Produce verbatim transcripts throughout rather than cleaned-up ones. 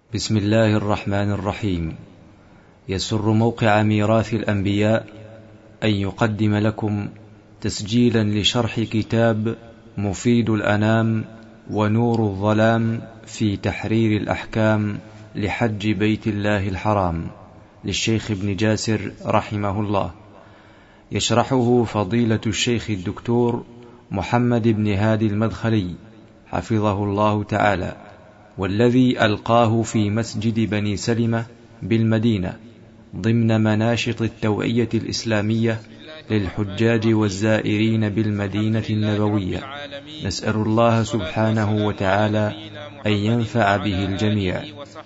بسم الله الرحمن الرحيم. يسر موقع ميراث الأنبياء أن يقدم لكم تسجيلا لشرح كتاب مفيد الأنام ونور الظلام في تحرير الأحكام لحج بيت الله الحرام للشيخ ابن جاسر رحمه الله، يشرحه فضيلة الشيخ الدكتور محمد بن هادي المدخلي حفظه الله تعالى، والذي ألقاه في مسجد بني سلمة بالمدينة ضمن مناشط التوعية الإسلامية للحجاج والزائرين بالمدينة النبوية. نسأل الله سبحانه وتعالى أن ينفع به الجميع.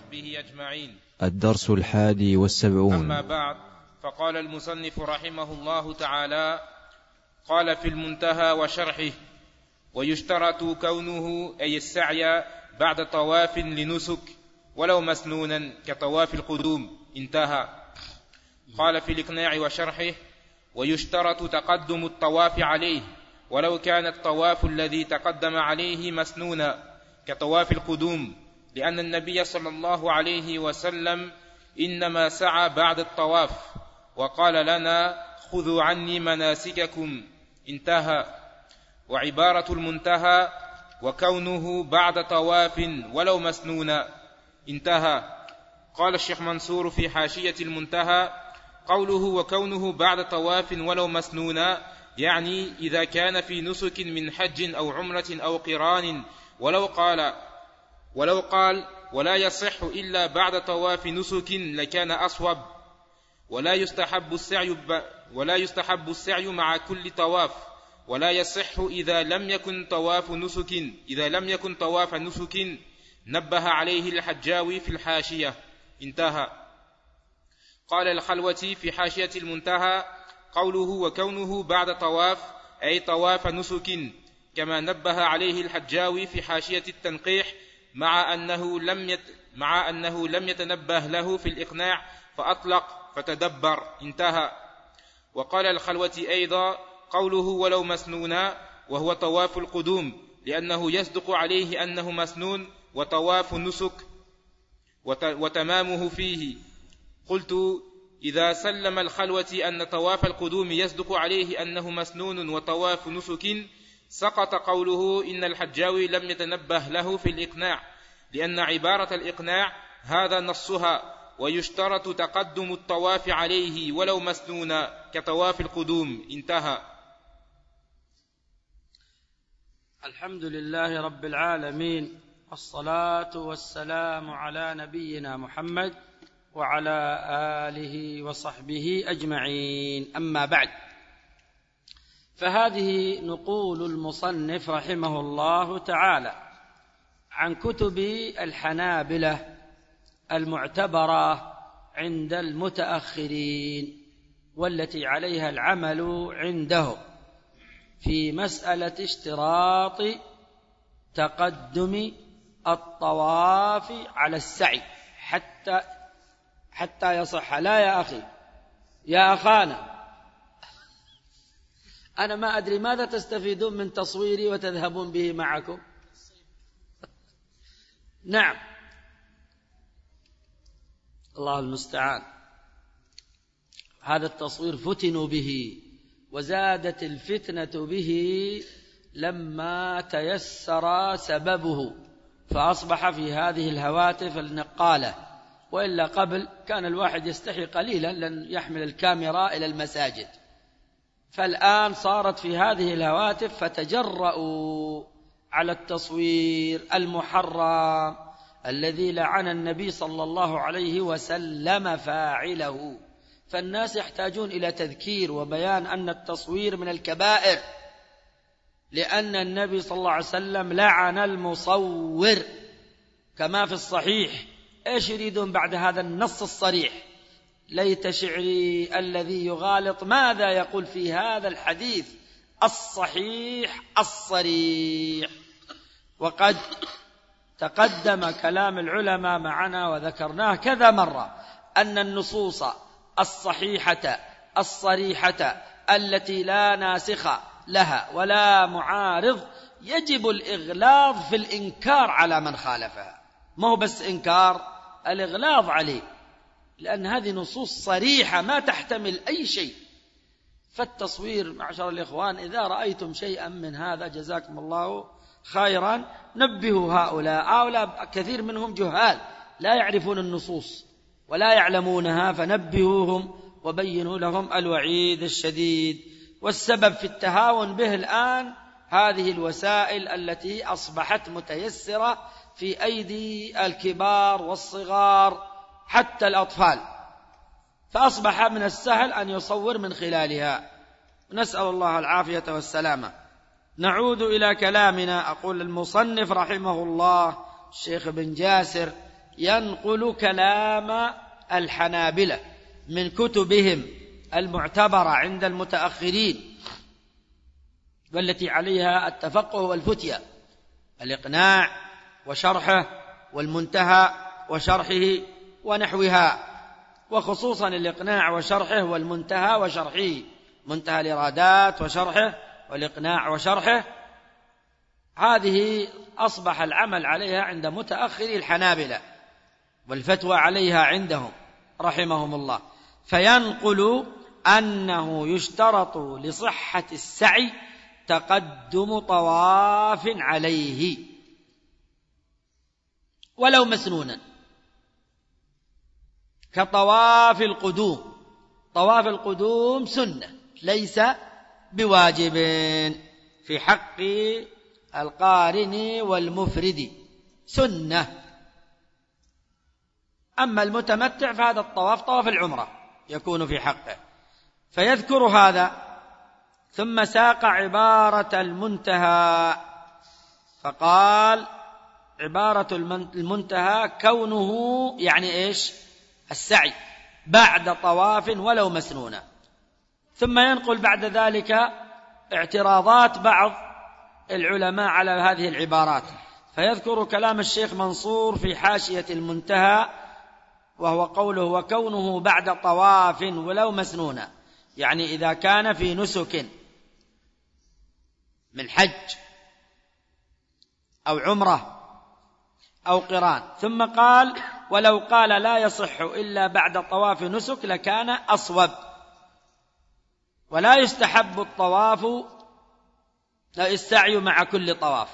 الدرس الحادي والسبعون. أما بعد، فقال المصنف رحمه الله تعالى: قال في المنتهى وشرحه: ويشترط كونه أي السعي بعد طواف لنسك ولو مسنونا كطواف القدوم. انتهى. قال في الإقناع وشرحه: ويشترط تقدم الطواف عليه ولو كان الطواف الذي تقدم عليه مسنونا كطواف القدوم، لأن النبي صلى الله عليه وسلم إنما سعى بعد الطواف وقال لنا: خذوا عني مناسككم. انتهى. وعبارة المنتهى: وكونه بعد طواف ولو مسنونا. انتهى. قال الشيخ منصور في حاشية المنتهى: قوله وكونه بعد طواف ولو مسنونا يعني إذا كان في نسك من حج أو عمرة أو قران، ولو قال ولو قال ولا يصح إلا بعد طواف نسك لكان أصوب. ولا يستحب السعي ولا يستحب السعي مع كل طواف، ولا يصح إذا لم يكن طواف نسك إذا لم يكن طواف نسك نبه عليه الحجاوي في الحاشية. انتهى. قال الخلوة في حاشية المنتهى: قوله وكونه بعد طواف أي طواف نسك، كما نبه عليه الحجاوي في حاشية التنقيح، مع أنه لم يت... مع أنه لم يتنبه له في الإقناع فأطلق فتدبر. انتهى. وقال الخلوة أيضا: قوله ولو مسنونا وهو طواف القدوم، لأنه يصدق عليه أنه مسنون وطواف نسك وت... وتمامه فيه. قلت: إذا سلم الخلوة أن طواف القدوم يصدق عليه أنه مسنون وطواف نسك، سقط قوله إن الحجاوي لم يتنبه له في الإقناع، لأن عبارة الإقناع هذا نصها: ويشترط تقدم الطواف عليه ولو مسنونا كطواف القدوم. انتهى. الحمد لله رب العالمين، والصلاة والسلام على نبينا محمد وعلى آله وصحبه أجمعين. أما بعد، فهذه نقول المصنف رحمه الله تعالى عن كتب الحنابلة المعتبرة عند المتأخرين، والتي عليها العمل عندهم في مسألة اشتراط تقدم الطواف على السعي حتى حتى يصح. لا يا أخي، يا أخانا، أنا ما أدري ماذا تستفيدون من تصويري وتذهبون به معكم. نعم، الله المستعان. هذا التصوير فتنوا به، وزادت الفتنة به لما تيسر سببه، فأصبح في هذه الهواتف النقالة، وإلا قبل كان الواحد يستحي قليلا لن يحمل الكاميرا إلى المساجد، فالآن صارت في هذه الهواتف، فتجرؤوا على التصوير المحرم الذي لعن النبي صلى الله عليه وسلم فاعله. فالناس يحتاجون إلى تذكير وبيان أن التصوير من الكبائر، لأن النبي صلى الله عليه وسلم لعن المصور كما في الصحيح. إيش يريدون بعد هذا النص الصريح؟ ليت شعري الذي يغالط ماذا يقول في هذا الحديث الصحيح الصريح. وقد تقدم كلام العلماء معنا وذكرناه كذا مرة أن النصوص الصحيحة الصريحة التي لا ناسخ لها ولا معارض يجب الإغلاظ في الإنكار على من خالفها. ما هو بس إنكار، الإغلاظ عليه، لأن هذه نصوص صريحة ما تحتمل أي شيء. فالتصوير معشر الإخوان إذا رأيتم شيئا من هذا جزاكم الله خيرا نبهوا هؤلاء. هؤلاء كثير منهم جهال لا يعرفون النصوص ولا يعلمونها، فنبهوهم وبينوا لهم الوعيد الشديد. والسبب في التهاون به الآن هذه الوسائل التي أصبحت متيسرة في أيدي الكبار والصغار حتى الأطفال، فأصبح من السهل أن يصور من خلالها. نسأل الله العافية والسلامة. نعود إلى كلامنا. أقول المصنف رحمه الله الشيخ بن جاسر ينقل كلام الحنابلة من كتبهم المعتبرة عند المتأخرين والتي عليها التفقه والفتية: الإقناع وشرحه، والمنتهى وشرحه ونحوها، وخصوصا الإقناع وشرحه والمنتهى وشرحه، منتهى الإرادات وشرحه والإقناع وشرحه. هذه أصبح العمل عليها عند متأخري الحنابلة والفتوى عليها عندهم رحمهم الله. فينقل أنه يشترط لصحة السعي تقدم طواف عليه ولو مسنونا، كطواف القدوم. طواف القدوم سنة ليس بواجب في حق القارن والمفرد، سنة. أما المتمتع فهذا الطواف طواف العمرة يكون في حقه. فيذكر هذا ثم ساق عبارة المنتهى فقال: عبارة المنتهى كونه يعني إيش؟ السعي بعد طواف ولو مسنونا. ثم ينقل بعد ذلك اعتراضات بعض العلماء على هذه العبارات، فيذكر كلام الشيخ منصور في حاشية المنتهى، وهو قوله: وكونه بعد طواف ولو مسنونا، يعني إذا كان في نسك من حج أو عمرة أو قران. ثم قال: ولو قال لا يصح إلا بعد طواف نسك لكان أصوب، ولا يستحب الطواف السعي مع كل طواف،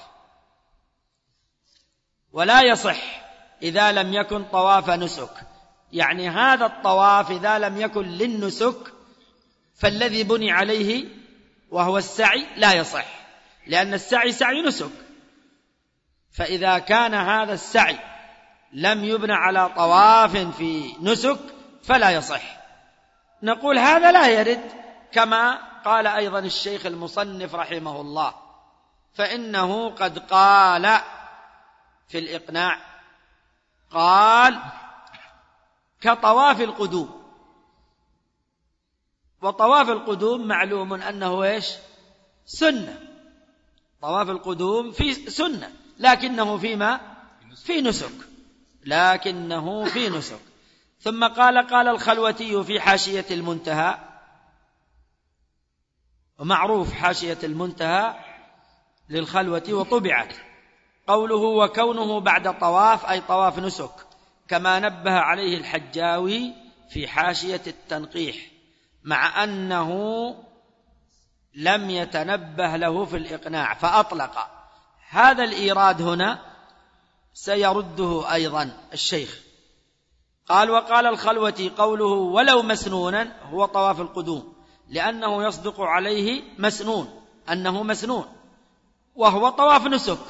ولا يصح إذا لم يكن طواف نسك. يعني هذا الطواف إذا لم يكن للنسك فالذي بني عليه وهو السعي لا يصح، لأن السعي سعي نسك. فإذا كان هذا السعي لم يبنى على طواف في نسك فلا يصح. نقول هذا لا يرد، كما قال أيضا الشيخ المصنف رحمه الله، فإنه قد قال في الإقناع، قال: كطواف القدوم. وطواف القدوم معلوم أنه إيش؟ سنة. طواف القدوم في سنة، لكنه فيما في نسك، لكنه في نسك. ثم قال: قال الخلوتي في حاشية المنتهى، ومعروف حاشية المنتهى للخلوتي وطبعت، قوله: وكونه بعد طواف أي طواف نسك، كما نبه عليه الحجاوي في حاشية التنقيح، مع أنه لم يتنبه له في الإقناع فأطلق. هذا الإيراد هنا سيرده أيضا الشيخ. قال: وقال الخلوتي قوله ولو مسنونا هو طواف القدوم، لأنه يصدق عليه مسنون أنه مسنون، وهو طواف نسك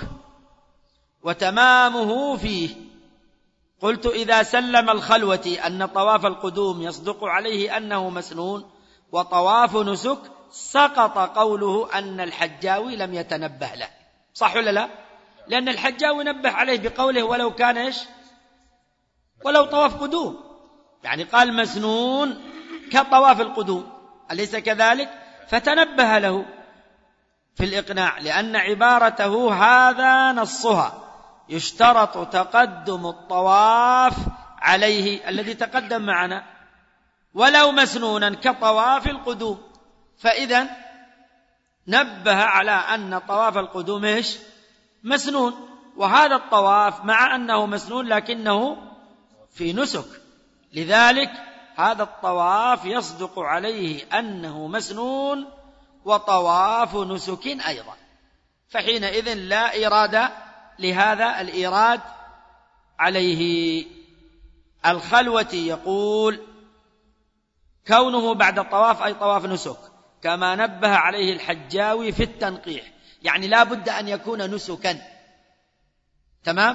وتمامه فيه. قلت: إذا سلم الخلوتي أن طواف القدوم يصدق عليه أنه مسنون وطواف نسك، سقط قوله أن الحجاوي لم يتنبه له. صح ولا لا؟ لأن الحجاوي نبه عليه بقوله ولو كان إيش؟ ولو طواف قدوم، يعني قال مسنون كطواف القدوم، أليس كذلك؟ فتنبه له في الإقناع، لأن عبارته هذا نصها: يشترط تقدم الطواف عليه الذي تقدم معنا ولو مسنونا كطواف القدوم. فإذا نبه على أن طواف القدوم إيش؟ مسنون، وهذا الطواف مع أنه مسنون لكنه في نسك، لذلك هذا الطواف يصدق عليه أنه مسنون وطواف نسك أيضا، فحينئذ لا إرادة لهذا الإيراد عليه. الخلوة يقول كونه بعد الطواف أي طواف نسك، كما نبه عليه الحجاوي في التنقيح، يعني لا بد أن يكون نسكا. تمام؟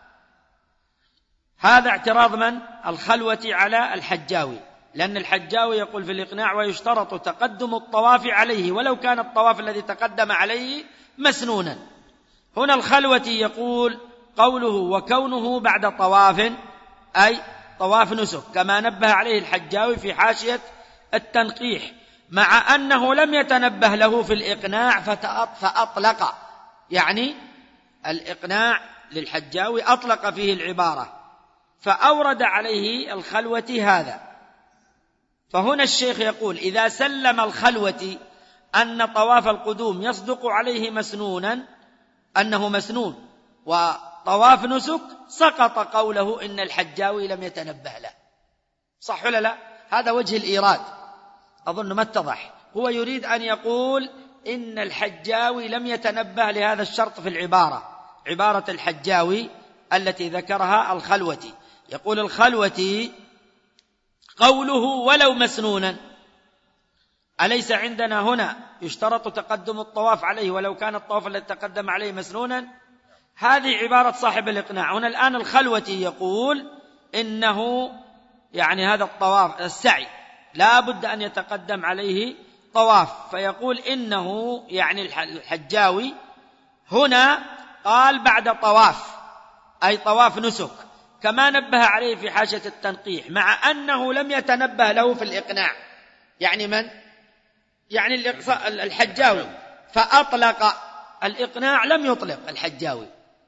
هذا اعتراض من؟ الخلوة على الحجاوي، لأن الحجاوي يقول في الإقناع ويشترط تقدم الطواف عليه ولو كان الطواف الذي تقدم عليه مسنونا. هنا الخلوة يقول قوله وكونه بعد طواف أي طواف نسك، كما نبه عليه الحجاوي في حاشية التنقيح، مع أنه لم يتنبه له في الإقناع فأطلق، يعني الإقناع للحجاوي أطلق فيه العبارة فأورد عليه الخلوة هذا. فهنا الشيخ يقول إذا سلم الخلوة أن طواف القدوم يصدق عليه مسنونا أنه مسنون وطواف نسك، سقط قوله إن الحجاوي لم يتنبه له. صح ولا لا؟ هذا وجه الإيراد، أظن ما اتضح. هو يريد أن يقول إن الحجاوي لم يتنبه لهذا الشرط في العبارة، عبارة الحجاوي التي ذكرها الخلوة. يقول الخلوة قوله ولو مسنونا، أليس عندنا هنا يشترط تقدم الطواف عليه ولو كان الطواف الذي تقدم عليه مسنونا؟ هذه عبارة صاحب الإقناع. هنا الآن الخلوة يقول إنه يعني هذا الطواف السعي لا بد أن يتقدم عليه طواف، فيقول إنه يعني الحجاوي هنا قال بعد طواف أي طواف نسك، كما نبه عليه في حاشية التنقيح، مع أنه لم يتنبه له في الإقناع. يعني من؟ يعني الحجاوي، فأطلق. الإقناع لم يطلق الحجاوي،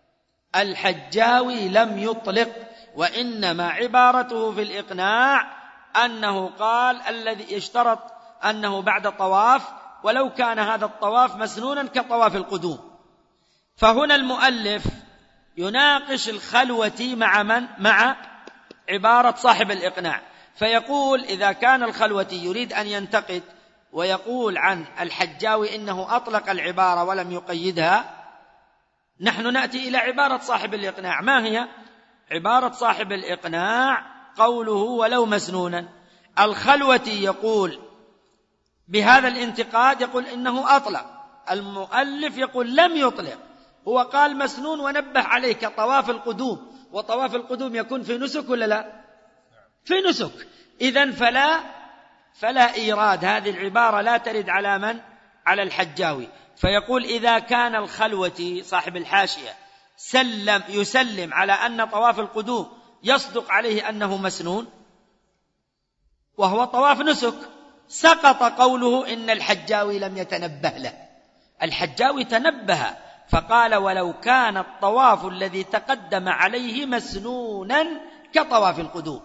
الحجاوي لم يطلق، وإنما عبارته في الإقناع أنه قال الذي اشترط أنه بعد طواف ولو كان هذا الطواف مسنونا كطواف القدوم. فهنا المؤلف يناقش الخلوة مع من؟ مع عبارة صاحب الإقناع، فيقول إذا كان الخلوة يريد أن ينتقد ويقول عن الحجاوي إنه أطلق العبارة ولم يقيدها، نحن نأتي إلى عبارة صاحب الإقناع. ما هي عبارة صاحب الإقناع؟ قوله ولو مسنونا. الخلوة يقول بهذا الانتقاد، يقول إنه أطلق، المؤلف يقول لم يطلق، هو قال مسنون ونبه عليه كطواف القدوم، وطواف القدوم يكون في نسك ولا لا؟ في نسك. إذن فلا فلا إيراد، هذه العبارة لا ترد على من؟ على الحجاوي. فيقول إذا كان الخلوة صاحب الحاشية سلم يسلم على أن طواف القدوم يصدق عليه أنه مسنون وهو طواف نسك، سقط قوله إن الحجاوي لم يتنبه له. الحجاوي تنبه فقال ولو كان الطواف الذي تقدم عليه مسنونا كطواف القدوم،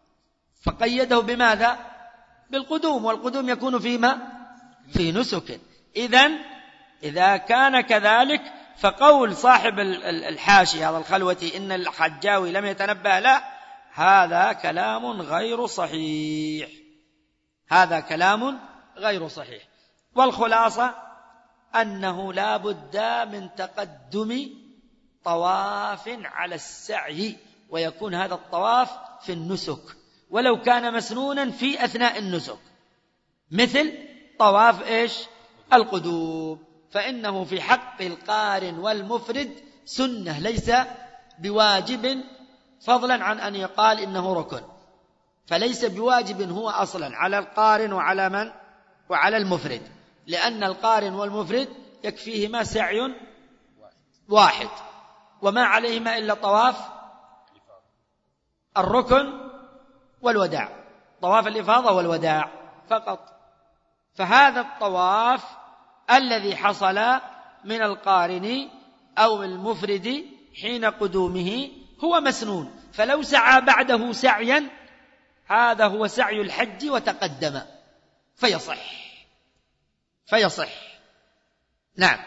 فقيده بماذا؟ بالقدوم، والقدوم يكون فيما؟ في نسك. إذن إذا كان كذلك فقول صاحب الحاشية هذا الخلوة إن الحجاوي لم يتنبه له، هذا كلام غير صحيح، هذا كلام غير صحيح. والخلاصة أنه لا بد من تقدم طواف على السعي، ويكون هذا الطواف في النسك ولو كان مسنونا في أثناء النسك، مثل طواف إيش؟ القدوم، فإنه في حق القارن والمفرد سنة ليس بواجب، فضلا عن أن يقال إنه ركن، فليس بواجب هو أصلا على القارن وعلى من؟ وعلى المفرد، لأن القارن والمفرد يكفيهما سعي واحد وما عليهما إلا طواف الركن والوداع، طواف الإفاضة والوداع فقط. فهذا الطواف الذي حصل من القارن أو المفرد حين قدومه هو مسنون، فلو سعى بعده سعيا هذا هو سعي الحج وتقدم فيصح فيصح نعم.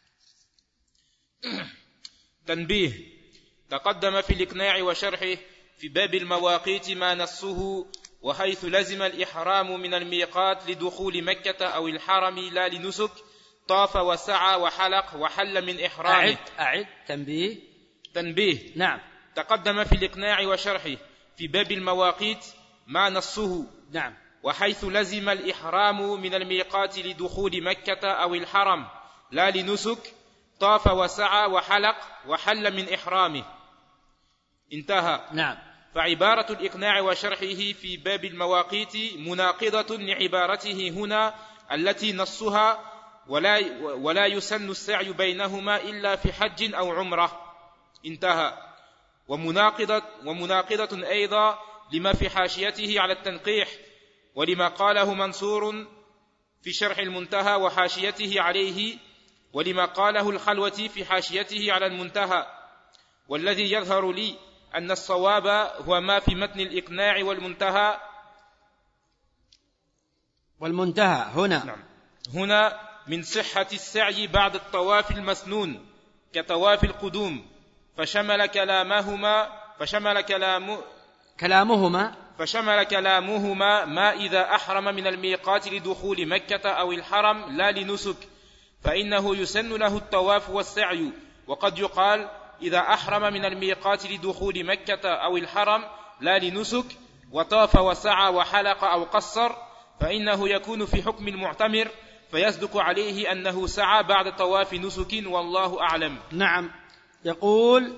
تنبيه: تقدم في الإقناع وشرحه في باب المواقيت ما نصه وحيث لزم الإحرام من الميقات لدخول مكة أو الحرم لا لنسك طاف وسعى وحلق وحل من إحرامه. أعد أعد تنبيه تنبيه نعم. تقدم في الإقناع وشرحه في باب المواقيت ما نصه نعم. وحيث لزم الإحرام من الميقات لدخول مكة أو الحرم لا لنسك طاف وسعى وحلق وحل من إحرامه. انتهى. نعم. فعبارة الإقناع وشرحه في باب المواقيت مناقضة لعبارته هنا التي نصها ولا, ولا يسن السعي بينهما إلا في حج أو عمرة. انتهى. ومناقضة, ومناقضة أيضا لما في حاشيته على التنقيح ولما قاله منصور في شرح المنتهى وحاشيته عليه ولما قاله الخلوة في حاشيته على المنتهى. والذي يظهر لي أن الصواب هو ما في متن الإقناع والمنتهى. والمنتهى هنا نعم. هنا من صحة السعي بعد الطواف المسنون كطواف القدوم فشمل كلامهما فشمل كلام كلامهما فشمل كلامهما ما إذا أحرم من الميقات لدخول مكة أو الحرم لا لنسك فإنه يسن له الطواف والسعي. وقد يقال إذا أحرم من الميقات لدخول مكة أو الحرم لا لنسك وطاف وسعى وحلق أو قصر فإنه يكون في حكم المعتمر فيصدق عليه أنه سعى بعد طواف نسك والله أعلم. نعم. يقول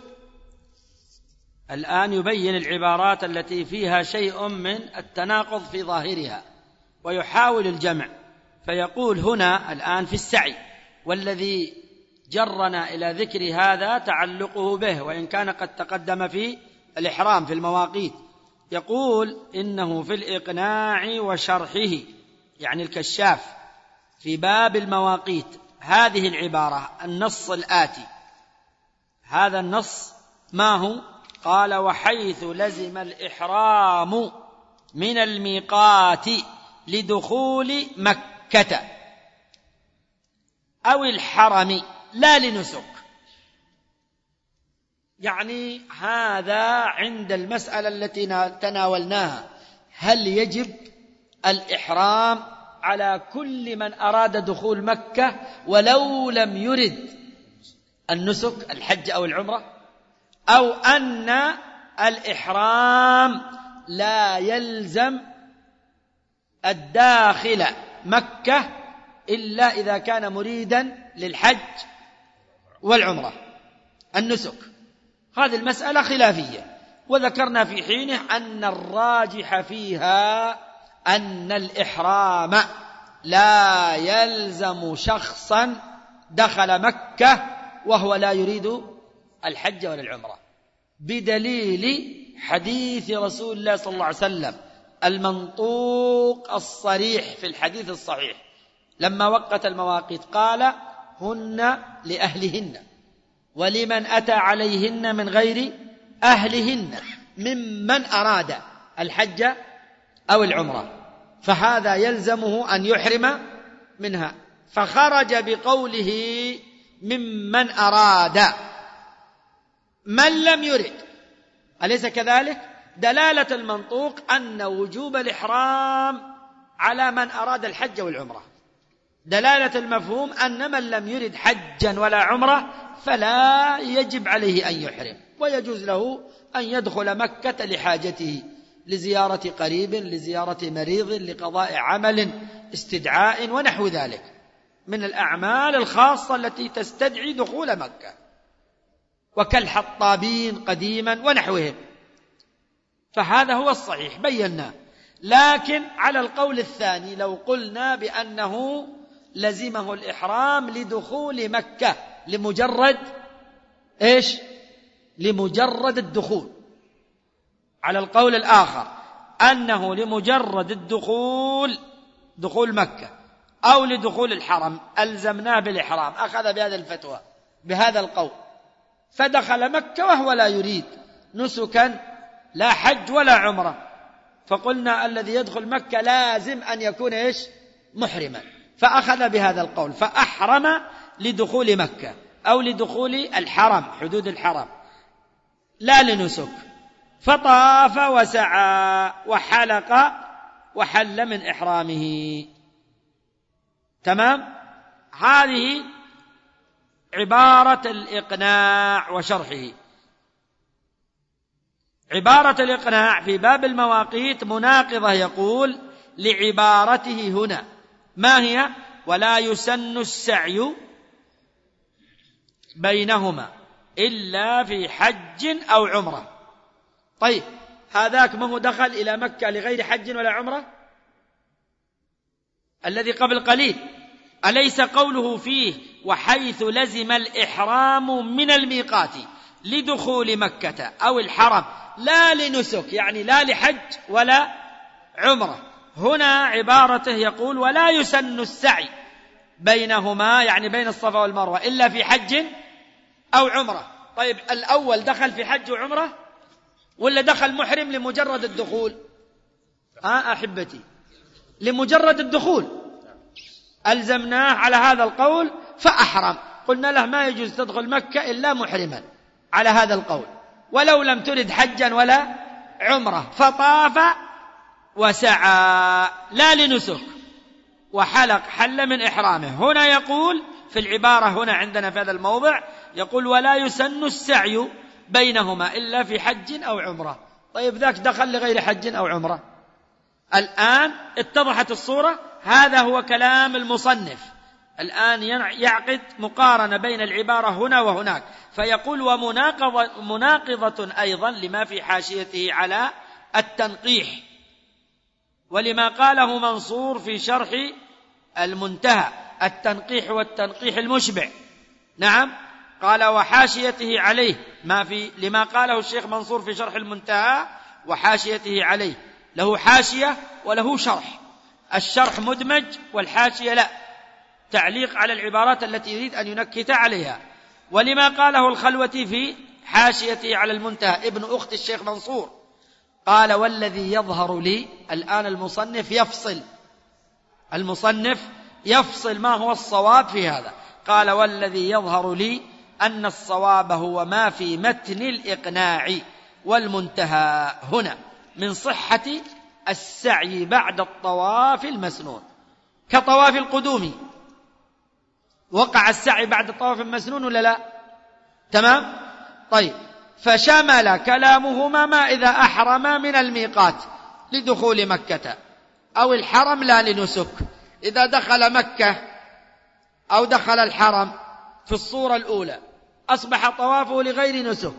الآن يبين العبارات التي فيها شيء من التناقض في ظاهرها ويحاول الجمع فيقول هنا الآن في السعي والذي جرنا إلى ذكر هذا تعلقه به وإن كان قد تقدم في الإحرام في المواقيت. يقول إنه في الإقناع وشرحه يعني الكشاف في باب المواقيت هذه العبارة النص الآتي. هذا النص ما هو؟ قال وحيث لزم الإحرام من الميقات لدخول مكة أو الحرم لا لنسك. يعني هذا عند المسألة التي تناولناها هل يجب الإحرام على كل من أراد دخول مكة ولو لم يرد النسك الحج أو العمرة أو أن الإحرام لا يلزم الداخل مكة إلا إذا كان مريدا للحج والعمرة النسك. هذه المسألة خلافية وذكرنا في حينه أن الراجح فيها أن الإحرام لا يلزم شخصا دخل مكة وهو لا يريد الحج ولا العمرة بدليل حديث رسول الله صلى الله عليه وسلم المنطوق الصريح في الحديث الصحيح لما وقت المواقيت قال هن لأهلهن ولمن أتى عليهن من غير أهلهن ممن أراد الحج أو العمرة فهذا يلزمه أن يحرم منها فخرج بقوله ممن أراد من لم يرد. أليس كذلك؟ دلالة المنطوق أن وجوب الإحرام على من أراد الحج والعمرة. دلالة المفهوم أن من لم يرد حجا ولا عمرة فلا يجب عليه أن يحرم ويجوز له أن يدخل مكة لحاجته لزيارة قريب لزيارة مريض لقضاء عمل استدعاء ونحو ذلك من الأعمال الخاصة التي تستدعي دخول مكة وكالحطابين قديما ونحوهم. فهذا هو الصحيح بينا. لكن على القول الثاني لو قلنا بأنه لزمه الإحرام لدخول مكة لمجرد إيش؟ لمجرد الدخول. على القول الآخر أنه لمجرد الدخول دخول مكة أو لدخول الحرم ألزمناه بالإحرام أخذ بهذا الفتوى بهذا القول فدخل مكة وهو لا يريد نسكا لا حج ولا عمرة فقلنا الذي يدخل مكة لازم أن يكون إيش؟ محرما فأخذ بهذا القول فأحرم لدخول مكة أو لدخول الحرم حدود الحرم لا لنسك فطاف وسعى وحلق وحل من إحرامه. تمام؟ هذه عبارة الإقناع وشرحه. عبارة الإقناع في باب المواقيت مناقضة، يقول لعبارته هنا، ما هي؟ ولا يسن السعي بينهما إلا في حج أو عمرة. طيب هذاك ما هو دخل إلى مكة لغير حج ولا عمرة؟ الذي قبل قليل أليس قوله فيه وحيث لزم الإحرام من الميقات لدخول مكة أو الحرم لا لنسك، يعني لا لحج ولا عمرة. هنا عبارته يقول ولا يسن السعي بينهما، يعني بين الصفا والمروة، إلا في حج أو عمرة. طيب الأول دخل في حج وعمرة ولا دخل محرم لمجرد الدخول؟ آه أحبتي، لمجرد الدخول ألزمناه على هذا القول فأحرم، قلنا له ما يجوز تدخل مكة إلا محرما على هذا القول ولو لم ترد حجا ولا عمرة، فطاف وسعى لا لنسك وحلق حل من إحرامه. هنا يقول في العبارة هنا عندنا في هذا الموضع يقول ولا يسن السعي بينهما إلا في حج أو عمرة. طيب ذاك دخل لغير حج أو عمرة. الآن اتضحت الصورة. هذا هو كلام المصنف. الآن يعقد مقارنة بين العبارة هنا وهناك، فيقول ومناقضة مناقضة أيضا لما في حاشيته على التنقيح ولما قاله منصور في شرح المنتهى، التنقيح والتنقيح المشبع. نعم، قال وحاشيته عليه، ما في لما قاله الشيخ منصور في شرح المنتهى وحاشيته عليه، له حاشية وله شرح، الشرح مدمج والحاشية لا، تعليق على العبارات التي يريد أن ينكت عليها. ولما قاله الخلوتي في حاشيته على المنتهى ابن أخت الشيخ منصور، قال والذي يظهر لي، الآن المصنف يفصل المصنف يفصل ما هو الصواب في هذا. قال والذي يظهر لي أن الصواب هو ما في متن الإقناع والمنتهى هنا من صحة السعي بعد الطواف المسنون كطواف القدوم. وقع السعي بعد الطواف المسنون ولا لا؟ تمام؟ طيب، فشمل كلامهما ما إذا أحرم من الميقات لدخول مكة أو الحرم لا لنسك. إذا دخل مكة أو دخل الحرم في الصورة الأولى أصبح طوافه لغير نسك،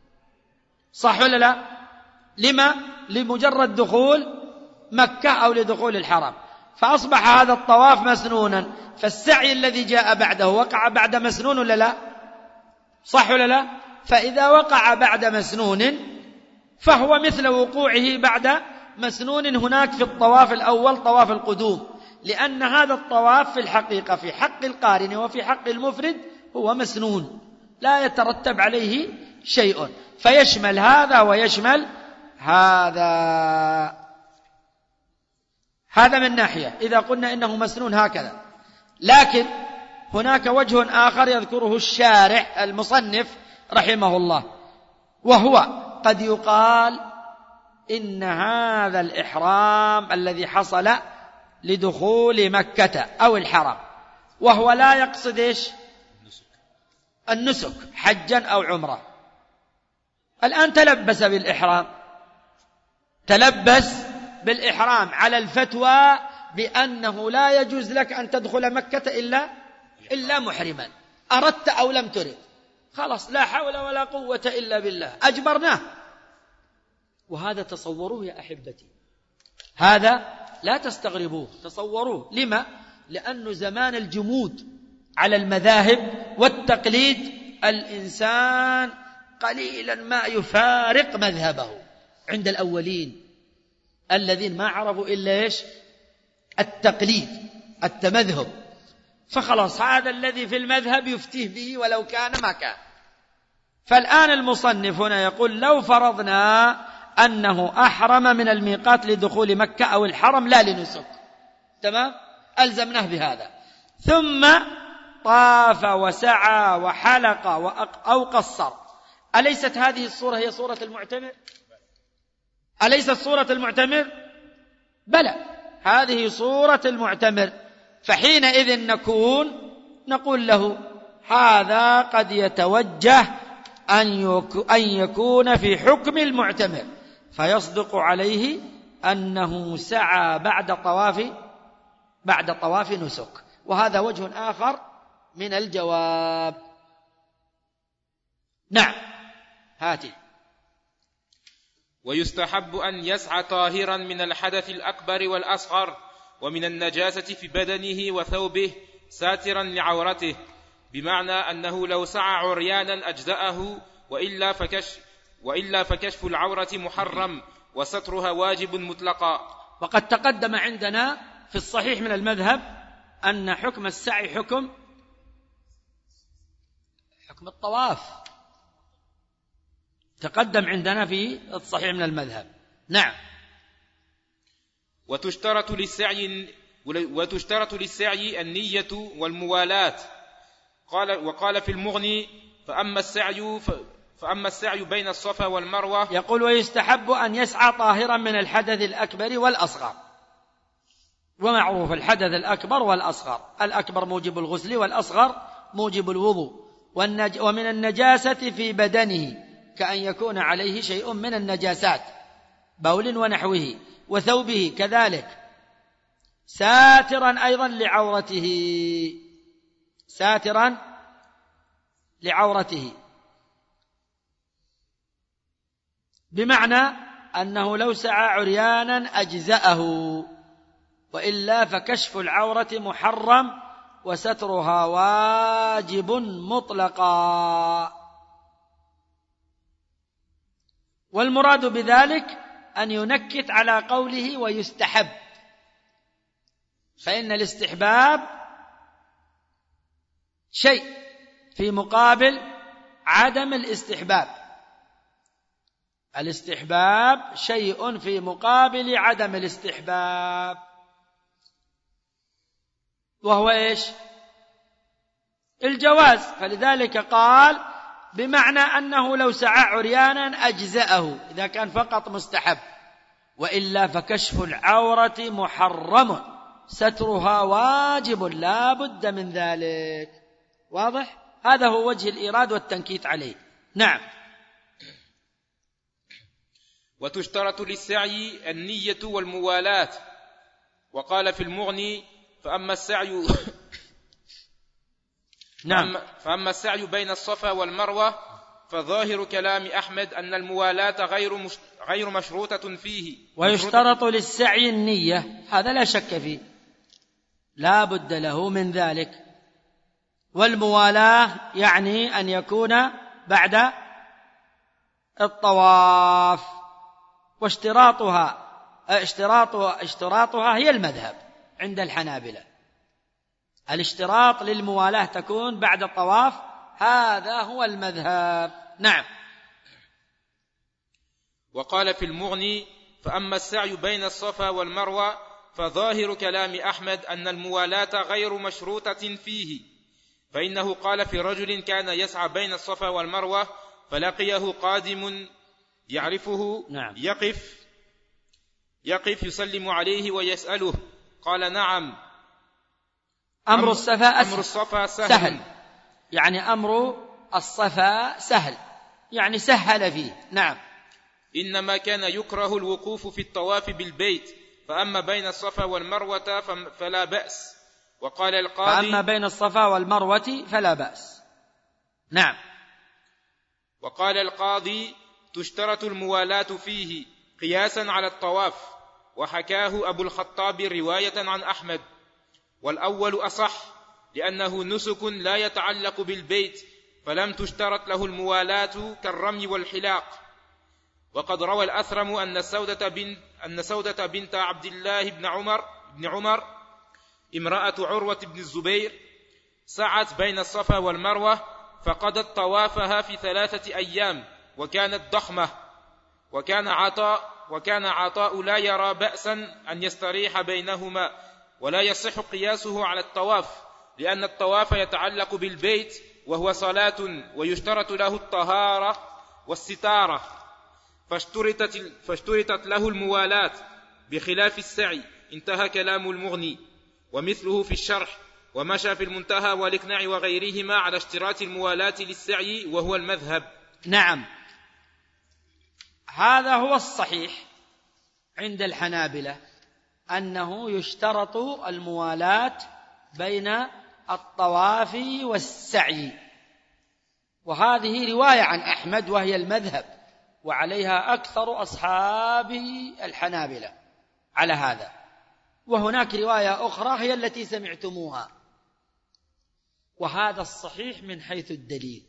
صح ولا لا؟ لما؟ لمجرد دخول مكة أو لدخول الحرم، فأصبح هذا الطواف مسنونا، فالسعي الذي جاء بعده وقع بعد مسنون ولا لا؟ صح ولا لا؟ فإذا وقع بعد مسنون فهو مثل وقوعه بعد مسنون هناك في الطواف الأول طواف القدوم، لأن هذا الطواف في الحقيقة في حق القارن وفي حق المفرد هو مسنون لا يترتب عليه شيء، فيشمل هذا ويشمل هذا. هذا من ناحية إذا قلنا إنه مسنون هكذا. لكن هناك وجه آخر يذكره الشارح المصنف رحمه الله، وهو قد يقال إن هذا الإحرام الذي حصل لدخول مكة أو الحرم وهو لا يقصد إيش؟ النسك حجا أو عمرة، الآن تلبس بالإحرام تلبس بالإحرام على الفتوى بأنه لا يجوز لك أن تدخل مكة إلا إلا محرما، أردت أو لم ترد، خلاص لا حول ولا قوة إلا بالله، أجبرناه. وهذا تصوروه يا أحبتي، هذا لا تستغربوه، تصوروه. لما؟ لأنه زمان الجمود على المذاهب والتقليد الإنسان قليلا ما يفارق مذهبه عند الأولين الذين ما عرفوا إلا إيش؟ التقليد التمذهب، فخلاص هذا الذي في المذهب يفتيه به ولو كان ما كان. فالآن المصنف هنا يقول لو فرضنا أنه أحرم من الميقات لدخول مكة أو الحرم لا لنسك، تمام؟ ألزمناه بهذا، ثم طاف وسعى وحلق أو قصر، أليست هذه الصورة هي صورة المعتمر؟ أليست صورة المعتمر؟ بلى، هذه صورة المعتمر. فحينئذ نكون نقول له هذا قد يتوجه أن يكون في حكم المعتمر، فيصدق عليه أنه سعى بعد طواف بعد طواف نسك. وهذا وجه آخر من الجواب. نعم، هاتي. ويستحب أن يسعى طاهرا من الحدث الأكبر والأصغر ومن النجاسة في بدنه وثوبه ساترا لعورته، بمعنى أنه لو سعى عريانا أجزأه، وإلا فكشف, وإلا فكشف العورة محرم وسترها واجب مطلقا. وقد تقدم عندنا في الصحيح من المذهب أن حكم السعي حكم حكم الطواف، تقدم عندنا في الصحيح من المذهب. نعم. وتشترط للسعي وتشترط للسعي النية والموالاة. قال وقال في المغني: فأما السعي فأما السعي بين الصفا والمروة. يقول: ويستحب أن يسعى طاهرا من الحدث الأكبر والأصغر. ومعروف الحدث الأكبر والأصغر، الأكبر موجب الغسل والأصغر موجب الوضوء. والنج... ومن النجاسة في بدنه كأن يكون عليه شيء من النجاسات، بول ونحوه، وثوبه كذلك، ساترا أيضا لعورته ساترا لعورته بمعنى أنه لو سعى عريانا أجزأه، وإلا فكشف العورة محرم وسترها واجب مطلقا. والمراد بذلك أن ينكت على قوله ويستحب، فإن الاستحباب شيء في مقابل عدم الاستحباب. الاستحباب شيء في مقابل عدم الاستحباب، وهو إيش؟ الجواز. فلذلك قال بمعنى أنه لو سعى عريانا أجزأه إذا كان فقط مستحب، وإلا فكشف العورة محرم سترها واجب لا بد من ذلك. واضح؟ هذا هو وجه الإيراد والتنكيت عليه. نعم. وتشترط للسعي النية والموالاة. وقال في المغني: فأما السعي نعم. فأما السعي بين الصفا والمروة فظاهر كلام أحمد أن الموالاة غير مش... غير مشروطة فيه. ويشترط للسعي النية، هذا لا شك فيه، لا بد له من ذلك. والموالاة يعني أن يكون بعد الطواف، واشتراطها اشتراطها اشتراطها هي المذهب عند الحنابلة. الاشتراط للموالاة تكون بعد الطواف، هذا هو المذهب. نعم. وقال في المغني: فأما السعي بين الصفا والمروة فظاهر كلام أحمد أن الموالاة غير مشروطة فيه، فإنه قال في رجل كان يسعى بين الصفا والمروة فلقيه قادم يعرفه. نعم. يقف يقف يسلم عليه ويسأله، قال: نعم. أمر الصفا أمر الصفا سهل. سهل، يعني أمر الصفا سهل، يعني سهل فيه. نعم. إنما كان يكره الوقوف في الطواف بالبيت، فأما بين الصفا والمروة فلا بأس. وقال القاضي: فأما بين الصفا والمروة فلا بأس. نعم. وقال القاضي: تشترط الموالاة فيه قياسا على الطواف، وحكاه أبو الخطاب رواية عن أحمد. والأول أصح، لأنه نسك لا يتعلق بالبيت، فلم تشترط له الموالاة كالرمي والحلاق. وقد روى الأثرم أن سودة بنت, أن سودة بنت عبد الله بن عمر, بن عمر امرأة عروة بن الزبير سعت بين الصفا والمروة فقضت طوافها في ثلاثة أيام، وكانت ضخمة. وكان عطاء, وكان عطاء لا يرى بأسا أن يستريح بينهما، ولا يصح قياسه على الطواف، لأن الطواف يتعلق بالبيت وهو صلاة، ويشترط له الطهارة والستارة. فاشترطت, فاشترطت له الموالاة بخلاف السعي. انتهى كلام المغني. ومثله في الشرح. ومشى في المنتهى والإقناع وغيرهما على اشتراط الموالاة للسعي وهو المذهب. نعم، هذا هو الصحيح عند الحنابلة، أنه يشترط الموالاة بين الطواف والسعي، وهذه رواية عن أحمد وهي المذهب، وعليها أكثر أصحاب الحنابلة على هذا. وهناك رواية أخرى هي التي سمعتموها، وهذا الصحيح من حيث الدليل،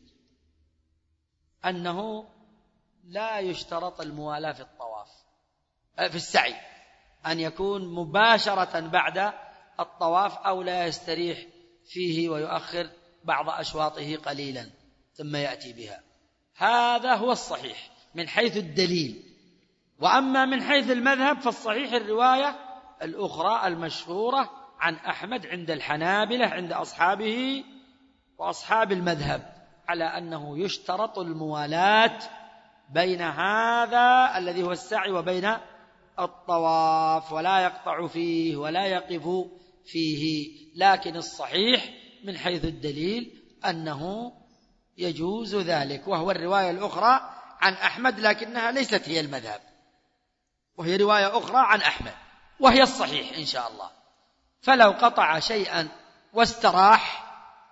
أنه لا يشترط الموالاة في الطواف في السعي، أن يكون مباشرة بعد الطواف أو لا يستريح فيه ويؤخر بعض أشواطه قليلا ثم يأتي بها. هذا هو الصحيح من حيث الدليل. وأما من حيث المذهب فالصحيح الرواية الأخرى المشهورة عن أحمد عند الحنابلة عند أصحابه وأصحاب المذهب، على أنه يشترط الموالاة بين هذا الذي هو السعي وبين الطواف، ولا يقطع فيه ولا يقف فيه. لكن الصحيح من حيث الدليل أنه يجوز ذلك، وهو الرواية الأخرى عن أحمد، لكنها ليست هي المذهب، وهي رواية أخرى عن أحمد وهي الصحيح إن شاء الله. فلو قطع شيئا واستراح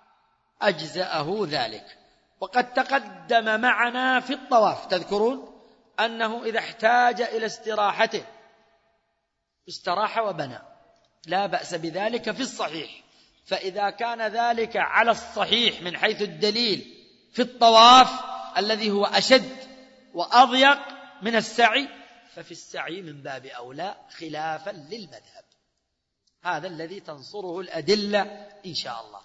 أجزأه ذلك. وقد تقدم معنا في الطواف، تذكرون أنه إذا احتاج إلى استراحته استراح وبنى، لا بأس بذلك في الصحيح. فإذا كان ذلك على الصحيح من حيث الدليل في الطواف الذي هو أشد وأضيق من السعي، ففي السعي من باب أولى خلافا للمذهب. هذا الذي تنصره الأدلة إن شاء الله،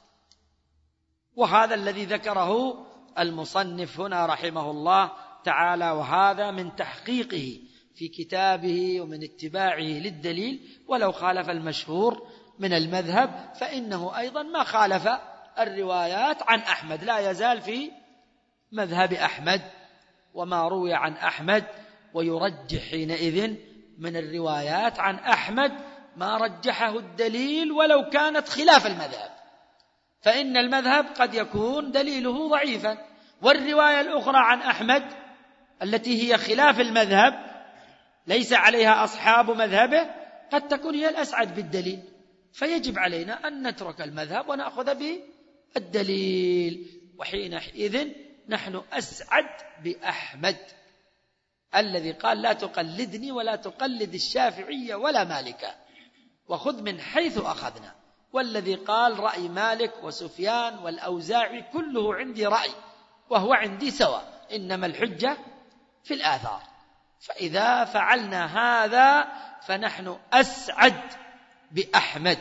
وهذا الذي ذكره المصنف هنا رحمه الله تعالى، وهذا من تحقيقه في كتابه ومن اتباعه للدليل. ولو خالف المشهور من المذهب فإنه أيضا ما خالف الروايات عن أحمد، لا يزال في مذهب أحمد وما روي عن أحمد، ويرجح حينئذ من الروايات عن أحمد ما رجحه الدليل ولو كانت خلاف المذهب، فإن المذهب قد يكون دليله ضعيفا، والرواية الأخرى عن أحمد التي هي خلاف المذهب ليس عليها أصحاب مذهبه قد تكون هي الأسعد بالدليل، فيجب علينا أن نترك المذهب ونأخذ بالدليل. وحينئذ نحن أسعد بأحمد الذي قال لا تقلدني ولا تقلد الشافعية ولا مالك، وخذ من حيث أخذنا، والذي قال رأي مالك وسفيان والأوزاعي كله عندي رأي وهو عندي سواء، إنما الحجة في الآثار. فإذا فعلنا هذا فنحن أسعد بأحمد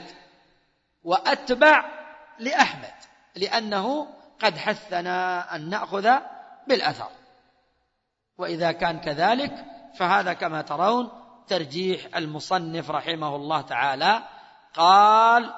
وأتبع لأحمد، لأنه قد حثنا أن نأخذ بالأثر. وإذا كان كذلك فهذا كما ترون ترجيح المصنف رحمه الله تعالى. قال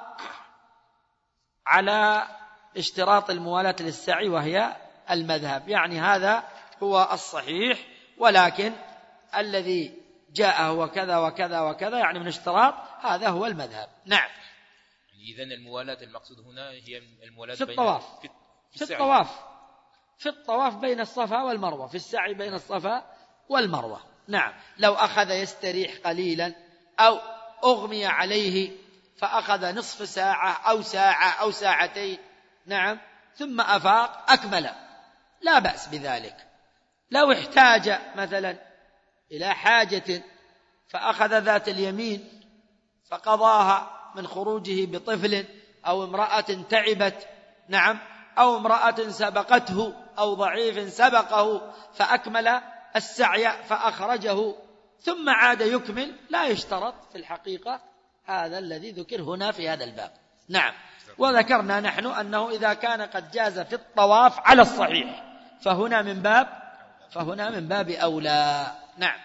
على اشتراط الموالاة للسعي وهي المذهب، يعني هذا هو الصحيح، ولكن الذي جاء هو كذا وكذا وكذا يعني من اشتراط، هذا هو المذهب. نعم. إذن الموالاة المقصود هنا هي الموالاة في الطواف في, في, في الطواف في الطواف بين الصفا والمروة، في السعي بين الصفا والمروة. نعم. لو أخذ يستريح قليلا أو أغمي عليه فأخذ نصف ساعة أو ساعة أو ساعتين، نعم، ثم أفاق أكمل، لا بأس بذلك. لو احتاج مثلا إلى حاجة فأخذ ذات اليمين فقضاها من خروجه بطفل أو امرأة تعبت، نعم، أو امرأة سبقته أو ضعيف سبقه فأكمل السعي فأخرجه ثم عاد يكمل، لا يشترط في الحقيقة هذا الذي ذكر هنا في هذا الباب. نعم. وذكرنا نحن أنه إذا كان قد جاز في الطواف على الصحيح فهنا من باب فهنا من باب أولى. نعم.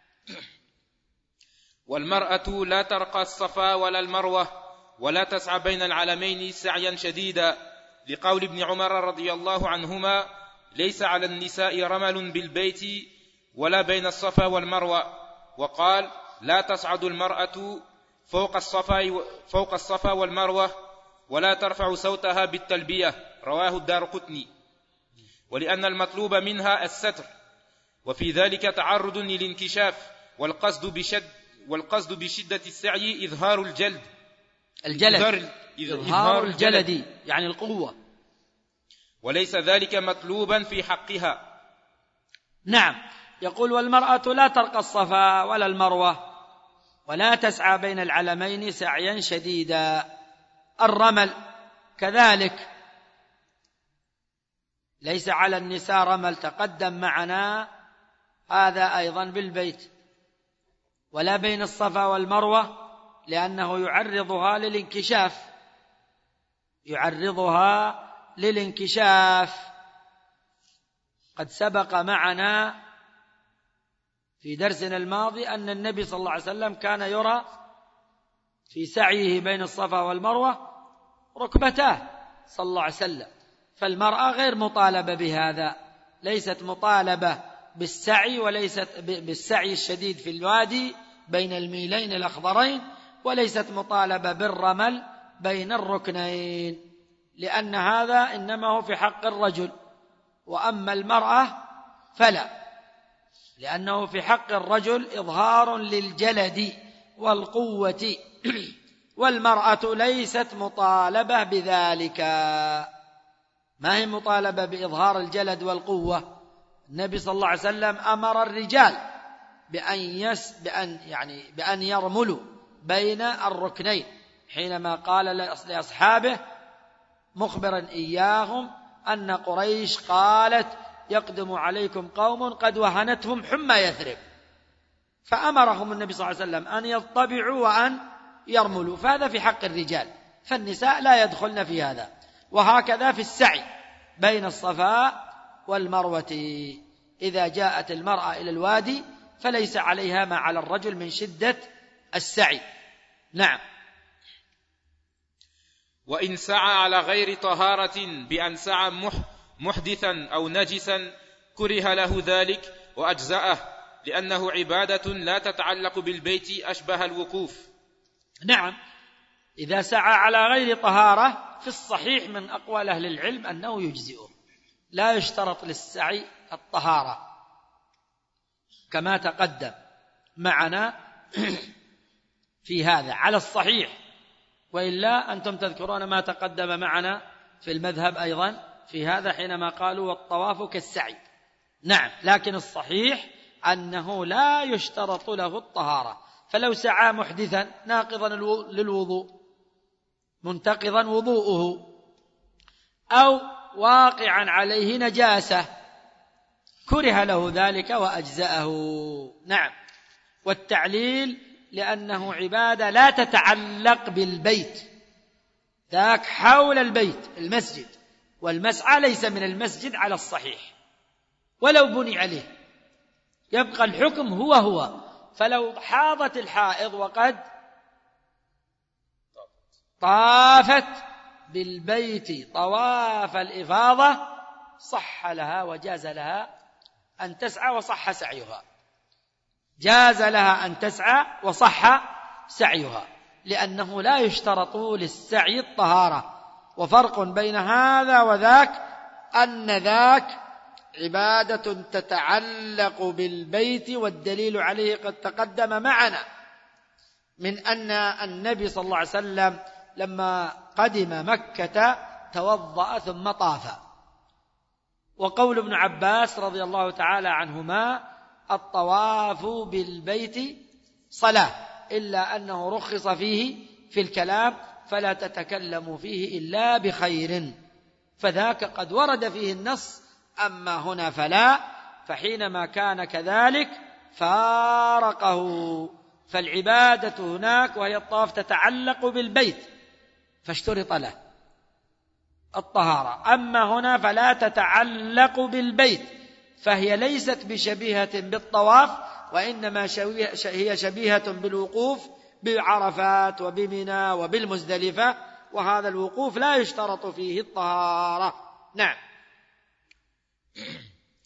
والمرأة لا ترقى الصفا ولا المروة ولا تسعى بين العلمين سعيا شديدا، لقول ابن عمر رضي الله عنهما: ليس على النساء رمل بالبيت ولا بين الصفا والمروة. وقال لا تصعد المرأة فوق الصفا فوق الصفا والمروة ولا ترفع صوتها بالتلبية، رواه الدارقطني. ولأن المطلوب منها الستر، وفي ذلك تعرض للانكشاف، والقصد بشد والقصد بشدة السعي إظهار الجلد الجلد إظهار الجلد يعني القوة، وليس ذلك مطلوبا في حقها. نعم. يقول والمرأة لا ترقى الصفا ولا المروة ولا تسعى بين العلمين سعيا شديدا. الرمل كذلك ليس على النساء رمل، تقدم معنا هذا أيضا بالبيت، ولا بين الصفا والمروة لأنه يعرضها للانكشاف يعرضها للانكشاف قد سبق معنا في درسنا الماضي أن النبي صلى الله عليه وسلم كان يرى في سعيه بين الصفا والمروة ركبتاه صلى الله عليه وسلم. فالمرأة غير مطالبة بهذا، ليست مطالبة بالسعي، وليست بالسعي الشديد في الوادي بين الميلين الأخضرين، وليست مطالبة بالرمل بين الركنين، لأن هذا إنما هو في حق الرجل، وأما المرأة فلا، لأنه في حق الرجل إظهار للجلد والقوة والمرأة ليست مطالبة بذلك. ما هي مطالبة بإظهار الجلد والقوة؟ النبي صلى الله عليه وسلم أمر الرجال بأن يس بأن يعني بأن يرملوا بين الركنين حينما قال لأصحابه مخبرا إياهم أن قريش قالت يقدم عليكم قوم قد وهنتهم حمى يثرب، فأمرهم النبي صلى الله عليه وسلم أن يطبعوا وأن يرملوا، فهذا في حق الرجال، فالنساء لا يدخلن في هذا. وهكذا في السعي بين الصفا والمروة، إذا جاءت المرأة إلى الوادي فليس عليها ما على الرجل من شدة السعي. نعم. وإن سعى على غير طهارة بأن سعى محدثا أو نجسا كره له ذلك وأجزأه، لأنه عبادة لا تتعلق بالبيت أشبه الوقوف. نعم. إذا سعى على غير طهارة في الصحيح من أقوال أهل العلم أنه يجزئه، لا يشترط للسعي الطهارة كما تقدم معنا في هذا على الصحيح، وإلا أنتم تذكرون ما تقدم معنا في المذهب أيضا في هذا حينما قالوا والطواف كالسعي. نعم، لكن الصحيح أنه لا يشترط له الطهارة، فلو سعى محدثا ناقضا للوضوء منتقضا وضوءه أو واقعا عليه نجاسة كره له ذلك وأجزأه. نعم. والتعليل لأنه عبادة لا تتعلق بالبيت، ذاك حول البيت المسجد، والمسعى ليس من المسجد على الصحيح ولو بني عليه، يبقى الحكم هو هو. فلو حاضت الحائض وقد طافت بالبيت طواف الإفاضة صح لها وجاز لها أن تسعى وصح سعيها، جاز لها أن تسعى وصح سعيها، لأنه لا يشترط للسعي الطهارة. وفرق بين هذا وذاك أن ذاك عبادة تتعلق بالبيت، والدليل عليه قد تقدم معنا من أن النبي صلى الله عليه وسلم لما قدم مكة توضأ ثم طاف. وقول ابن عباس رضي الله تعالى عنهما الطواف بالبيت صلاة، إلا أنه رخص فيه في الكلام فلا تتكلموا فيه إلا بخير، فذاك قد ورد فيه النص، أما هنا فلا، فحينما كان كذلك فارقه. فالعبادة هناك وهي الطواف تتعلق بالبيت فاشترط له الطهارة، أما هنا فلا تتعلق بالبيت، فهي ليست بشبيهة بالطواف، وإنما هي شبيهة بالوقوف بعرفات وبمنى وبالمزدلفة، وهذا الوقوف لا يشترط فيه الطهارة. نعم.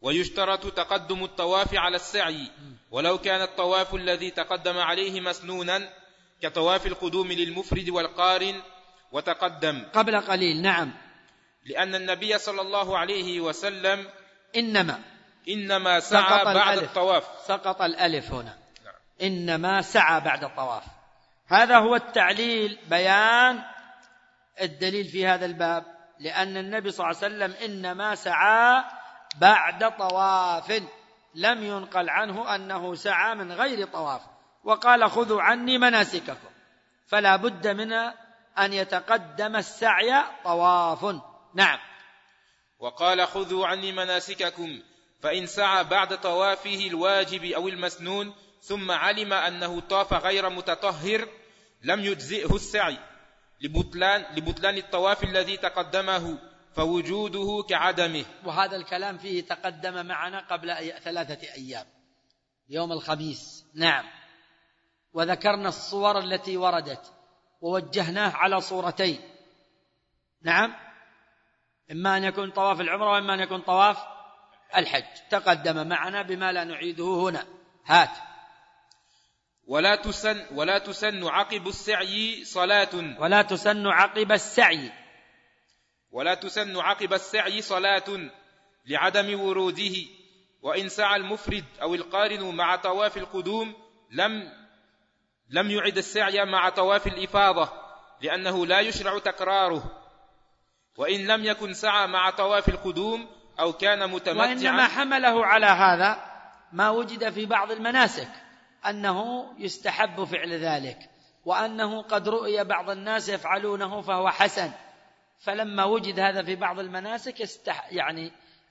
ويشترط تقدم الطواف على السعي ولو كان الطواف الذي تقدم عليه مسنونا كطواف القدوم للمفرد والقارن وتقدم قبل قليل. نعم. لأن النبي صلى الله عليه وسلم إنما إنما سعى بعد الطواف. سقط الألف هنا. إنما سعى بعد الطواف. هذا هو التعليل، بيان الدليل في هذا الباب، لأن النبي صلى الله عليه وسلم إنما سعى بعد طواف، لم ينقل عنه أنه سعى من غير طواف، وقال خذوا عني مناسككم، فلا بد من أن يتقدم السعي طواف. نعم. وقال خذوا عني مناسككم، فإن سعى بعد طوافه الواجب أو المسنون ثم علم أنه طاف غير متطهر لم يجزئه السعي لبطلان, لبطلان الطواف الذي تقدمه، فوجوده كعدمه. وهذا الكلام فيه تقدم معنا قبل أي ثلاثة أيام يوم الخميس. نعم. وذكرنا الصور التي وردت ووجهناه على صورتين. نعم. إما أن يكون طواف العمرة وإما أن يكون طواف الحج، تقدم معنا بما لا نعيده هنا. هات. ولا تسن ولا تسن عقب السعي صلاة ولا تسن عقب السعي ولا تسن عقب السعي صلاة لعدم وروده، وإن سعى المفرد أو القارن مع طواف القدوم لم لم يعد السعي مع طواف الإفاضة لأنه لا يشرع تكراره، وإن لم يكن سعى مع طواف القدوم أو كان متمتعا. وإنما حمله على هذا ما وجد في بعض المناسك أنه يستحب فعل ذلك، وأنه قد رؤي بعض الناس يفعلونه فهو حسن، فلما وجد هذا في بعض المناسك استح يعني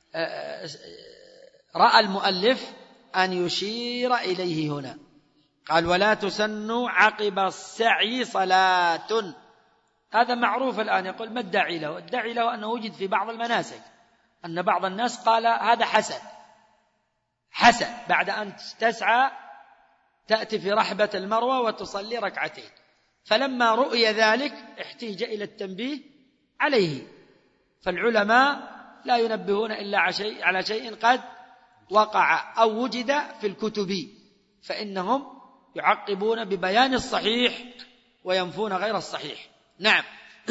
رأى المؤلف أن يشير إليه هنا. قال ولا تسن عقب السعي صلاة. هذا معروف الآن. يقول ما الداعي له؟ الداعي له أنه وجد في بعض المناسك أن بعض الناس قال هذا حسن حسن بعد أن تسعى تأتي في رحبة المروة وتصلي ركعتين، فلما رؤي ذلك احتيج إلى التنبيه عليه. فالعلماء لا ينبهون إلا على شيء قد وقع أو وجد في الكتب، فإنهم يعقبون ببيان الصحيح وينفون غير الصحيح. نعم.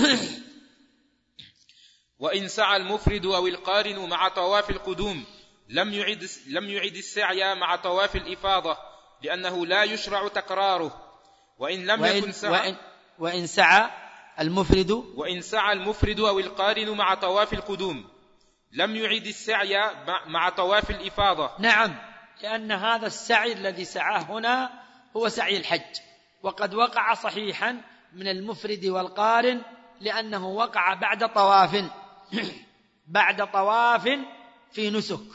وإن سعى المفرد أو القارن مع طواف القدوم لم يعد لم يعد السعي مع طواف الإفاضة لأنه لا يشرع تكراره، وإن لم وإن يكن سعى وإن, وإن سعى المفرد وإن سعى المفرد أو القارن مع طواف القدوم لم يعد السعي مع طواف الإفاضة. نعم، لأن هذا السعي الذي سعاه هنا هو سعي الحج، وقد وقع صحيحا من المفرد والقارن لأنه وقع بعد طواف بعد طواف في نسك،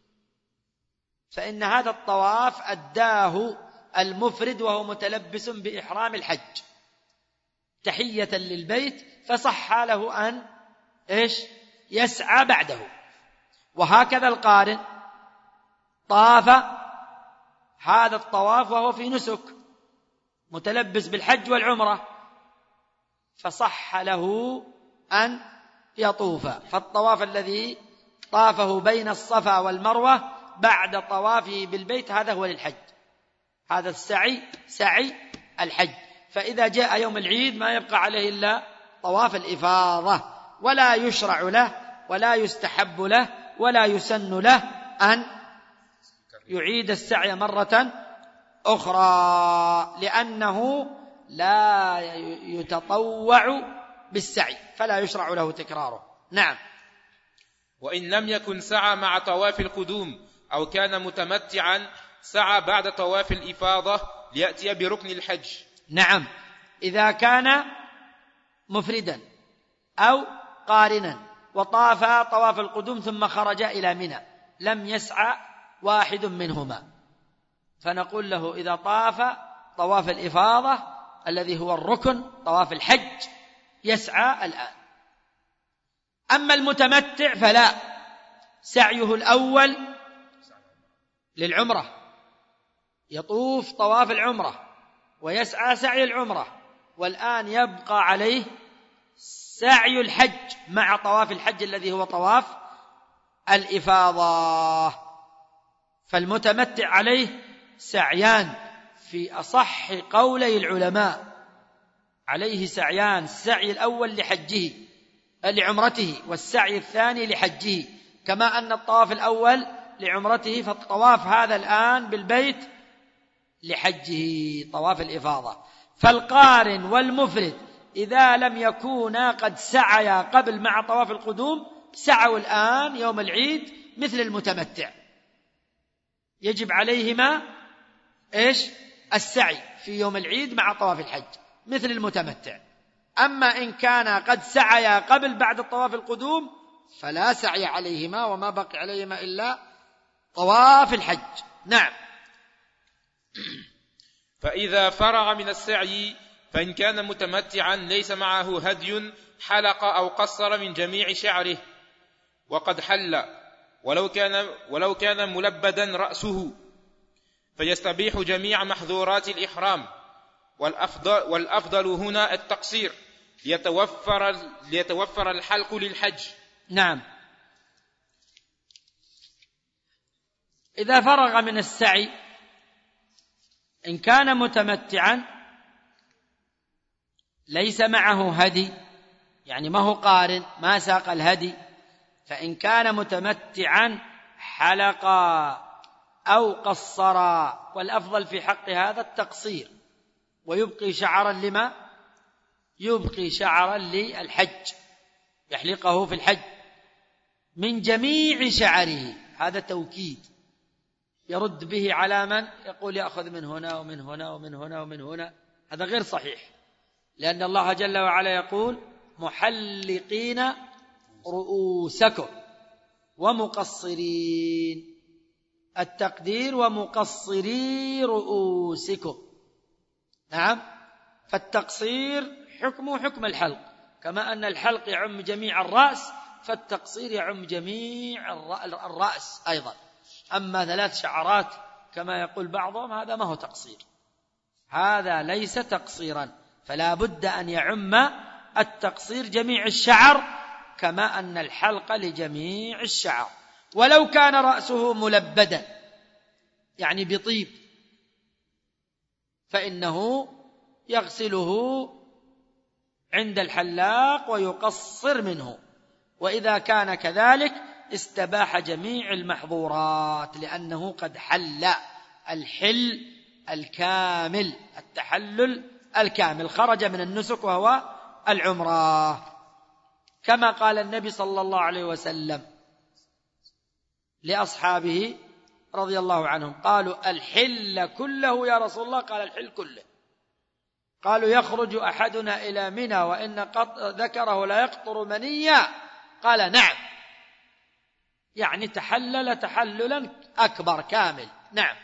فإن هذا الطواف أداه المفرد وهو متلبس بإحرام الحج تحية للبيت، فصح له أن إيش يسعى بعده. وهكذا القارن طاف هذا الطواف وهو في نسك متلبس بالحج والعمرة، فصح له أن يطوف. فالطواف الذي طافه بين الصفا والمروة بعد طوافه بالبيت هذا هو للحج، هذا السعي سعي الحج. فإذا جاء يوم العيد ما يبقى عليه إلا طواف الإفاضة، ولا يشرع له ولا يستحب له ولا يسن له أن يعيد السعي مرة أخرى، لأنه لا يتطوع بالسعي فلا يشرع له تكراره. نعم. وإن لم يكن سعى مع طواف القدوم أو كان متمتعا سعى بعد طواف الإفاضة ليأتي بركن الحج. نعم، إذا كان مفردا أو قارنا وطاف طواف القدوم ثم خرج إلى منى لم يسعى واحد منهما، فنقول له إذا طاف طواف الإفاضة الذي هو الركن طواف الحج يسعى الآن. أما المتمتع فلا، سعيه الأول للعمرة يطوف طواف العمرة ويسعى سعي العمرة، والآن يبقى عليه سعي الحج مع طواف الحج الذي هو طواف الإفاضة. فالمتمتع عليه سعيان في أصح قولي العلماء، عليه سعيان: السعي الأول لحجه لعمرته، والسعي الثاني لحجه، كما أن الطواف الأول لعمرته، فالطواف هذا الآن بالبيت لحجه، طواف الإفاضة. فالقارن والمفرد إذا لم يكونا قد سعيا قبل مع طواف القدوم سعوا الآن يوم العيد مثل المتمتع، يجب عليهما إيش؟ السعي في يوم العيد مع طواف الحج مثل المتمتع. أما إن كان قد سعيا قبل بعد الطواف القدوم فلا سعي عليهما، وما بقي عليهما إلا طواف الحج. نعم. فإذا فرغ من السعي فإن كان متمتعا ليس معه هدي حلق أو قصر من جميع شعره وقد حل، ولو كان, ولو كان ملبدا رأسه، فيستبيح جميع محظورات الإحرام. والأفضل, والأفضل هنا التقصير ليتوفر, ليتوفر الحلق للحج. نعم. إذا فرغ من السعي إن كان متمتعا ليس معه هدي، يعني ما هو قارن، ما ساق الهدي، فإن كان متمتعا حلق أو قصر، والأفضل في حق هذا التقصير، ويبقي شعرا لما؟ يبقي شعرا للحج، يحلقه في الحج من جميع شعره. هذا توكيد يرد به على من يقول يأخذ من هنا ومن هنا ومن هنا ومن هنا، هذا غير صحيح، لأن الله جل وعلا يقول: محلقين رؤوسكم ومقصرين، التقدير ومقصري رؤوسكم. نعم. فالتقصير حكمه حكم الحلق، كما أن الحلق يعم جميع الرأس فالتقصير يعم جميع الرأس أيضا. أما ثلاث شعرات كما يقول بعضهم هذا ما هو تقصير، هذا ليس تقصيرا، فلا بد أن يعم التقصير جميع الشعر، كما أن الحلق لجميع الشعر. ولو كان رأسه ملبدا يعني بطيب فإنه يغسله عند الحلاق ويقصر منه، وإذا كان كذلك استباح جميع المحظورات، لأنه قد حل الحل الكامل، التحلل الكامل، خرج من النسك وهو العمرة، كما قال النبي صلى الله عليه وسلم لأصحابه رضي الله عنهم، قالوا: الحل كله يا رسول الله؟ قال: الحل كله. قالوا: يخرج أحدنا إلى منى وإن ذكره لا يقطر منيا؟ قال: نعم، يعني تحلل تحللا أكبر كامل. نعم.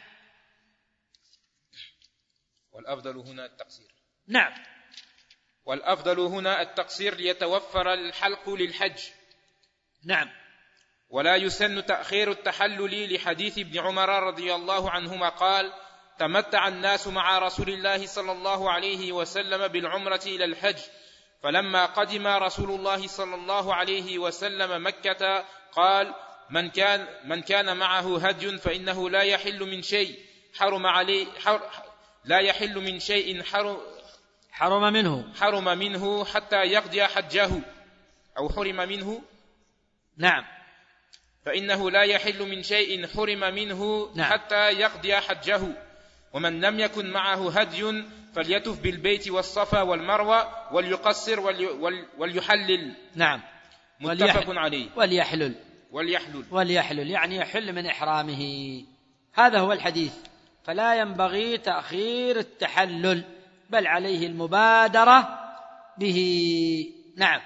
والأفضل هنا التقصير. نعم. والأفضل هنا التقصير ليتوفر الحلق للحج. نعم. ولا يسن تأخير التحلل لحديث ابن عمر رضي الله عنهما قال: تمتع الناس مع رسول الله صلى الله عليه وسلم بالعمرة إلى الحج، فلما قدم رسول الله صلى الله عليه وسلم مكة قال: من كان, من كان معه هدي فإنه لا يحل من شيء حرم عليه حر لا يحل من شيء حرم حرم منه حرم منه حتى يقضي حجه، أو حرم منه. نعم. فإنه لا يحل من شيء حرم منه نعم. حتى يقضي حجه. ومن لم يكن معه هدي فليطف بالبيت والصفا والمروة وليقصر وليحلل. نعم. متفق عليه. وليحلل وليحلل وليحلل يعني يحل من إحرامه. هذا هو الحديث. فلا ينبغي تأخير التحلل، بل عليه المبادرة به. نعم.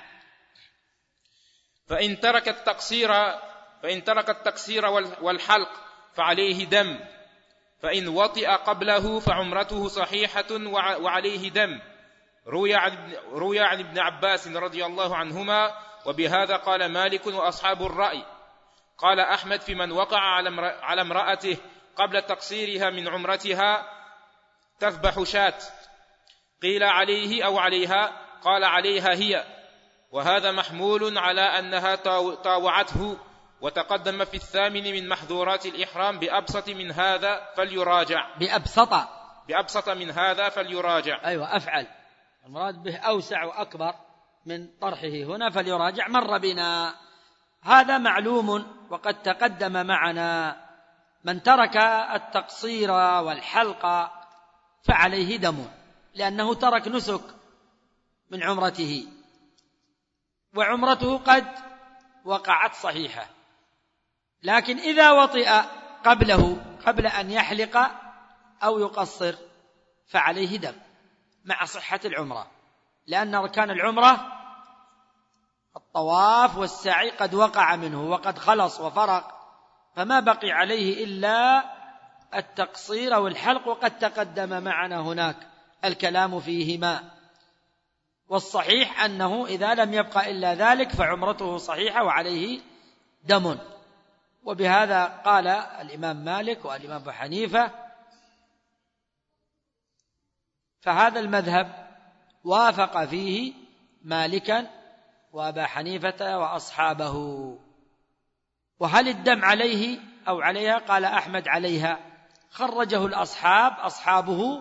فإن ترك التقصير فإن ترك التقصير والحلق فعليه دم، فإن وطئ قبله فعمرته صحيحة وعليه دم. روي عن روي عن ابن عباس رضي الله عنهما، وبهذا قال مالك وأصحاب الرأي. قال أحمد في من وقع على امرأته قبل تقصيرها من عمرتها تذبح شاة. قيل عليه أو عليها؟ قال عليها هي، وهذا محمول على أنها طاوعته وتقدم في الثامن من محظورات الإحرام بأبسط من هذا فليراجع. بأبسط بأبسط من هذا فليراجع. أيوة أفعل، المراد به أوسع وأكبر من طرحه هنا، فليراجع مر بنا. هذا معلوم وقد تقدم معنا. من ترك التقصير والحلق فعليه دم، لأنه ترك نسك من عمرته، وعمرته قد وقعت صحيحة. لكن إذا وطئ قبله قبل أن يحلق أو يقصر فعليه دم مع صحة العمرة، لأن أركان العمرة الطواف والسعي قد وقع منه وقد خلص وفرق، فما بقي عليه إلا التقصير والحلق، وقد تقدم معنا هناك الكلام فيهما. والصحيح أنه إذا لم يبقى إلا ذلك فعمرته صحيحة وعليه دم. وبهذا قال الإمام مالك والإمام أبو حنيفة، فهذا المذهب وافق فيه مالكا وأبا حنيفة وأصحابه. وهل الدم عليه أو عليها؟ قال أحمد عليها، خرجه الأصحاب أصحابه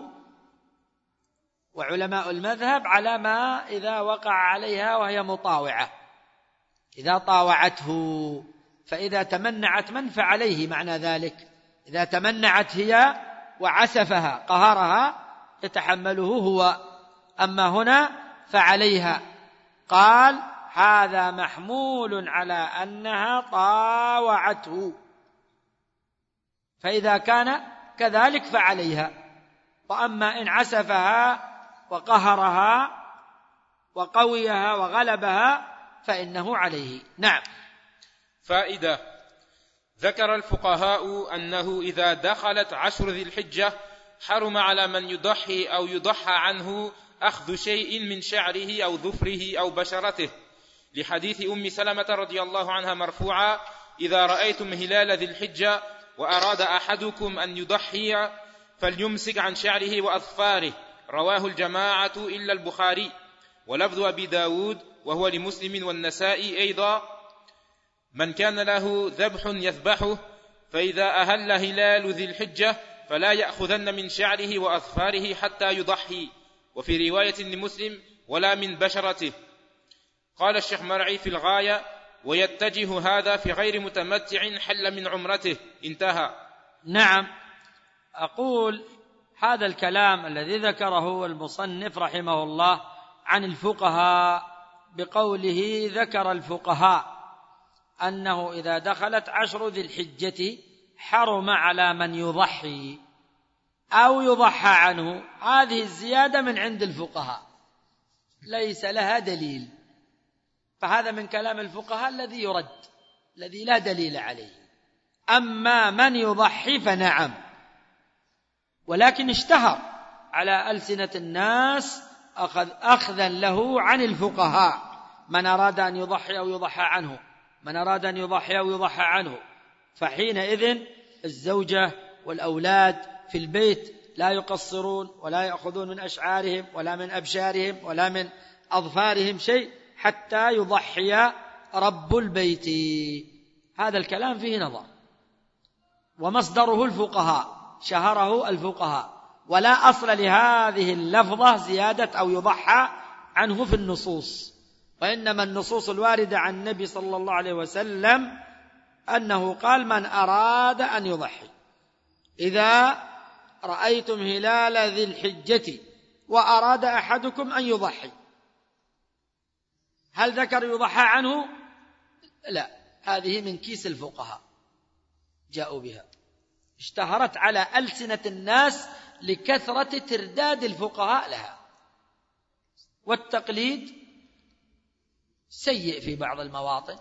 وعلماء المذهب على ما إذا وقع عليها وهي مطاوعة، إذا طاوعته، فإذا تمنعت من فعليه، معنى ذلك إذا تمنعت هي وعسفها قهرها يتحمله هو، أما هنا فعليها. قال هذا محمول على أنها طاوعته، فإذا كان كذلك فعليها، وأما إن عسفها وقهرها وقويها وغلبها فإنه عليه. نعم. فائدة: ذكر الفقهاء أنه إذا دخلت عشر ذي الحجة حرم على من يضحي أو يضحى عنه أخذ شيء من شعره أو ظفره أو بشرته، لحديث أم سلمة رضي الله عنها مرفوعا: إذا رأيتم هلال ذي الحجة وأراد أحدكم أن يضحي فليمسك عن شعره وأظفاره، رواه الجماعة إلا البخاري. ولفظ أبي داود وهو لمسلم والنسائي أيضا: من كان له ذبح يذبحه فإذا أهل هلال ذي الحجة فلا يأخذن من شعره وأظفاره حتى يضحي. وفي رواية لمسلم: ولا من بشرته. قال الشيخ مرعي في الغاية: ويتجه هذا في غير متمتع حل من عمرته. انتهى. نعم. أقول هذا الكلام الذي ذكره المصنف رحمه الله عن الفقهاء بقوله ذكر الفقهاء أنه إذا دخلت عشر ذي الحجة حرم على من يضحي أو يضحى عنه، هذه الزيادة من عند الفقهاء ليس لها دليل، فهذا من كلام الفقهاء الذي يرد، الذي لا دليل عليه. أما من يضحي فنعم، ولكن اشتهر على ألسنة الناس أخذ أخذا له عن الفقهاء: من أراد أن يضحي أو يضحى عنه، من أراد أن يضحي أو يضحى عنه. فحينئذ الزوجة والأولاد في البيت لا يقصرون ولا يأخذون من أشعارهم ولا من أبشارهم ولا من أظفارهم شيء حتى يضحي رب البيت. هذا الكلام فيه نظر، ومصدره الفقهاء، شهره الفقهاء، ولا أصل لهذه اللفظة زيادة أو يضحى عنه في النصوص، وإنما النصوص الواردة عن النبي صلى الله عليه وسلم أنه قال: من أراد أن يضحي إذا رأيتم هلال ذي الحجة وأراد أحدكم أن يضحي. هل ذكر يضحى عنه؟ لا، هذه من كيس الفقهاء جاءوا بها، اشتهرت على ألسنة الناس لكثرة ترداد الفقهاء لها. والتقليد سيء في بعض المواطن،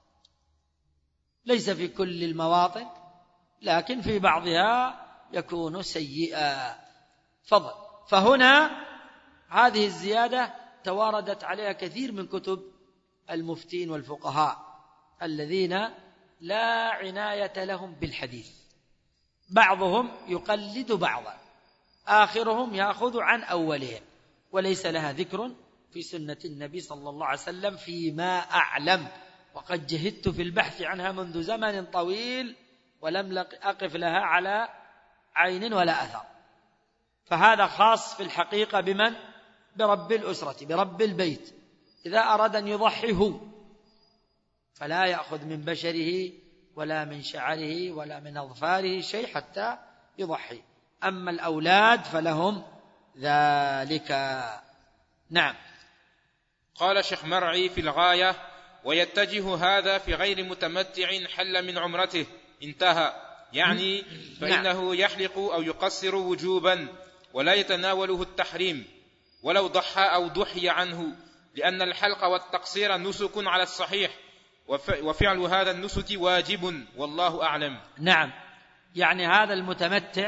ليس في كل المواطن، لكن في بعضها يكون سيئا. فضل. فهنا هذه الزيادة تواردت عليها كثير من كتب المفتين والفقهاء الذين لا عناية لهم بالحديث، بعضهم يقلد بعضا، آخرهم يأخذ عن أولهم، وليس لها ذكر في سنة النبي صلى الله عليه وسلم فيما أعلم، وقد جهدت في البحث عنها منذ زمن طويل ولم أقف لها على عين ولا أثر. فهذا خاص في الحقيقة بمن؟ برب الأسرة، برب البيت. إذا أراد أن يضحي هو فلا يأخذ من بشره ولا من شعره ولا من أظفاره شيء حتى يضحي. أما الأولاد فلهم ذلك. نعم. قال شيخ مرعي في الغاية: ويتجه هذا في غير متمتع حل من عمرته، انتهى. يعني فإنه يحلق أو يقصر وجوبا ولا يتناوله التحريم ولو ضحى أو ضحي عنه، لأن الحلق والتقصير نسك على الصحيح، وفعل هذا النسك واجب، والله أعلم. نعم. يعني هذا المتمتع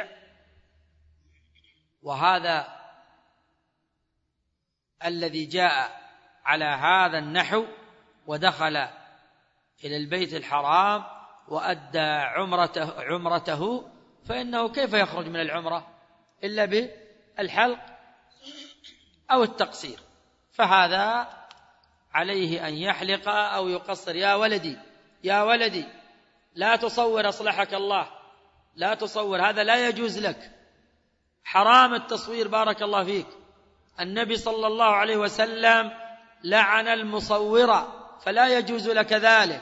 وهذا الذي جاء على هذا النحو ودخل إلى البيت الحرام وأدى عمرته, عمرته فإنه كيف يخرج من العمرة إلا بالحلق أو التقصير؟ فهذا عليه أن يحلق أو يقصر. يا ولدي يا ولدي لا تصور أصلحك الله، لا تصور، هذا لا يجوز لك، حرام التصوير بارك الله فيك. النبي صلى الله عليه وسلم لعن المصور فلا يجوز لك ذلك.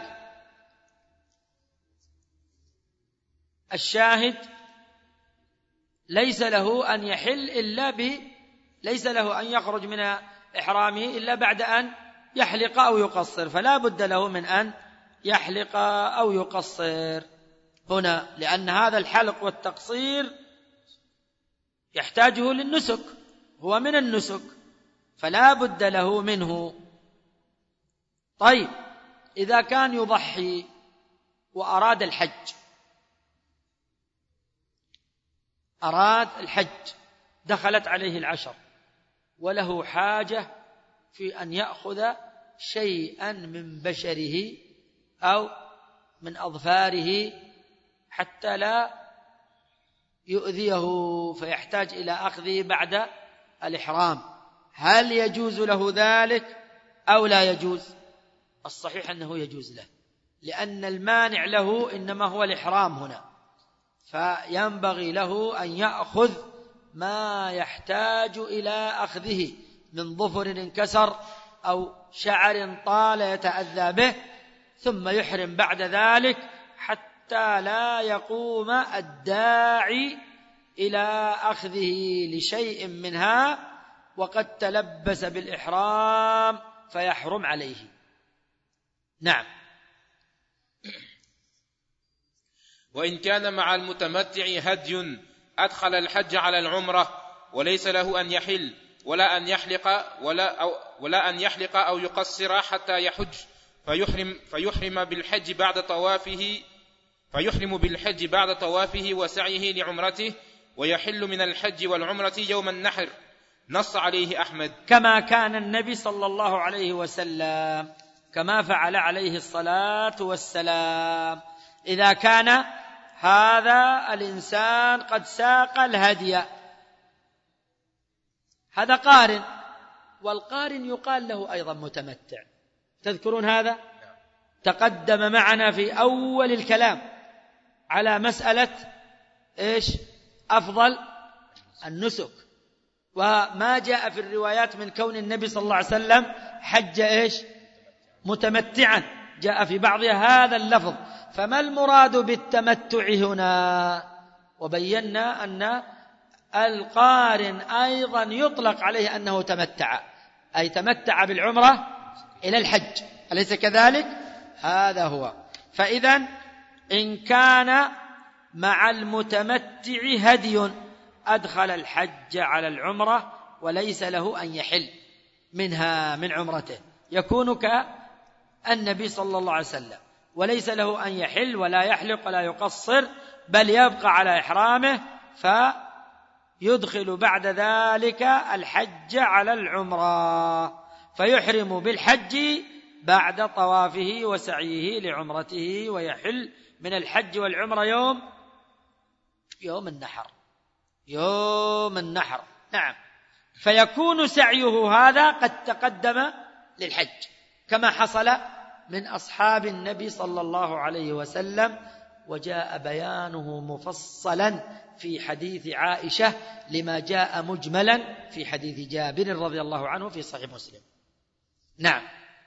الشاهد ليس له أن يحل إلا ب ليس له أن يخرج من إحرامه إلا بعد أن يحلق أو يقصر، فلا بد له من أن يحلق أو يقصر هنا، لأن هذا الحلق والتقصير يحتاجه للنسك، هو من النسك فلا بد له منه. طيب إذا كان يضحي وأراد الحج، أراد الحج دخلت عليه العشر وله حاجة في أن يأخذ شيئا من بشره أو من أظفاره حتى لا يؤذيه فيحتاج إلى أخذه بعد الإحرام، هل يجوز له ذلك أو لا يجوز؟ الصحيح أنه يجوز له، لأن المانع له إنما هو الإحرام هنا، فينبغي له أن يأخذ ما يحتاج إلى أخذه من ظفر انكسر أو شعر طال يتأذى به، ثم يحرم بعد ذلك حتى لا يقوم الداعي إلى أخذه لشيء منها وقد تلبس بالإحرام فيحرم عليه. نعم. وإن كان مع المتمتع هدي أدخل الحج على العمرة وليس له أن يحل ولا أن يحلق ولا, أو ولا أن يحلق أو يقصر حتى يحج، فيحرم, فيحرم بالحج بعد طوافه فيحرم بالحج بعد طوافه وسعيه لعمرته، ويحل من الحج والعمرة يوم النحر، نص عليه أحمد. كما كان النبي صلى الله عليه وسلم، كما فعل عليه الصلاة والسلام. إذا كان هذا الإنسان قد ساق الهدي، هذا قارن، والقارن يقال له أيضا متمتع، تذكرون هذا؟ تقدم معنا في أول الكلام على مسألة إيش؟ أفضل النسك، وما جاء في الروايات من كون النبي صلى الله عليه وسلم حج إيش؟ متمتعا، جاء في بعضها هذا اللفظ. فما المراد بالتمتع هنا؟ وبينا أن القارن أيضا يطلق عليه أنه تمتع، أي تمتع بالعمرة إلى الحج، أليس كذلك؟ هذا هو. فإذا إن كان مع المتمتع هدي أدخل الحج على العمرة وليس له أن يحل منها من عمرته، يكون كالنبي صلى الله عليه وسلم، وليس له أن يحل ولا يحلق ولا يقصر، بل يبقى على إحرامه فيدخل بعد ذلك الحج على العمرة، فيحرم بالحج بعد طوافه وسعيه لعمرته، ويحل من الحج والعمرة يوم يوم النحر يوم النحر. نعم. فيكون سعيه هذا قد تقدم للحج كما حصل من أصحاب النبي صلى الله عليه وسلم، وجاء بيانه مفصلا في حديث عائشة لما جاء مجملا في حديث جابر رضي الله عنه في صحيح مسلم. نعم.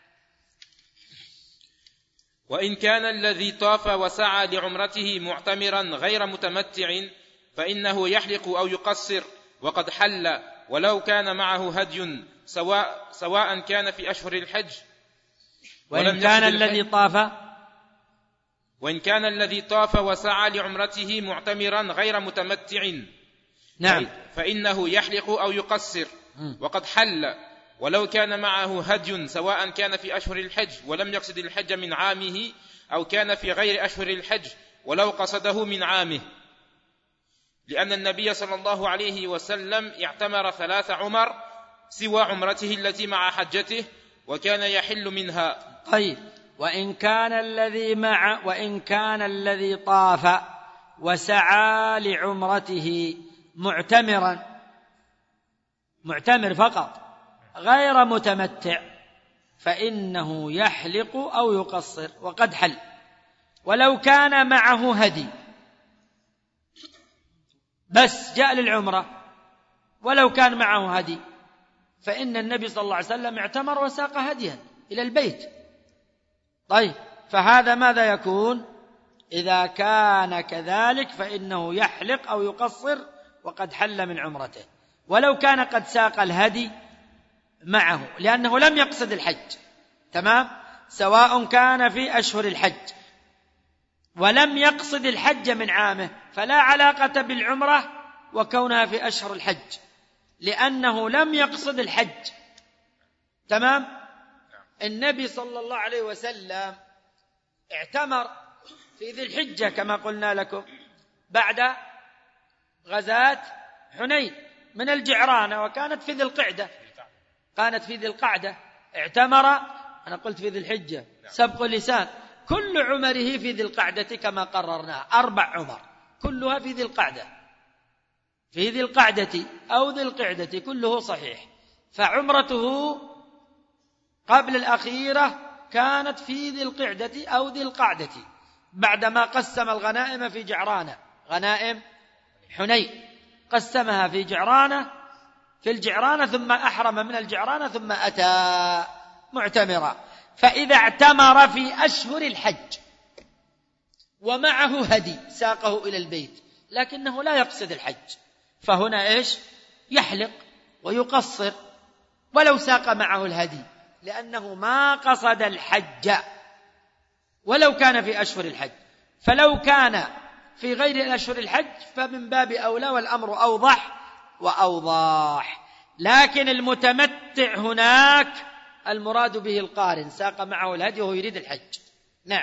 وإن كان الذي طاف وسعى لعمرته معتمرا غير متمتع فإنه يحلق أو يقصر وقد حل، ولو كان معه هدي سواء, سواء كان في أشهر الحج. وإن كان الذي طاف وإن كان الذي طاف وسعى لعمرته معتمرا غير متمتع نعم فإنه يحلق أو يقصر وقد حل، ولو كان معه هدي سواء كان في أشهر الحج ولم يقصد الحج من عامه أو كان في غير أشهر الحج ولو قصده من عامه، لأن النبي صلى الله عليه وسلم اعتمر ثلاث عمر سوى عمرته التي مع حجته وكان يحل منها. طيب، وإن كان الذي مع وإن كان الذي طاف وسعى لعمرته معتمرا معتمر فقط غير متمتع فإنه يحلق أو يقصر وقد حل، ولو كان معه هدي بس جاء للعمرة ولو كان معه هدي فإن النبي صلى الله عليه وسلم اعتمر وساق هديا إلى البيت. طيب، فهذا ماذا يكون؟ إذا كان كذلك فإنه يحلق أو يقصر وقد حل من عمرته، ولو كان قد ساق الهدي معه لأنه لم يقصد الحج، تمام، سواء كان في أشهر الحج ولم يقصد الحج من عامه فلا علاقة بالعمرة وكونها في أشهر الحج لأنه لم يقصد الحج، تمام. النبي صلى الله عليه وسلم اعتمر في ذي الحجة كما قلنا لكم بعد غزاة حنين من الجعرانة، وكانت في ذي القعدة كانت في ذي القعدة اعتمر، أنا قلت في ذي الحجة سبق اللسان، كل عمره في ذي القعدة كما قررنا، أربع عمر كلها في ذي القعدة في ذي القعدة أو ذي القعدة كله صحيح. فعمرته قبل الأخيرة كانت في ذي القعدة أو ذي القعدة بعدما قسم الغنائم في جعرانة، غنائم حنين قسمها في جعرانة في الجعرانة ثم أحرم من الجعرانة ثم أتى معتمرا. فإذا اعتمر في أشهر الحج ومعه هدي ساقه إلى البيت لكنه لا يقصد الحج فهنا إيش؟ يحلق ويقصر ولو ساق معه الهدي لأنه ما قصد الحج ولو كان في أشهر الحج. فلو كان في غير أشهر الحج فمن باب أولى والأمر أوضح وأوضح. لكن المتمتع هناك المراد به القارن ساق معه الهدي وهو يريد الحج. نعم.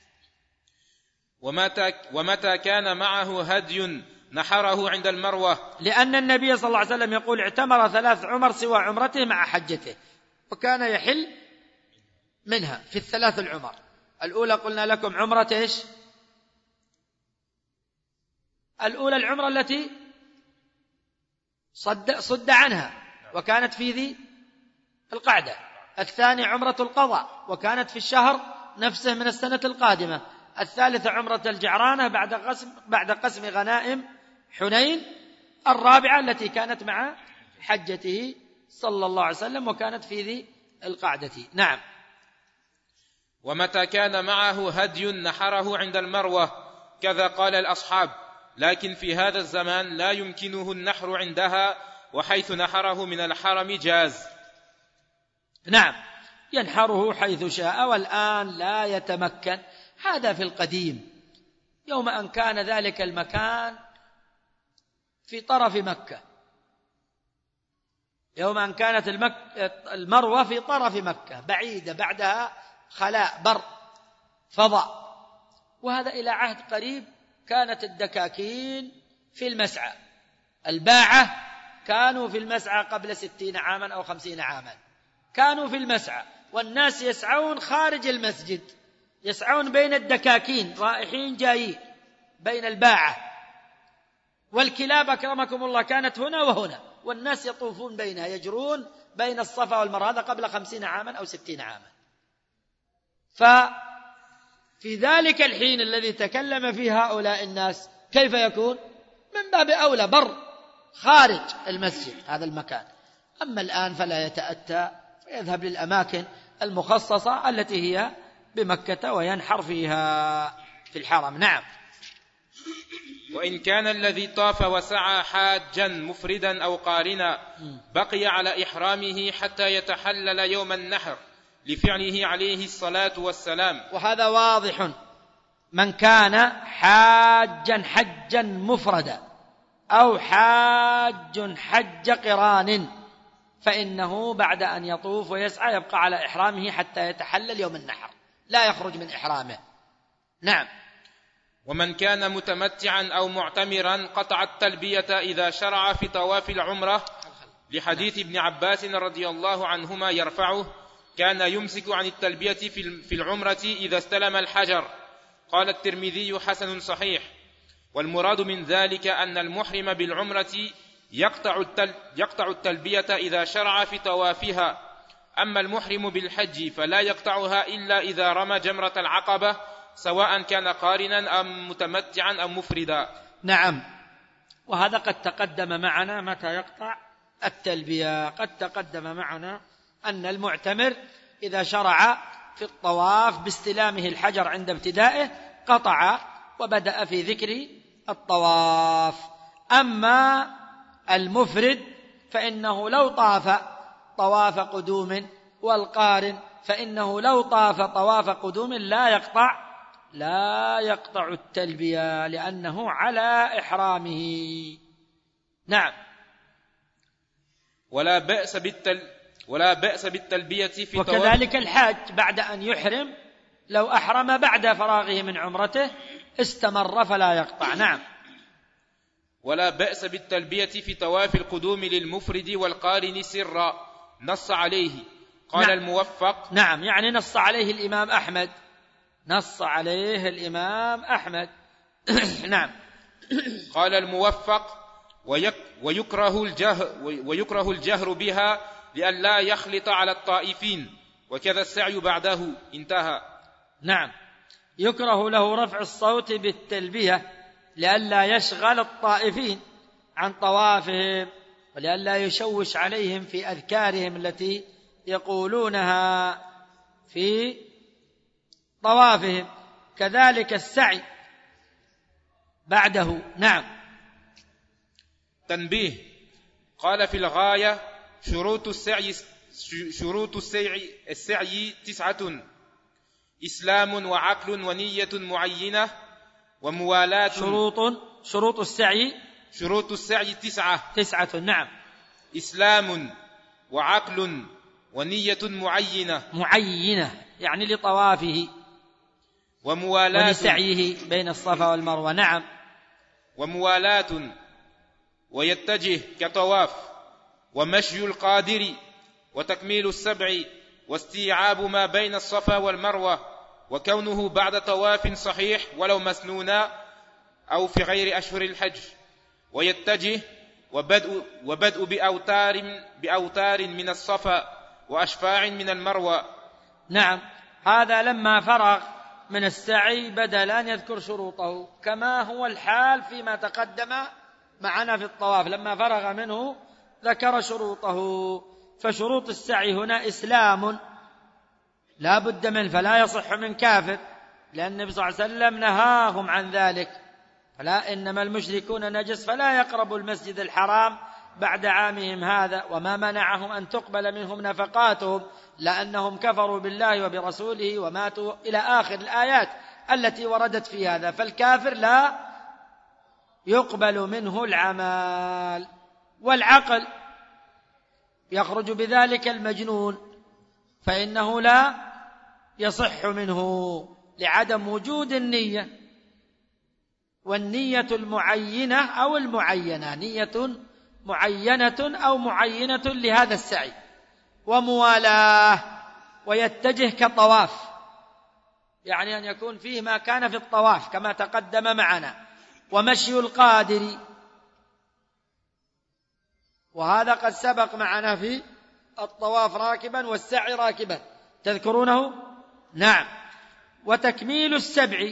ومتى, ومتى كان معه هدي نحره عند المروة، لأن النبي صلى الله عليه وسلم يقول اعتمر ثلاث عمر سوى عمرته مع حجته، وكان يحل منها في الثلاث العمر. الأولى قلنا لكم عمرة إيش؟ الأولى العمرة التي صد, صد عنها وكانت في ذي القعدة. الثانية عمرة القضاء وكانت في الشهر نفسه من السنة القادمة. الثالثة عمرة الجعرانة بعد قسم, بعد قسم غنائم حنين. الرابعة التي كانت مع حجته صلى الله عليه وسلم وكانت في ذي القعدة. نعم. ومتى كان معه هدي نحره عند المروة كذا قال الأصحاب، لكن في هذا الزمان لا يمكنه النحر عندها، وحيث نحره من الحرم جاز. نعم، ينحره حيث شاء، والآن لا يتمكن. هذا في القديم يوم أن كان ذلك المكان في طرف مكة، يوم أن كانت المك... المروة في طرف مكة بعيدة، بعدها خلاء بر فضاء. وهذا إلى عهد قريب كانت الدكاكين في المسعى، الباعة كانوا في المسعى قبل ستين عاما أو خمسين عاما، كانوا في المسعى والناس يسعون خارج المسجد، يسعون بين الدكاكين رائحين جايين بين الباعة، والكلاب أكرمكم الله كانت هنا وهنا، والناس يطوفون بينها يجرون بين الصفا والمروة. هذا قبل خمسين عاما أو ستين عاما. ففي ذلك الحين الذي تكلم فيه هؤلاء الناس كيف يكون؟ من باب أولى بر خارج المسجد هذا المكان. أما الآن فلا يتأتى ويذهب للأماكن المخصصة التي هي بمكة وينحر فيها في الحرم. نعم. وإن كان الذي طاف وسعى حاجا مفردا أو قارنا بقي على إحرامه حتى يتحلل يوم النحر لفعله عليه الصلاة والسلام. وهذا واضح، من كان حاجا حجا مفردا أو حاج حج قران فإنه بعد أن يطوف ويسعى يبقى على إحرامه حتى يتحلل يوم النحر، لا يخرج من إحرامه. نعم. ومن كان متمتعا أو معتمرا قطع التلبية إذا شرع في طواف العمرة، لحديث ابن عباس رضي الله عنهما يرفعه: كان يمسك عن التلبية في العمرة إذا استلم الحجر. قال الترمذي: حسن صحيح. والمراد من ذلك أن المحرم بالعمرة يقطع, التل يقطع التلبية إذا شرع في طوافها، أما المحرم بالحج فلا يقطعها إلا إذا رمى جمرة العقبة، سواء كان قارنا أم متمتعا أم مفردا. نعم. وهذا قد تقدم معنا متى يقطع التلبية. قد تقدم معنا أن المعتمر إذا شرع في الطواف باستلامه الحجر عند ابتدائه قطع وبدأ في ذكر الطواف. أما المفرد فإنه لو طاف طواف قدوم، والقارن فإنه لو طاف طواف قدوم لا يقطع لا يقطع التلبية لأنه على إحرامه. نعم. ولا بأس بالتل ولا بأس بالتلبية في وكذلك الحاج بعد أن يحرم لو أحرم بعد فراغه من عمرته استمر فلا يقطع. نعم. ولا بأس بالتلبية في طواف القدوم للمفرد والقارن سرا، نص عليه. قال نعم. الموفق. نعم، يعني نص عليه الإمام أحمد نص عليه الإمام أحمد نعم. قال الموفق: ويك ويكره الجهر, ويكره الجهر بها لئلا يخلط على الطائفين، وكذا السعي بعده. انتهى. نعم. يكره له رفع الصوت بالتلبية لئلا يشغل الطائفين عن طوافهم ولئلا يشوش عليهم في أذكارهم التي يقولونها في طوافهم. كذلك السعي بعده. نعم. تنبيه. قال في الغاية: شروط السعي شروط السعي, السعي تسعة: إسلام وعقل ونية معينة وموالاة. شروط شروط السعي شروط السعي تسعة تسعة نعم. إسلام وعقل ونية معينة معينة يعني لطوافه وموالاة ولسعيه بين الصفا والمروة. نعم. وموالاة ويتجه كطواف، ومشي القادر، وتكميل السبع، واستيعاب ما بين الصفا والمروة، وكونه بعد طواف صحيح ولو مسنونا أو في غير أشهر الحج. ويتجه وبدء, وبدء بأوتار, بأوتار من الصفا وأشفاع من المروة. نعم. هذا لما فرغ من السعي بدل أن يذكر شروطه كما هو الحال فيما تقدم معنا في الطواف، لما فرغ منه ذكر شروطه. فشروط السعي هنا إسلام لا بد منه فلا يصح من كافر، لأن النبي صلى الله عليه وسلم نهاهم عن ذلك. فلا إنما المشركون نجس فلا يقربوا المسجد الحرام بعد عامهم هذا، وما منعهم أن تقبل منهم نفقاتهم لأنهم كفروا بالله وبرسوله وماتوا إلى آخر الآيات التي وردت في هذا. فالكافر لا يقبل منه العمل. والعقل يخرج بذلك المجنون فإنه لا يصح منه لعدم وجود النية، والنية المعينة أو المعينة، نية معينة أو معينة لهذا السعي. وموالاه ويتجه كطواف، يعني أن يكون فيه ما كان في الطواف كما تقدم معنا. ومشي القادر، وهذا قد سبق معنا في الطواف راكبا والسعي راكبا، تذكرونه؟ نعم. وتكميل السبع،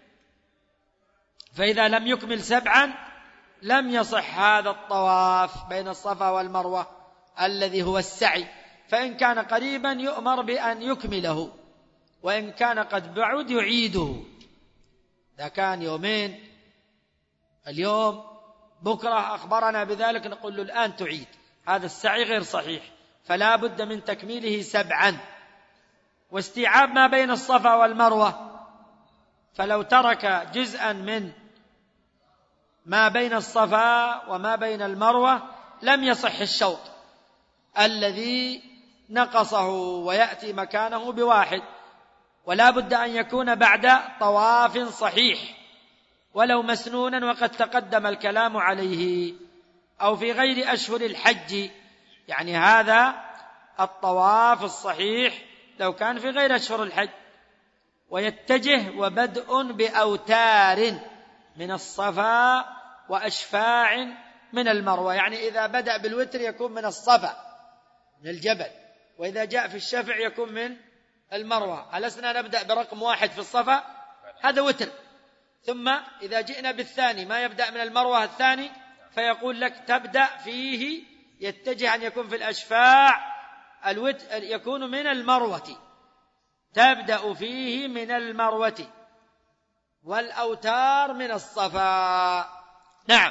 فإذا لم يكمل سبعا لم يصح هذا الطواف بين الصفا والمروة الذي هو السعي، فإن كان قريبا يؤمر بأن يكمله، وإن كان قد بعد يعيده. إذا كان يومين اليوم بكرة أخبرنا بذلك نقول له الآن تعيد، هذا السعي غير صحيح، فلا بد من تكميله سبعا. واستيعاب ما بين الصفا والمروة، فلو ترك جزءا من ما بين الصفا وما بين المروة لم يصح الشوط الذي نقصه ويأتي مكانه بواحد، ولا بد أن يكون بعد طواف صحيح ولو مسنونا، وقد تقدم الكلام عليه، أو في غير أشهر الحج. يعني هذا الطواف الصحيح لو كان في غير أشهر الحج، ويتجه وبدء بأوتار من الصفا وأشفاع من المروة، يعني إذا بدأ بالوتر يكون من الصفا من الجبل، وإذا جاء في الشفع يكون من المروة. ألسنا نبدأ برقم واحد في الصفا هذا وتر، ثم إذا جئنا بالثاني ما يبدأ من المروة الثاني فيقول لك تبدأ فيه، يتجه أن يكون في الأشفاع الوتر يكون من المروة، تبدأ فيه من المروة، والأوتار من الصفا. نعم.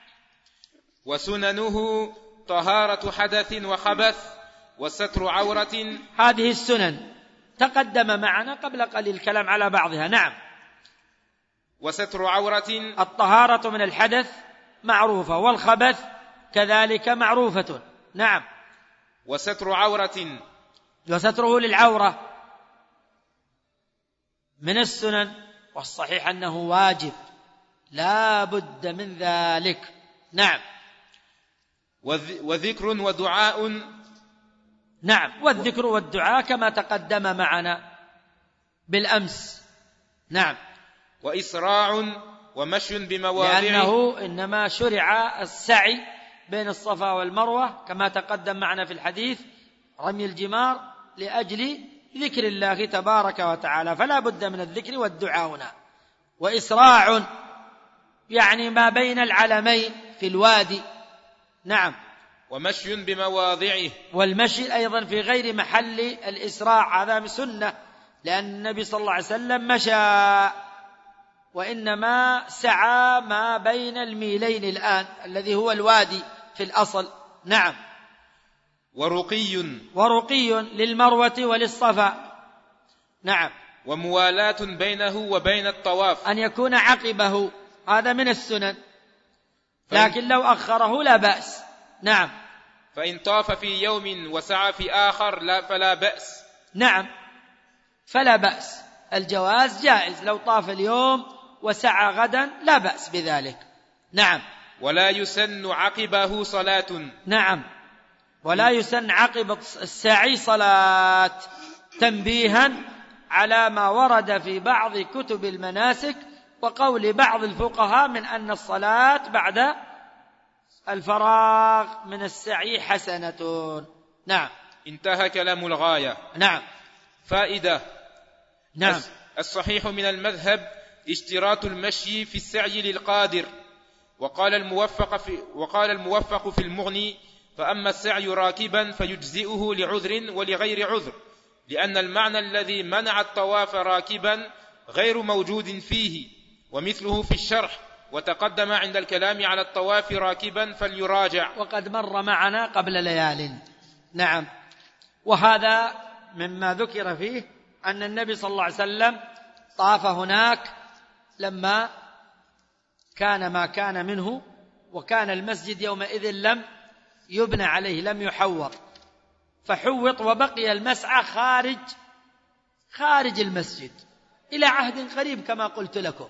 وسننه طهارة حدث وخبث وستر عورة. هذه السنن تقدم معنا قبل قليل الكلام على بعضها. نعم. وستر عورة، الطهارة من الحدث معروفة، والخبث كذلك معروفة. نعم. وستر عورة، وستره للعورة من السنن، والصحيح أنه واجب لا بد من ذلك. نعم. وذكر ودعاء. نعم. والذكر والدعاء كما تقدم معنا بالأمس. نعم. وإسراع ومشي بمواضعه، لأنه إنما شرع السعي بين الصفا والمروة كما تقدم معنا في الحديث رمي الجمار لأجل ذكر الله تبارك وتعالى، فلا بد من الذكر والدعاء هنا. وإسراع يعني ما بين العلمين في الوادي. نعم. ومشي بمواضعه، والمشي أيضا في غير محل الإسراع هذا سنة، لأن النبي صلى الله عليه وسلم مشى، وإنما سعى ما بين الميلين الآن الذي هو الوادي في الأصل. نعم. ورقي، ورقي للمروة وللصفا. نعم. وموالاة بينه وبين الطواف، أن يكون عقبه، هذا من السنن، لكن لو أخره لا بأس. نعم. فإن طاف في يوم وسعى في آخر لا فلا بأس. نعم، فلا بأس، الجواز جائز، لو طاف اليوم وسعى غدا لا بأس بذلك. نعم. ولا يسن عقبه صلاة. نعم. ولا يسن عقب السعي صلاة، تنبيها على ما ورد في بعض كتب المناسك وقول بعض الفقهاء من أن الصلاة بعد الفراغ من السعي حسنة. نعم. انتهى كلام الغاية. نعم. فائدة. نعم. الصحيح من المذهب اشتراط المشي في السعي للقادر، وقال الموفق في, وقال الموفق في المغني: فأما السعي راكبا فيجزئه لعذر ولغير عذر، لأن المعنى الذي منع الطواف راكبا غير موجود فيه، ومثله في الشرح وتقدم عند الكلام على الطواف راكبا فليراجع، وقد مر معنا قبل ليال. نعم. وهذا مما ذكر فيه أن النبي صلى الله عليه وسلم طاف هناك لما كان ما كان منه، وكان المسجد يومئذ لم يبنى عليه، لم يحوط، فحوط وبقي المسعى خارج خارج المسجد إلى عهد قريب كما قلت لكم.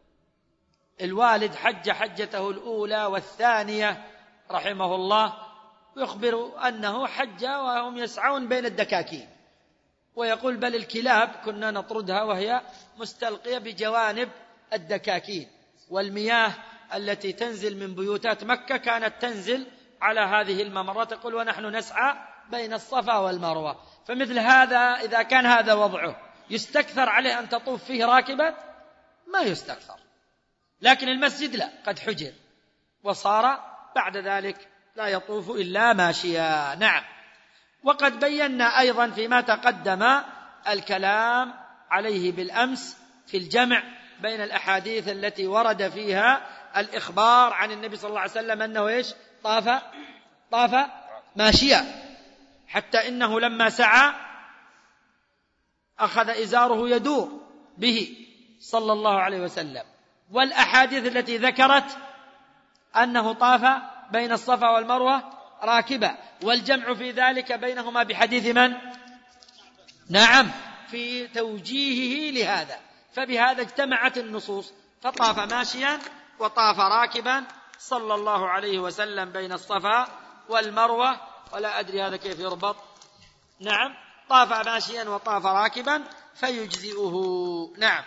الوالد حج حجته الأولى والثانية رحمه الله، يخبر أنه حج وهم يسعون بين الدكاكين، ويقول بل الكلاب كنا نطردها وهي مستلقية بجوانب الدكاكين، والمياه التي تنزل من بيوتات مكة كانت تنزل على هذه الممرات، يقول ونحن نسعى بين الصفا والمروة. فمثل هذا إذا كان هذا وضعه يستكثر عليه أن تطوف فيه راكبا؟ ما يستكثر. لكن المسجد لا، قد حجر وصار بعد ذلك لا يطوف إلا ماشيا. نعم. وقد بينا أيضا فيما تقدم الكلام عليه بالأمس في الجمع بين الأحاديث التي ورد فيها الإخبار عن النبي صلى الله عليه وسلم أنه إيش؟ طاف طاف ماشيا، حتى إنه لما سعى أخذ إزاره يدور به صلى الله عليه وسلم. والأحاديث التي ذكرت أنه طاف بين الصفا والمروة راكبا، والجمع في ذلك بينهما بحديث من؟ نعم، في توجيهه لهذا. فبهذا اجتمعت النصوص، فطاف ماشيا وطاف راكبا صلى الله عليه وسلم بين الصفا والمروة. ولا أدري هذا كيف يربط. نعم، طاف ماشيا وطاف راكبا فيجزئه. نعم.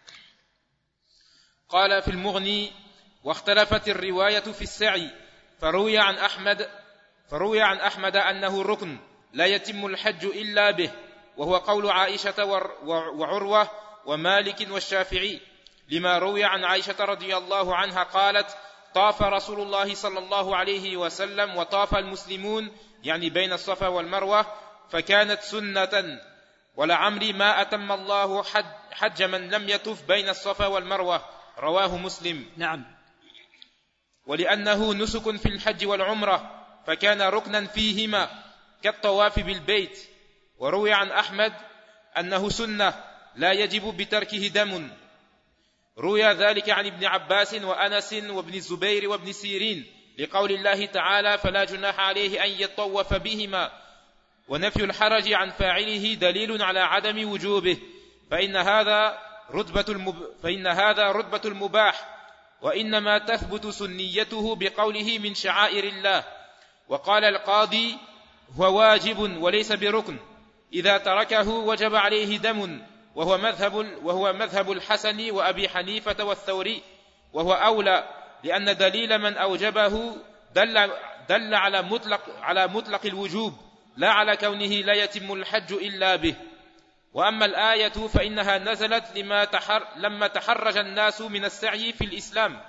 قال في المغني: واختلفت الرواية في السعي، فروي عن أحمد فروي عن أحمد أنه ركن لا يتم الحج إلا به، وهو قول عائشة وعروة ومالك والشافعي، لما روي عن عائشة رضي الله عنها قالت: طاف رسول الله صلى الله عليه وسلم وطاف المسلمون، يعني بين الصفا والمروة، فكانت سنة، ولعمري ما أتم الله حج, حج من لم يطف بين الصفا والمروة. رواه مسلم. نعم. ولأنه نسك في الحج والعمرة، فكان ركنا فيهما كالطواف بالبيت. وروي عن أحمد أنه سنة لا يجب بتركه دم. روي ذلك عن ابن عباس وأنس وابن الزبير وابن سيرين، لقول الله تعالى: فلا جناح عليه أن يطوف بهما. ونفي الحرج عن فاعله دليل على عدم وجوبه، فإن هذا رتبة المب... فإن هذا رتبة المباح، وإنما تثبت سنيته بقوله من شعائر الله. وقال القاضي: هو واجب وليس بركن، إذا تركه وجب عليه دم، وهو مذهب وهو مذهب الحسن وأبي حنيفة والثوري، وهو أولى، لأن دليل من أوجبه دل, دل على مطلق على مطلق الوجوب، لا على كونه لا يتم الحج إلا به. وأما الآية فإنها نزلت لما تحر لما تحرج الناس من السعي في الإسلام.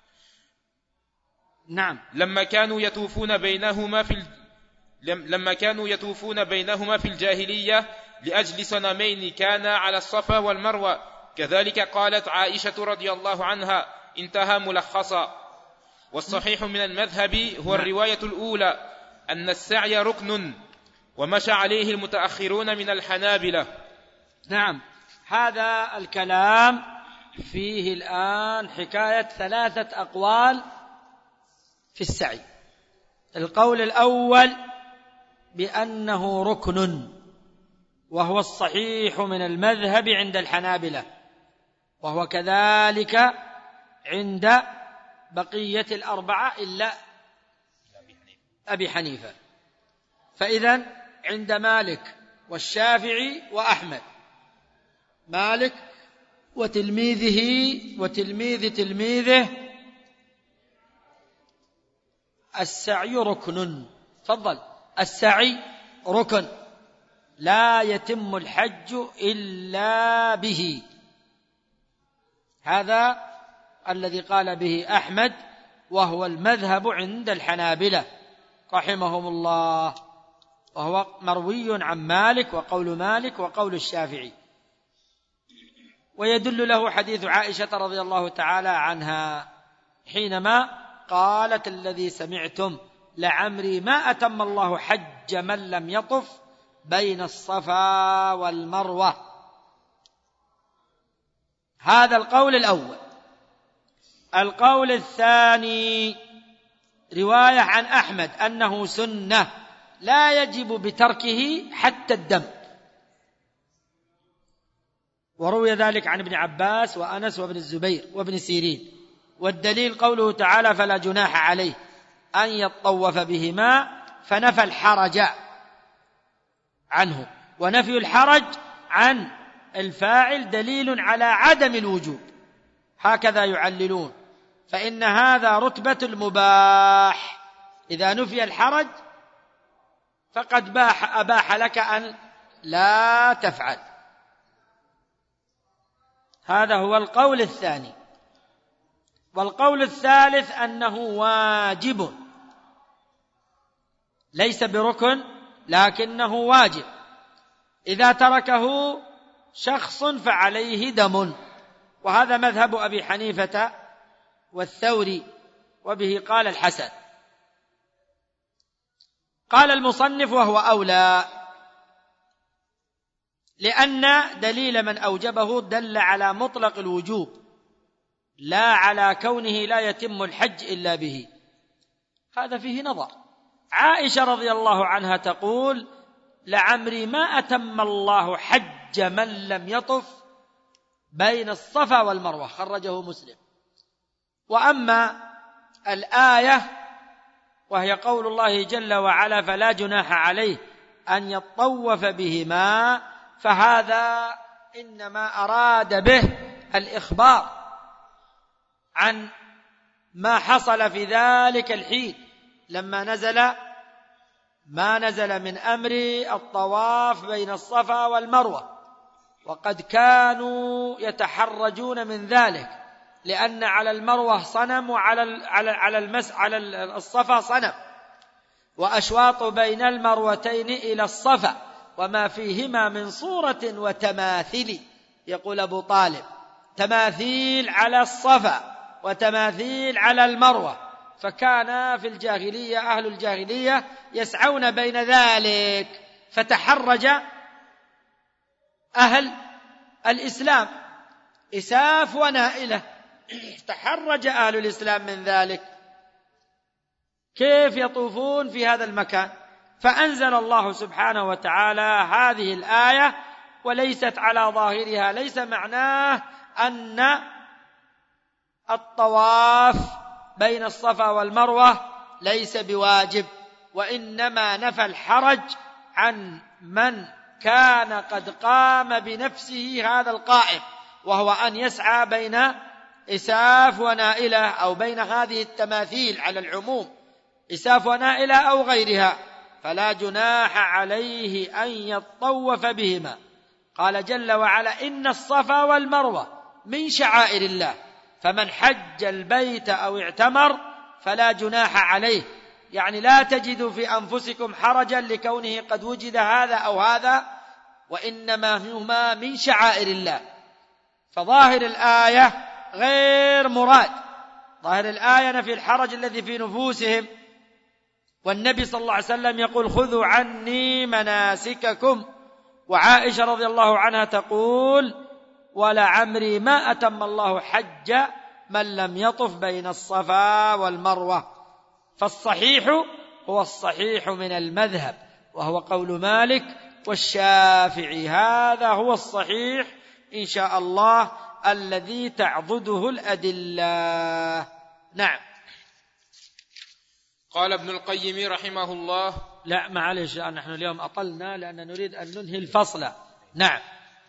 نعم. لما كانوا يطوفون بينهما في ال... لما كانوا يطوفون بينهما في الجاهلية لأجل صنمين كانا على الصفا والمروة. كذلك قالت عائشة رضي الله عنها. انتهى ملخصا. والصحيح من المذهب هو الرواية الأولى، أن السعي ركن، ومشى عليه المتأخرون من الحنابلة. نعم. هذا الكلام فيه الآن حكاية ثلاثة أقوال في السعي. القول الأول بأنه ركن، وهو الصحيح من المذهب عند الحنابلة، وهو كذلك عند بقية الأربعة إلا أبي حنيفة. فإذن عند مالك والشافعي وأحمد، مالك وتلميذه وتلميذ تلميذه، السعي ركن. تفضل. السعي ركن لا يتم الحج إلا به. هذا الذي قال به أحمد، وهو المذهب عند الحنابلة رحمهم الله، وهو مروي عن مالك وقول مالك وقول الشافعي. ويدل له حديث عائشة رضي الله تعالى عنها حينما قالت: الذي سمعتم لعمري ما أتم الله حج من لم يطف بين الصفا والمروة. هذا القول الأول. القول الثاني رواية عن أحمد أنه سنة لا يجب بتركه حتى الدم، وروي ذلك عن ابن عباس وأنس وابن الزبير وابن سيرين. والدليل قوله تعالى: فلا جناح عليه أن يطوف بهما، فنفى الحرج عنه. ونفي الحرج عن الفاعل دليل على عدم الوجوب، هكذا يعللون. فإن هذا رتبة المباح، إذا نفي الحرج فقد باح أباح لك أن لا تفعل. هذا هو القول الثاني. والقول الثالث أنه واجب، ليس بركن لكنه واجب، إذا تركه شخص فعليه دم، وهذا مذهب أبي حنيفة والثوري، وبه قال الحسن. قال المصنف وهو أولى، لأن دليل من أوجبه دل على مطلق الوجوب لا على كونه لا يتم الحج إلا به. هذا فيه نظر. عائشة رضي الله عنها تقول: لعمري ما أتم الله حج من لم يطف بين الصفا والمروة، خرجه مسلم. وأما الآية وهي قول الله جل وعلا: فلا جناح عليه أن يطوف بهما، فهذا إنما أراد به الإخبار عن ما حصل في ذلك الحين لما نزل ما نزل من أمر الطواف بين الصفا والمروة، وقد كانوا يتحرجون من ذلك، لأن على المروة صنم وعلى على على المس على الصفا صنم، وأشواط بين المروتين إلى الصفا وما فيهما من صورة وتماثيل. يقول أبو طالب: تماثيل على الصفا وتماثيل على المروة. فكان في الجاهلية أهل الجاهلية يسعون بين ذلك، فتحرج أهل الإسلام إساف ونائلة، تحرج أهل الإسلام من ذلك، كيف يطوفون في هذا المكان؟ فأنزل الله سبحانه وتعالى هذه الآية، وليست على ظاهرها، ليس معناه أن الطواف بين الصفا والمروة ليس بواجب، وإنما نفى الحرج عن من كان قد قام بنفسه هذا القائم، وهو أن يسعى بين إساف ونائلة أو بين هذه التماثيل على العموم، إساف ونائلة أو غيرها، فلا جناح عليه أن يطوف بهما. قال جل وعلا: إن الصفا والمروة من شعائر الله، فمن حج البيت أو اعتمر فلا جناح عليه، يعني لا تجدوا في أنفسكم حرجا لكونه قد وجد هذا أو هذا، وإنما هما من شعائر الله. فظاهر الآية غير مراد، ظاهر الآية نفي الحرج الذي في نفوسهم، والنبي صلى الله عليه وسلم يقول: خذوا عني مناسككم. وعائشة رضي الله عنها تقول: ولعمري ما أتم الله حج من لم يطف بين الصفا والمروة. فالصحيح هو الصحيح من المذهب، وهو قول مالك والشافعي، هذا هو الصحيح إن شاء الله الذي تعضده الأدلة. نعم. قال ابن القيم رحمه الله. لا معلش، نحن اليوم أطلنا لأن نريد أن ننهي الفصل. نعم.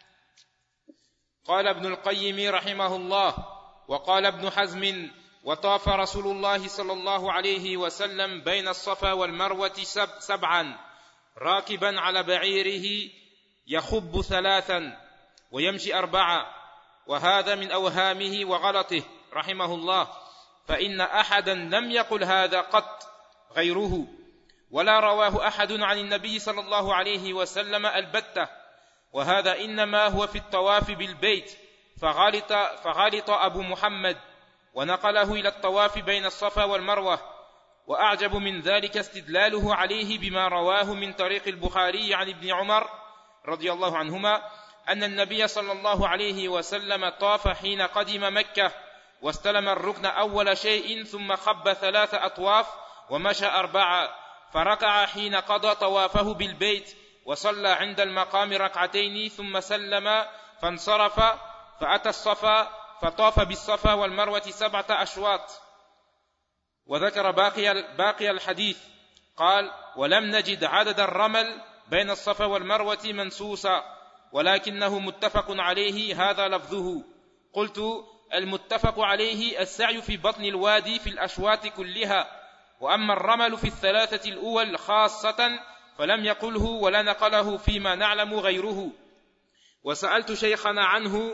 قال ابن القيم رحمه الله: وقال ابن حزم: وطاف رسول الله صلى الله عليه وسلم بين الصفا والمروة سب سبعا راكبا على بعيره يخب ثلاثا ويمشي أربعة، وهذا من أوهامه وغلطه رحمه الله، فإن أحدا لم يقل هذا قط غيره، ولا رواه أحد عن النبي صلى الله عليه وسلم البتة، وهذا إنما هو في الطواف بالبيت، فغلط, فغلط أبو محمد ونقله إلى الطواف بين الصفا والمروة. وأعجب من ذلك استدلاله عليه بما رواه من طريق البخاري عن ابن عمر رضي الله عنهما أن النبي صلى الله عليه وسلم طاف حين قدم مكة، واستلم الركن أول شيء، ثم خب ثلاث أطواف ومشى أربعة، فركع حين قضى طوافه بالبيت، وصلى عند المقام ركعتين، ثم سلم فانصرف، فأتى الصفا فطاف بالصفا والمروة سبعة أشواط. وذكر باقي, باقي الحديث، قال: ولم نجد عدد الرمل بين الصفا والمروة منسوسا، ولكنه متفق عليه، هذا لفظه. قلت: المتفق عليه السعي في بطن الوادي في الأشواط كلها، وأما الرمل في الثلاثة الأول خاصة فلم يقله ولا نقله فيما نعلم غيره. وسألت شيخنا عنه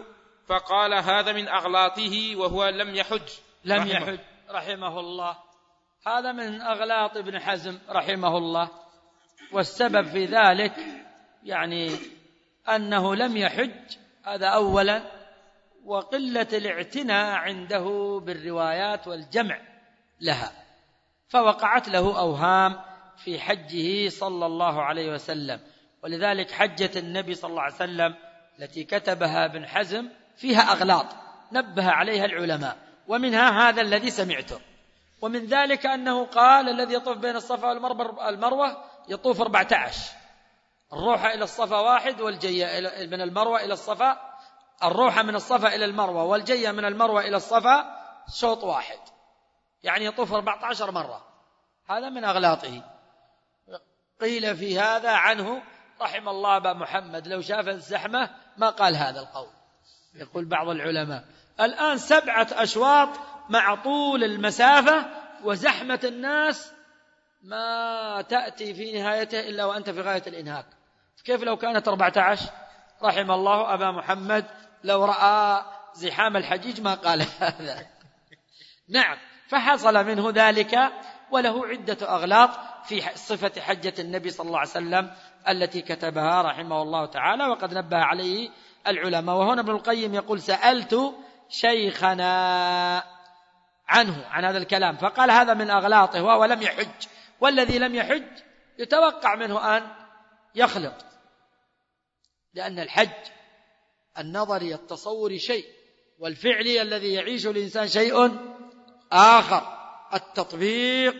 فقال هذا من أغلاطه وهو لم يحج لم رحمه يحج رحمه الله. هذا من أغلاط ابن حزم رحمه الله. والسبب في ذلك يعني أنه لم يحج، هذا أولا، وقلة الاعتناء عنده بالروايات والجمع لها، فوقعت له أوهام في حجه صلى الله عليه وسلم. ولذلك حجة النبي صلى الله عليه وسلم التي كتبها ابن حزم فيها أغلاط نبه عليها العلماء، ومنها هذا الذي سمعته. ومن ذلك أنه قال الذي يطوف بين الصفا والمروة يطوف أربعة عشر، الروح إلى الصفا واحد والجية من المروة إلى الصفا، الروح من الصفا إلى المروة والجية من المروة إلى الصفا شوط واحد، يعني يطوف أربعة عشر مرة. هذا من أغلاطه. قيل في هذا عنه رحم الله أبا محمد لو شاف الزحمة ما قال هذا القول. يقول بعض العلماء الآن سبعة أشواط مع طول المسافة وزحمة الناس ما تأتي في نهايته إلا وأنت في غاية الإنهاك، كيف لو كانت أربعة عشر؟ رحم الله أبا محمد لو رأى زحام الحجيج ما قال هذا. نعم، فحصل منه ذلك، وله عدة أغلاط في صفة حجة النبي صلى الله عليه وسلم التي كتبها رحمه الله تعالى، وقد نبه عليه العلماء. وهنا ابن القيم يقول سألت شيخنا عنه عن هذا الكلام فقال هذا من أغلاطه وهو لم يحج، والذي لم يحج يتوقع منه أن يخلط، لأن الحج النظري التصوري شيء، والفعلي الذي يعيشه الإنسان شيء آخر. التطبيق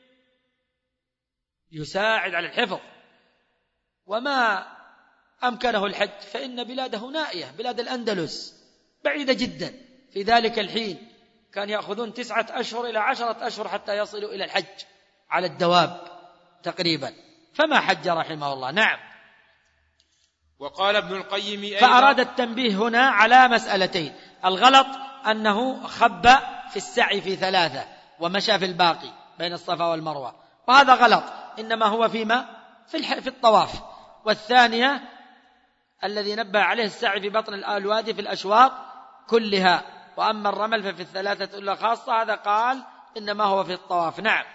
يساعد على الحفظ، وما أمكنه الحج فإن بلاده نائية، بلاد الأندلس بعيدة جدا في ذلك الحين، كان يأخذون تسعة أشهر إلى عشرة أشهر حتى يصلوا إلى الحج على الدواب تقريبا، فما حج رحمه الله. نعم. وقال ابن القيم أيضا فأراد التنبيه هنا على مسألتين: الغلط أنه خب في السعي في ثلاثة ومشى في الباقي بين الصفا والمروة، وهذا غلط، إنما هو فيما في, في الطواف. والثانية الذي نبه عليه السعي في بطن الوادي في الأشواط كلها، وأما الرمل ففي الثلاثة إلا خاصة، هذا قال إنما هو في الطواف. نعم.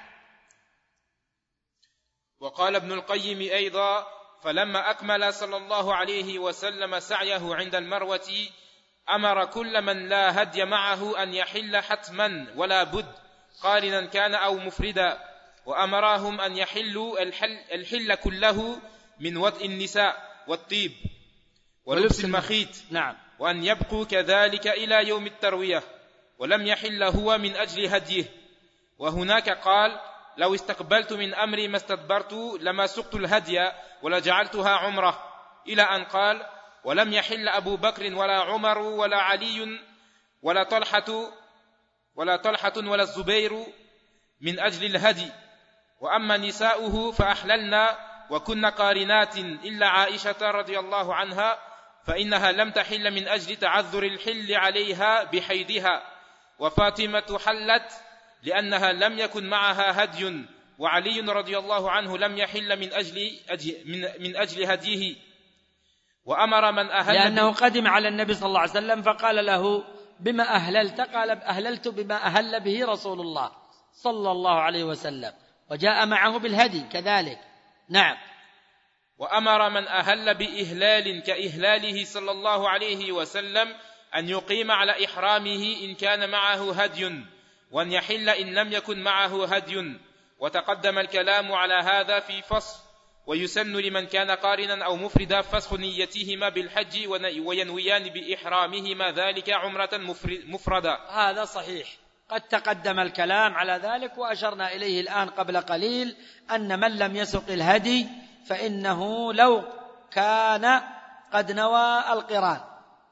وقال ابن القيم أيضا فلما أكمل صلى الله عليه وسلم سعيه عند المروة أمر كل من لا هدي معه أن يحل حتما ولا بد، قارنا كان أو مفردا، وأمرهم أن يحلوا الحل, الحل كله من وطئ النساء والطيب ولبس المخيط. نعم. وأن يبقوا كذلك إلى يوم التروية، ولم يحل هو من أجل هديه. وهناك قال لو استقبلت من أمري ما استدبرت لما سقت الهدي ولجعلتها عمره، إلى أن قال ولم يحل أبو بكر ولا عمر ولا علي ولا طلحة ولا طلحة ولا الزبير من أجل الهدي، وأما نساؤه فأحللنا وكن قارنات إلا عائشة رضي الله عنها فإنها لم تحل من أجل تعذر الحل عليها بحيضها، وفاطمة حلت لأنها لم يكن معها هدي، وعلي رضي الله عنه لم يحل من أجل, من, من أجل هديه. وأمر من أهل لأنه قدم على النبي صلى الله عليه وسلم فقال له بما أهللت؟ قال أهللت بما أهل به رسول الله صلى الله عليه وسلم، وجاء معه بالهدي كذلك. نعم. وأمر من أهل بإهلال كإهلاله صلى الله عليه وسلم أن يقيم على إحرامه إن كان معه هدي، وأن يحل إن لم يكن معه هدي. وتقدم الكلام على هذا في فصل. ويسن لمن كان قارنا أو مفردا فسخ نيتهما بالحج وينويان بإحرامهما ذلك عمرة مفردا. هذا صحيح، قد تقدم الكلام على ذلك، وأشرنا إليه الآن قبل قليل أن من لم يسق الهدي فإنه لو كان قد نوى القران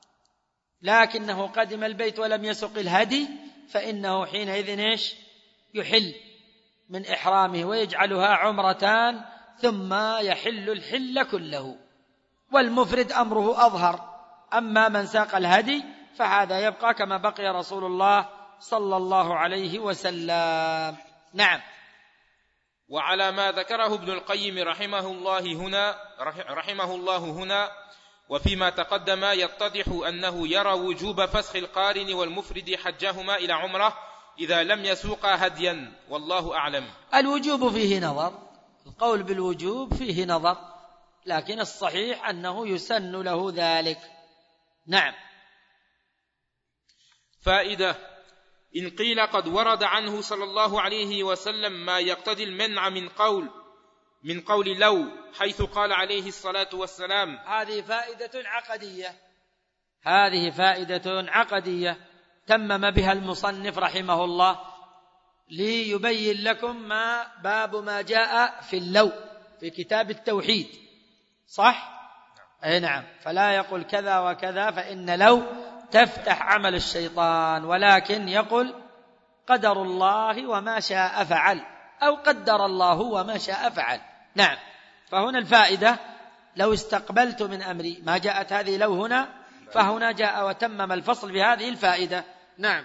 لكنه قدم البيت ولم يسق الهدي فإنه حينئذ إيش؟ يحل من إحرامه ويجعلها عمرتان ثم يحل الحل كله. والمفرد أمره أظهر، أما من ساق الهدي فهذا يبقى كما بقي رسول الله صلى الله عليه وسلم. نعم. وعلى ما ذكره ابن القيم رحمه الله هنا رحمه الله هنا وفيما تقدم يتضح أنه يرى وجوب فسخ القارن والمفرد حجهما إلى عمره إذا لم يسوقا هديا، والله أعلم. الوجوب فيه نظر، القول بالوجوب فيه نظر، لكن الصحيح أنه يسن له ذلك. نعم. فائدة: إن قيل قد ورد عنه صلى الله عليه وسلم ما يقتضي المنع من قول من قول لو، حيث قال عليه الصلاة والسلام. هذه فائدة عقدية، هذه فائدة عقدية تمم بها المصنف رحمه الله ليبين لكم ما باب ما جاء في اللو في كتاب التوحيد، صح؟ أي نعم. فلا يقول كذا وكذا فإن لو تفتح عمل الشيطان، ولكن يقول قدر الله وما شاء فعل، أو قدر الله وما شاء فعل. نعم. فهنا الفائدة: لو استقبلت من أمري، ما جاءت هذه لو هنا، فهنا جاء وتمم الفصل بهذه الفائدة. نعم.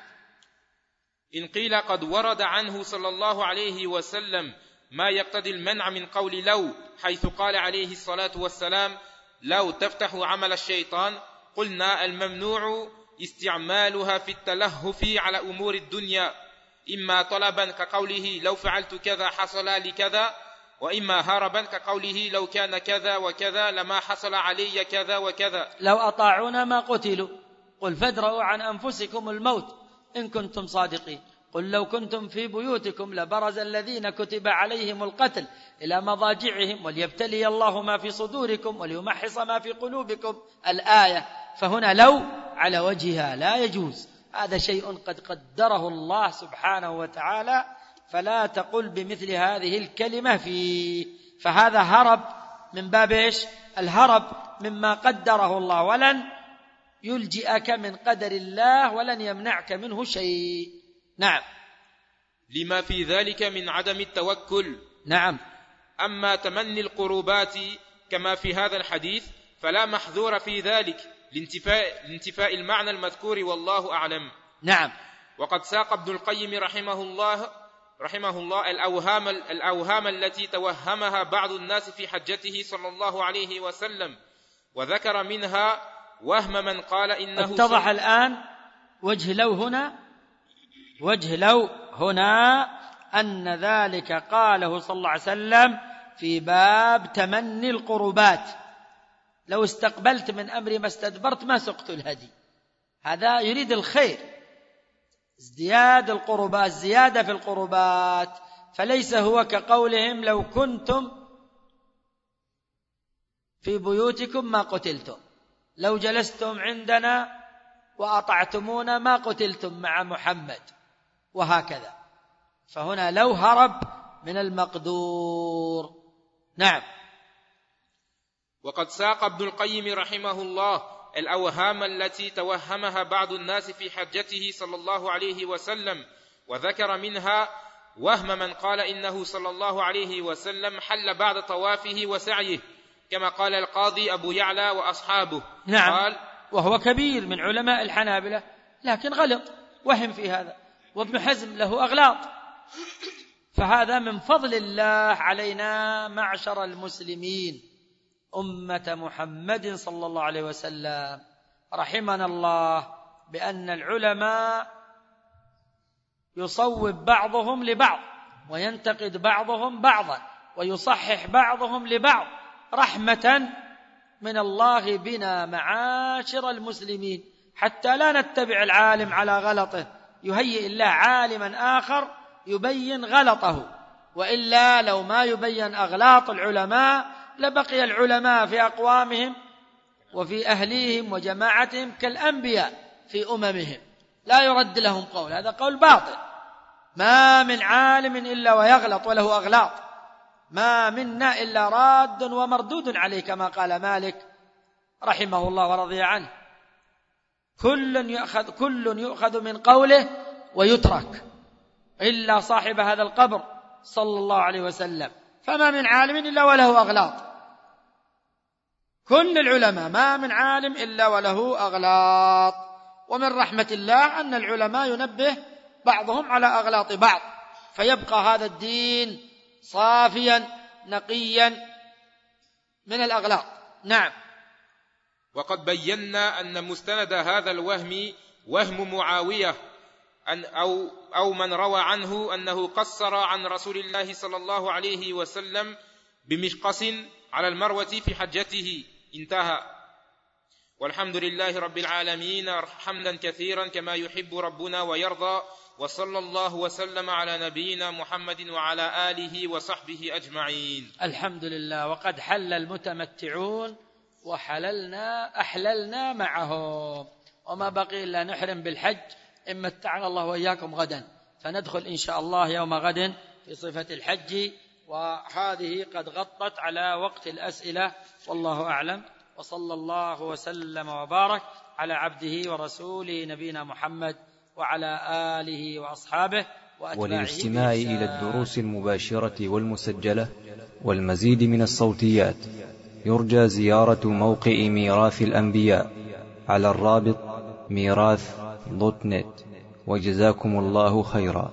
إن قيل قد ورد عنه صلى الله عليه وسلم ما يقتضي المنع من قول لو، حيث قال عليه الصلاة والسلام لو تفتح عمل الشيطان، قلنا الممنوع استعمالها في التلهف على أمور الدنيا، إما طلبا كقوله لو فعلت كذا حصل لكذا، وإما هربا كقوله لو كان كذا وكذا لما حصل علي كذا وكذا. لو أطاعونا ما قتلوا، قل فادرؤوا عن أنفسكم الموت إن كنتم صادقين، قل لو كنتم في بيوتكم لبرز الذين كتب عليهم القتل إلى مضاجعهم وليبتلي الله ما في صدوركم وليمحص ما في قلوبكم، الآية. فهنا لو على وجهها لا يجوز، هذا شيء قد قدره الله سبحانه وتعالى، فلا تقل بمثل هذه الكلمة فيه، فهذا هرب من باب إيش؟ الهرب مما قدره الله، ولن يلجئك من قدر الله ولن يمنعك منه شيء. نعم. لما في ذلك من عدم التوكل. نعم. أما تمني القربات كما في هذا الحديث فلا محذور في ذلك لانتفاء, لانتفاء المعنى المذكور، والله أعلم. نعم. وقد ساق ابن القيم رحمه الله رحمه الله الأوهام, الأوهام التي توهمها بعض الناس في حجته صلى الله عليه وسلم، وذكر منها وهم من قال إنه اتضح الآن وجه لو هنا، وجه لو هنا أن ذلك قاله صلى الله عليه وسلم في باب تمني القربات، لو استقبلت من أمري ما استدبرت ما سقت الهدي، هذا يريد الخير، ازدياد القربات، زيادة في القربات، فليس هو كقولهم لو كنتم في بيوتكم ما قتلتم، لو جلستم عندنا وأطعتمونا ما قتلتم مع محمد، وهكذا. فهنا لو هرب من المقدور. نعم. وقد ساق ابن القيم رحمه الله الأوهام التي توهمها بعض الناس في حجته صلى الله عليه وسلم، وذكر منها وهم من قال إنه صلى الله عليه وسلم حل بعد طوافه وسعيه، كما قال القاضي أبو يعلى وأصحابه. نعم. قال وهو كبير من علماء الحنابلة، لكن غلط وهم في هذا، وابن حزم له أغلاط، فهذا من فضل الله علينا معشر المسلمين أمة محمد صلى الله عليه وسلم، رحمنا الله بأن العلماء يصوب بعضهم لبعض وينتقد بعضهم بعضا ويصحح بعضهم لبعض، رحمة من الله بنا معاشر المسلمين، حتى لا نتبع العالم على غلطه، يهيئ الله عالما آخر يبين غلطه، وإلا لو ما يبين أغلاط العلماء لبقي العلماء في أقوامهم وفي أهليهم وجماعتهم كالأنبياء في أممهم، لا يرد لهم قول، هذا قول باطل. ما من عالم إلا ويغلط وله أغلاط، ما منا إلا راد ومردود عليه، كما قال مالك رحمه الله ورضي عنه، كل يؤخذ, كل يؤخذ من قوله ويترك إلا صاحب هذا القبر صلى الله عليه وسلم، فما من عالم إلا وله أغلاط، كل العلماء ما من عالم إلا وله أغلاط، ومن رحمة الله أن العلماء ينبه بعضهم على أغلاط بعض، فيبقى هذا الدين صافيا نقيا من الأغلاط. نعم. وقد بينا أن مستند هذا الوهم وهم معاوية أن أو, أو من روى عنه أنه قصر عن رسول الله صلى الله عليه وسلم بمشقص على المروة في حجته، انتهى. والحمد لله رب العالمين حمدا كثيرا كما يحب ربنا ويرضى، وصلى الله وسلم على نبينا محمد وعلى آله وصحبه أجمعين. الحمد لله. وقد حل المتمتعون وحللنا أحللنا معهم، وما بقي إلا نحرم بالحج إن متعنا الله وإياكم غدا، فندخل إن شاء الله يوم غد في صفة الحج. وهذه قد غطت على وقت الأسئلة، والله أعلم. وصلى الله وسلم وبارك على عبده ورسوله نبينا محمد وعلى آله وأصحابه وأتباعه. وللاستماع إلى الدروس المباشرة والمسجلة والمزيد من الصوتيات يرجى زيارة موقع ميراث الأنبياء على الرابط ميراث دوت نت. وجزاكم الله خيرا.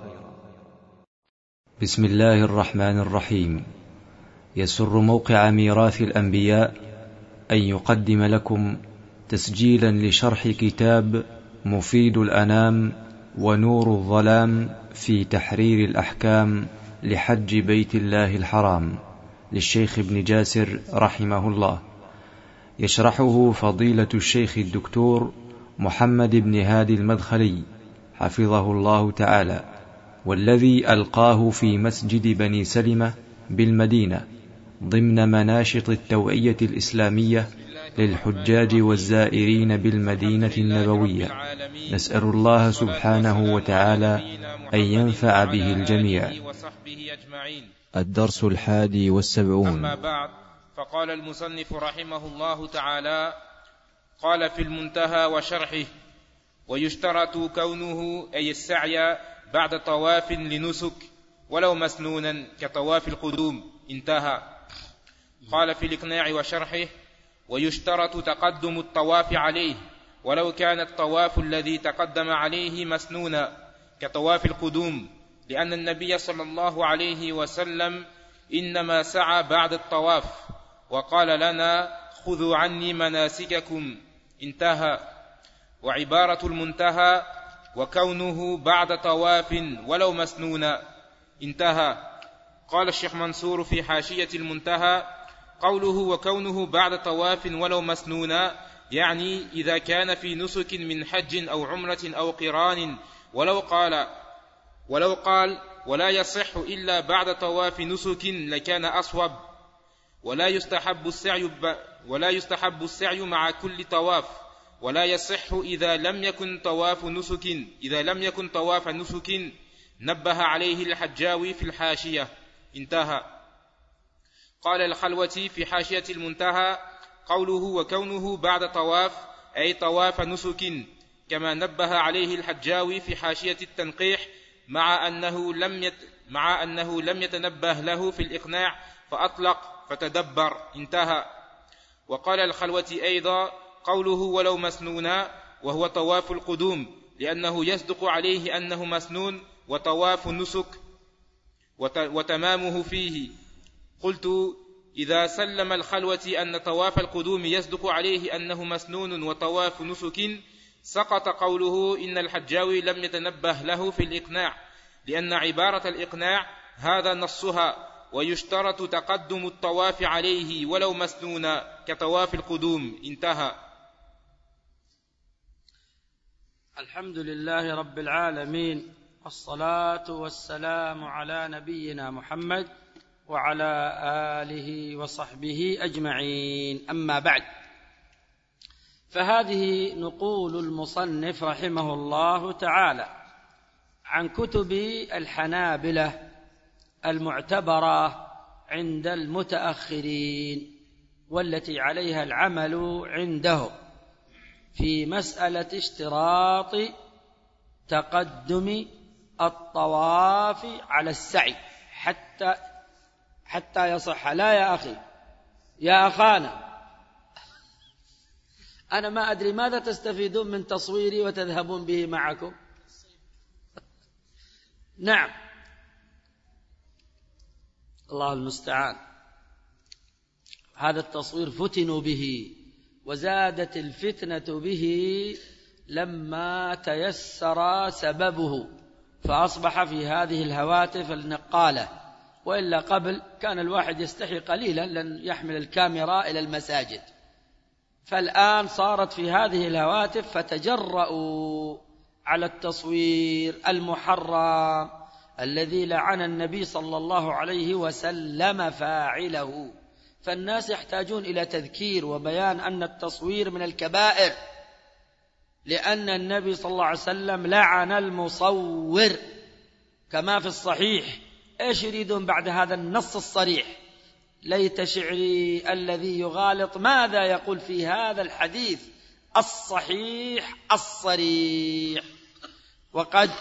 بسم الله الرحمن الرحيم. يسر موقع ميراث الأنبياء أن يقدم لكم تسجيلا لشرح كتاب مفيد الأنام ونور الظلام في تحرير الأحكام لحج بيت الله الحرام للشيخ ابن جاسر رحمه الله، يشرحه فضيلة الشيخ الدكتور محمد بن هادي المدخلي حفظه الله تعالى، والذي ألقاه في مسجد بني سلمة بالمدينة ضمن مناشط التوعية الإسلامية للحجاج والزائرين بالمدينة النبوية. نسأل الله سبحانه وتعالى أن ينفع به الجميع. الدرس الحادي والسبعون. أما بعد، فقال المصنف رحمه الله تعالى: قال في المنتهى وشرحه: ويشترط كونه أي السعي بعد طواف لنسك ولو مسنونا كطواف القدوم، انتهى. قال في الإقناع وشرحه: ويشترط تقدم الطواف عليه ولو كان الطواف الذي تقدم عليه مسنونا كطواف القدوم، لأن النبي صلى الله عليه وسلم إنما سعى بعد الطواف وقال لنا: خذوا عني مناسككم، انتهى. وعبارة المنتهى: وكونه بعد طواف ولو مسنونا، انتهى. قال الشيخ منصور في حاشية المنتهى: قوله وكونه بعد طواف ولو مسنونا يعني إذا كان في نسك من حج أو عمرة أو قران، ولو قال ولو قال ولا يصح إلا بعد طواف نسك لكان أصوب. ولا يستحب السعي ولا يستحب السعي مع كل طواف، ولا يصح إذا لم يكن طواف نسك إذا لم يكن طواف نسك، نبه عليه الحجاوي في الحاشية، انتهى. قال الخلوتي في حاشية المنتهى: قوله وكونه بعد طواف أي طواف نسك، كما نبه عليه الحجاوي في حاشية التنقيح، مع أنه لم يت... مع أنه لم يتنبه له في الإقناع فأطلق فتدبر، انتهى. وقال الخلوتي أيضا: قوله ولو مسنونا وهو طواف القدوم، لأنه يصدق عليه أنه مسنون وطواف نسك وت... وتمامه فيه. قلت: إذا سلم الخلوتي أن طواف القدوم يصدق عليه أنه مسنون وطواف نسك، سقط قوله إن الحجاوي لم يتنبه له في الإقناع، لأن عبارة الإقناع هذا نصها: ويشترط تقدم الطواف عليه ولو مسنونا كطواف القدوم، انتهى. الحمد لله رب العالمين، والصلاة والسلام على نبينا محمد وعلى آله وصحبه أجمعين. أما بعد، فهذه نقول المصنف رحمه الله تعالى عن كتب الحنابلة المعتبرة عند المتأخرين، والتي عليها العمل عنده في مسألة اشتراط تقدم الطواف على السعي حتى حتى يصح. لا يا أخي، يا أخانا، أنا ما أدري ماذا تستفيدون من تصويري وتذهبون به معكم. نعم، الله المستعان. هذا التصوير فتنوا به وزادت الفتنة به لما تيسر سببه، فأصبح في هذه الهواتف النقالة. وإلا قبل كان الواحد يستحي قليلا لن يحمل الكاميرا إلى المساجد، فالآن صارت في هذه الهواتف، فتجرؤوا على التصوير المحرم الذي لعن النبي صلى الله عليه وسلم فاعله. فالناس يحتاجون إلى تذكير وبيان أن التصوير من الكبائر، لأن النبي صلى الله عليه وسلم لعن المصور كما في الصحيح. إيش يريدون بعد هذا النص الصريح؟ ليت شعري الذي يغالط ماذا يقول في هذا الحديث الصحيح الصريح. وقد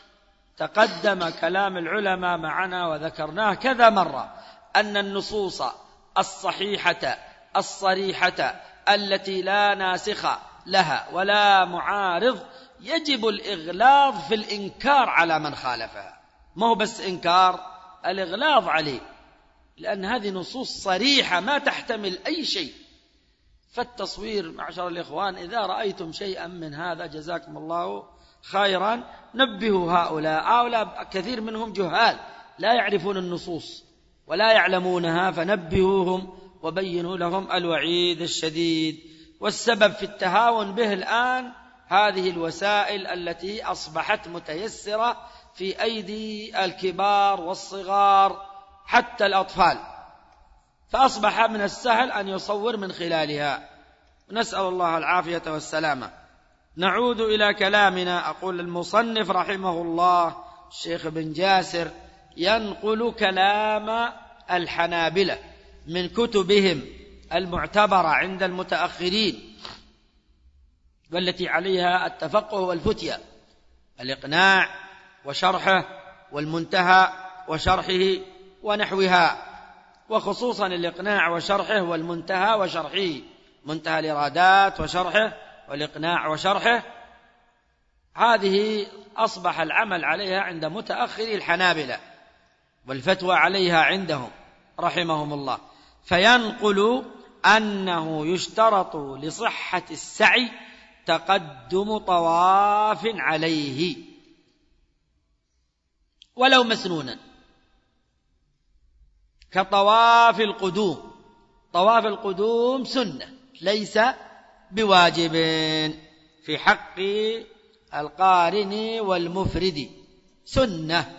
تقدم كلام العلماء معنا وذكرناه كذا مرة أن النصوص الصحيحة الصريحة التي لا ناسخ لها ولا معارض يجب الإغلاظ في الإنكار على من خالفها، ما هو بس إنكار، الإغلاظ عليه، لأن هذه نصوص صريحة ما تحتمل أي شيء. فالتصوير معشر الإخوان إذا رأيتم شيئا من هذا جزاكم الله خيرا نبهوا هؤلاء. هؤلاء كثير منهم جهال لا يعرفون النصوص ولا يعلمونها، فنبهوهم وبينوا لهم الوعيد الشديد. والسبب في التهاون به الآن هذه الوسائل التي أصبحت متيسرة في أيدي الكبار والصغار حتى الأطفال، فأصبح من السهل أن يصور من خلالها. نسأل الله العافية والسلامة. نعود إلى كلامنا. أقول المصنف رحمه الله الشيخ بن جاسر ينقل كلام الحنابلة من كتبهم المعتبرة عند المتأخرين والتي عليها التفقه والفتية: الإقناع وشرحه، والمنتهى وشرحه ونحوها، وخصوصا الإقناع وشرحه والمنتهى وشرحه، منتهى الإرادات وشرحه والإقناع وشرحه. هذه أصبح العمل عليها عند متأخري الحنابلة والفتوى عليها عندهم رحمهم الله. فينقل أنه يشترط لصحة السعي تقدم طواف عليه ولو مسنونا، كطواف القدوم. طواف القدوم سنة ليس بواجب في حق القارن والمفرد، سنة.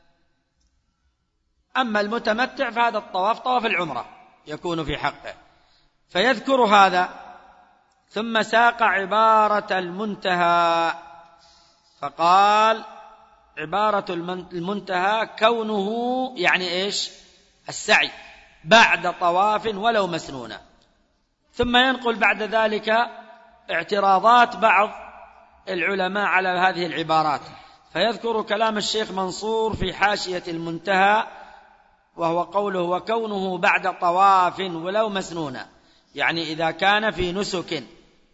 أما المتمتع فهذا الطواف طواف العمرة يكون في حقه. فيذكر هذا ثم ساق عبارة المنتهى فقال: عبارة المنتهى كونه يعني إيش؟ السعي بعد طواف ولو مسنونة. ثم ينقل بعد ذلك اعتراضات بعض العلماء على هذه العبارات، فيذكر كلام الشيخ منصور في حاشية المنتهى، وهو قوله: وكونه بعد طواف ولو مسنونة، يعني إذا كان في نسك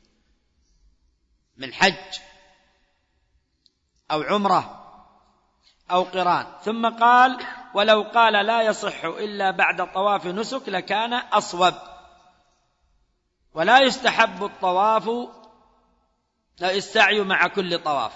من حج أو عمرة أو قران. ثم قال: ولو قال لا يصح إلا بعد طواف نسك لكان أصوب، ولا يستحب الطواف السعي مع كل طواف،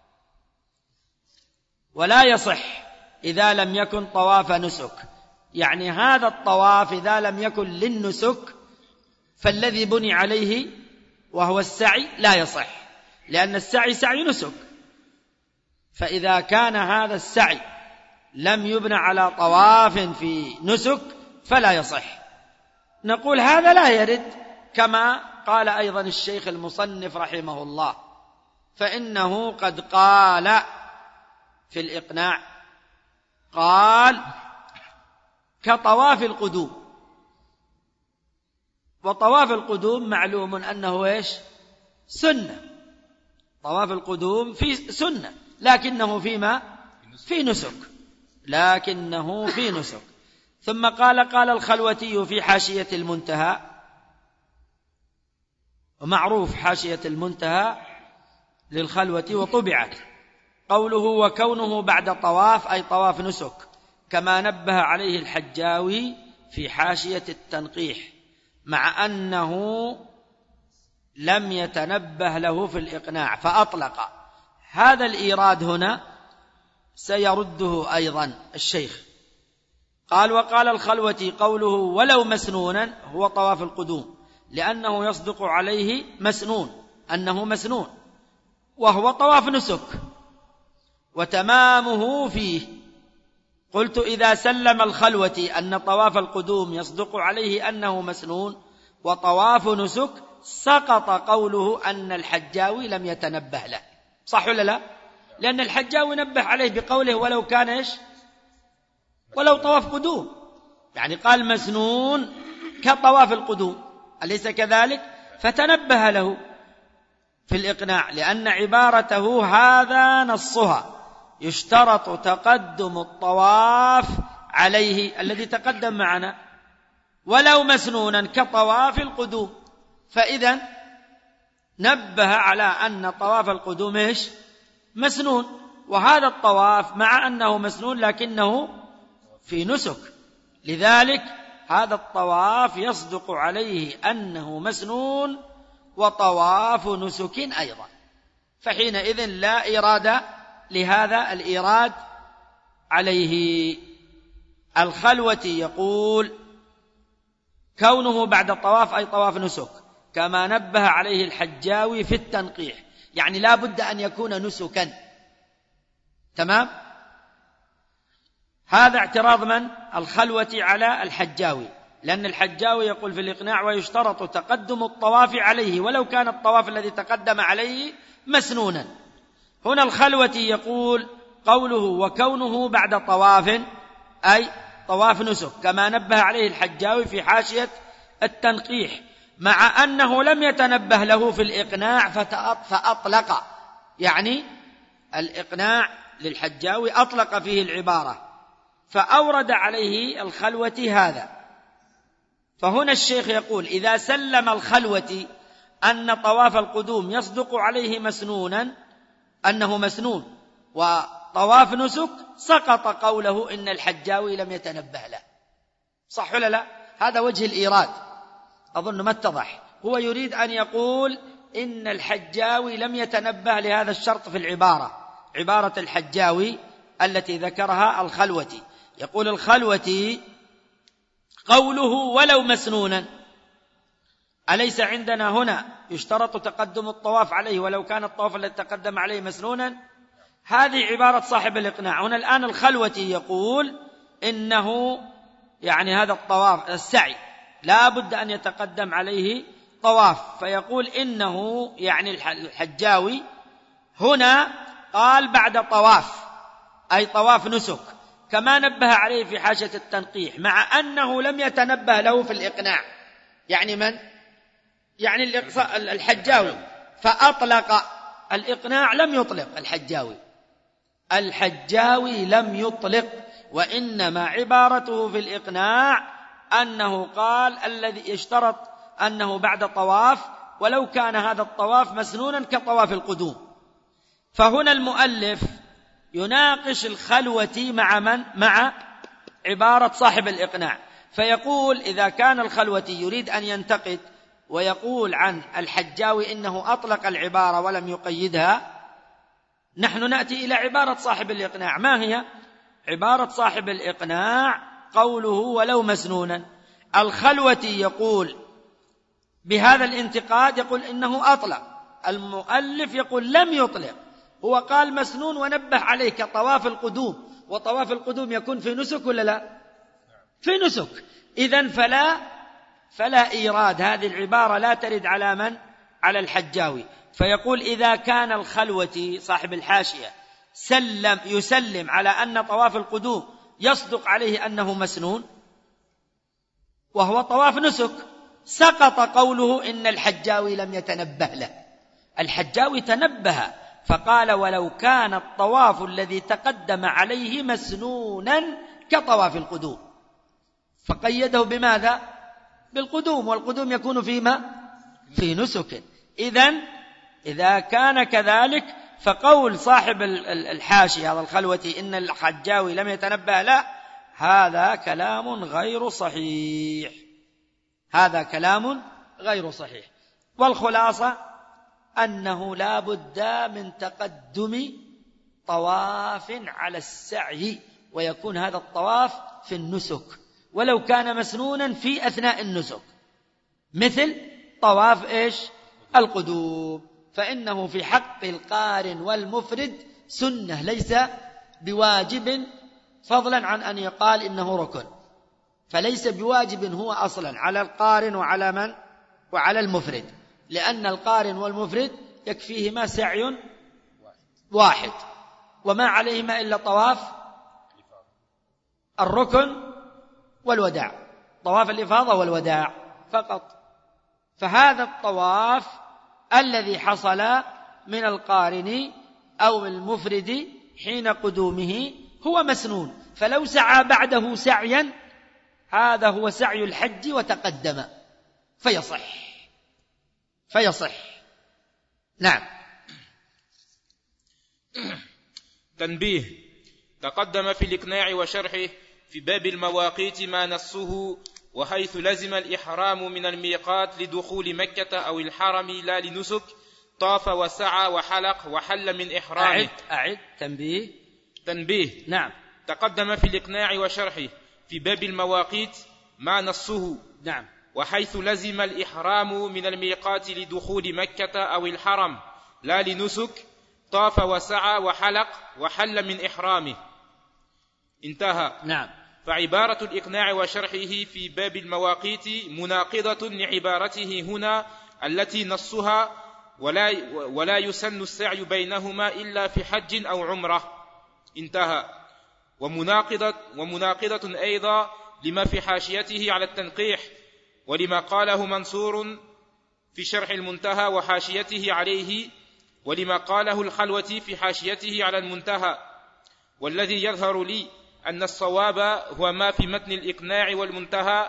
ولا يصح إذا لم يكن طواف نسك. يعني هذا الطواف إذا لم يكن للنسك فالذي بني عليه وهو السعي لا يصح، لأن السعي سعي نسك. فإذا كان هذا السعي لم يبنى على طواف في نسك فلا يصح. نقول هذا لا يرد، كما قال أيضا الشيخ المصنف رحمه الله، فإنه قد قال في الإقناع، قال: كطواف القدوم. وطواف القدوم معلوم أنه إيش؟ سنة. طواف القدوم في سنة، لكنه فيما في نسك، لكنه في نسك. ثم قال: قال الخلوتي في حاشية المنتهى، ومعروف حاشية المنتهى للخلوة وطبعت، قوله: وكونه بعد طواف أي طواف نسك، كما نبه عليه الحجاوي في حاشية التنقيح، مع أنه لم يتنبه له في الإقناع فأطلق. هذا الإيراد هنا سيرده أيضا الشيخ. قال وقال الخلوتي قوله ولو مسنونا هو طواف القدوم، لأنه يصدق عليه مسنون أنه مسنون، وهو طواف نسك وتمامه فيه. قلت إذا سلم الخلوتي أن طواف القدوم يصدق عليه أنه مسنون وطواف نسك، سقط قوله أن الحجاوي لم يتنبه له. صح ولا لا؟ لأن الحجاوي نبه عليه بقوله ولو كان إيش؟ ولو طواف قدوم، يعني قال مسنون كطواف القدوم، أليس كذلك؟ فتنبه له في الإقناع، لأن عبارته هذا نصها يشترط تقدم الطواف عليه الذي تقدم معنا ولو مسنونا كطواف القدوم. فإذا نبه على أن طواف القدوم إيش؟ مسنون، وهذا الطواف مع أنه مسنون لكنه في نسك، لذلك هذا الطواف يصدق عليه أنه مسنون وطواف نسك أيضا. فحينئذ لا إرادة لهذا الإيراد عليه. الخلوتي يقول كونه بعد الطواف أي طواف نسك، كما نبه عليه الحجاوي في التنقيح، يعني لا بد أن يكون نسكا. تمام؟ هذا اعتراض من؟ الخلوتي على الحجاوي، لأن الحجاوي يقول في الإقناع ويشترط تقدم الطواف عليه ولو كان الطواف الذي تقدم عليه مسنونا. هنا الخلوتي يقول قوله وكونه بعد طواف أي طواف نسك، كما نبه عليه الحجاوي في حاشية التنقيح، مع أنه لم يتنبه له في الإقناع فأطلق، يعني الإقناع للحجاوي أطلق فيه العبارة فأورد عليه الخلوتي هذا. فهنا الشيخ يقول إذا سلم الخلوتي أن طواف القدوم يصدق عليه مسنونا أنه مسنون وطواف نسك، سقط قوله إن الحجاوي لم يتنبه له. صح ولا لا؟ هذا وجه الإيراد، أظن ما اتضح. هو يريد أن يقول إن الحجاوي لم يتنبه لهذا الشرط في العبارة، عبارة الحجاوي التي ذكرها الخلوتي. يقول الخلوتي قوله ولو مسنونا، أليس عندنا هنا يشترط تقدم الطواف عليه ولو كان الطواف الذي تقدم عليه مسنونا؟ هذه عبارة صاحب الإقناع. هنا الآن الخلوتي يقول إنه يعني هذا الطواف السعي لا بد أن يتقدم عليه طواف، فيقول إنه يعني الحجاوي هنا قال بعد طواف أي طواف نسك، كما نبه عليه في حاشية التنقيح، مع أنه لم يتنبه له في الإقناع. يعني من؟ يعني الحجاوي، فأطلق الإقناع لم يطلق الحجاوي، الحجاوي لم يطلق، وإنما عبارته في الإقناع أنه قال الذي يشترط أنه بعد طواف ولو كان هذا الطواف مسنونا كطواف القدوم. فهنا المؤلف يناقش الخلوتي مع من؟ مع عبارة صاحب الإقناع، فيقول إذا كان الخلوتي يريد أن ينتقد ويقول عن الحجاوي إنه أطلق العبارة ولم يقيدها، نحن نأتي إلى عبارة صاحب الإقناع. ما هي عبارة صاحب الإقناع؟ قوله ولو مسنونا. الخلوتي يقول بهذا الانتقاد، يقول إنه أطلق، المؤلف يقول لم يطلق، هو قال مسنون ونبه عليه كطواف القدوم، وطواف القدوم يكون في نسك ولا لا؟ في نسك. إذن فلا فلا إيراد، هذه العبارة لا ترد على من؟ على الحجاوي. فيقول إذا كان الخلوتي صاحب الحاشية سلم يسلم على أن طواف القدوم يصدق عليه أنه مسنون وهو طواف نسك، سقط قوله إن الحجاوي لم يتنبه له. الحجاوي تنبه فقال ولو كان الطواف الذي تقدم عليه مسنونا كطواف القدوم، فقيده بماذا؟ بالقدوم، والقدوم يكون فيما؟ في نسك. إذن إذا كان كذلك فقول صاحب الحاشية هذا الخلوتي إن الحجاوي لم يتنبه له، هذا كلام غير صحيح، هذا كلام غير صحيح. والخلاصة أنه لا بد من تقدم طواف على السعي، ويكون هذا الطواف في النسك، ولو كان مسنونا في أثناء النسك، مثل طواف إيش؟ القدوم، فإنه في حق القارن والمفرد سنة ليس بواجب، فضلا عن أن يقال إنه ركن، فليس بواجب هو أصلا على القارن وعلى من؟ وعلى المفرد، لأن القارن والمفرد يكفيهما سعي واحد، وما عليهما إلا طواف الركن والوداع، طواف الإفاضة والوداع فقط. فهذا الطواف الذي حصل من القارن أو المفرد حين قدومه هو مسنون، فلو سعى بعده سعيا هذا هو سعي الحج وتقدم فيصح فيصح نعم. تنبيه: تقدم في الإقناع وشرحه في باب المواقيت ما نصه، وحيث لزم الإحرام من الميقات لدخول مكة أو الحرم لا لنسك طاف وسعى وحلق وحل من إحرامه. أعد أعد تنبيه تنبيه نعم. تقدم في الإقناع وشرحه في باب المواقيت ما نصه، نعم، وحيث لزم الإحرام من الميقات لدخول مكة أو الحرم لا لنسك طاف وسعى وحلق وحل من إحرامه. انتهى. نعم. فعبارة الإقناع وشرحه في باب المواقيت مناقضة لعبارته هنا التي نصها ولا, ولا يسن السعي بينهما إلا في حج أو عمرة. انتهى. ومناقضة, ومناقضة أيضا لما في حاشيته على التنقيح، ولما قاله منصور في شرح المنتهى وحاشيته عليه، ولما قاله الخلوتي في حاشيته على المنتهى. والذي يظهر لي أن الصواب هو ما في متن الإقناع والمنتهى.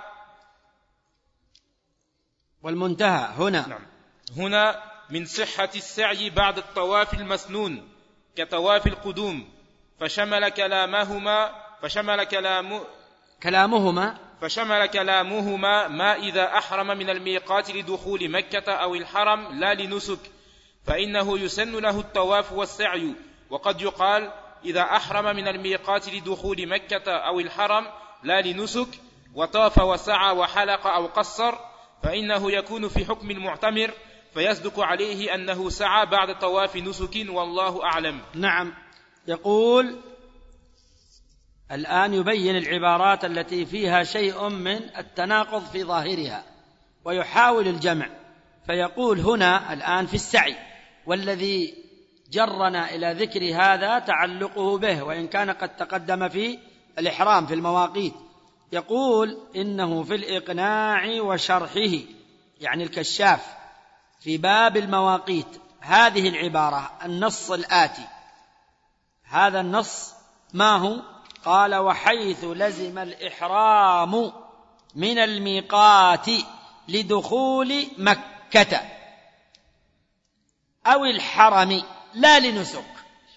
والمنتهى هنا نعم. هنا من صحة السعي بعد الطواف المسنون كطواف القدوم، فشمل كلامهما فشمل كلام كلامهما فشمل كلامهما ما إذا أحرم من الميقات لدخول مكة أو الحرم لا لنسك، فإنه يسن له الطواف والسعي. وقد يقال إذا أحرم من الميقات لدخول مكة أو الحرم لا لنسك وطاف وسعى وحلق أو قصر، فإنه يكون في حكم المعتمر، فيصدق عليه أنه سعى بعد طواف نسك، والله أعلم. نعم. يقول الآن يبين العبارات التي فيها شيء من التناقض في ظاهرها ويحاول الجمع، فيقول هنا الآن في السعي، والذي جرنا إلى ذكر هذا تعلقه به وإن كان قد تقدم في الإحرام في المواقيت. يقول إنه في الإقناع وشرحه يعني الكشاف في باب المواقيت هذه العبارة النص الآتي، هذا النص ما هو؟ قال: وحيث لزم الإحرام من الميقات لدخول مكة أو الحرم لا لنسك.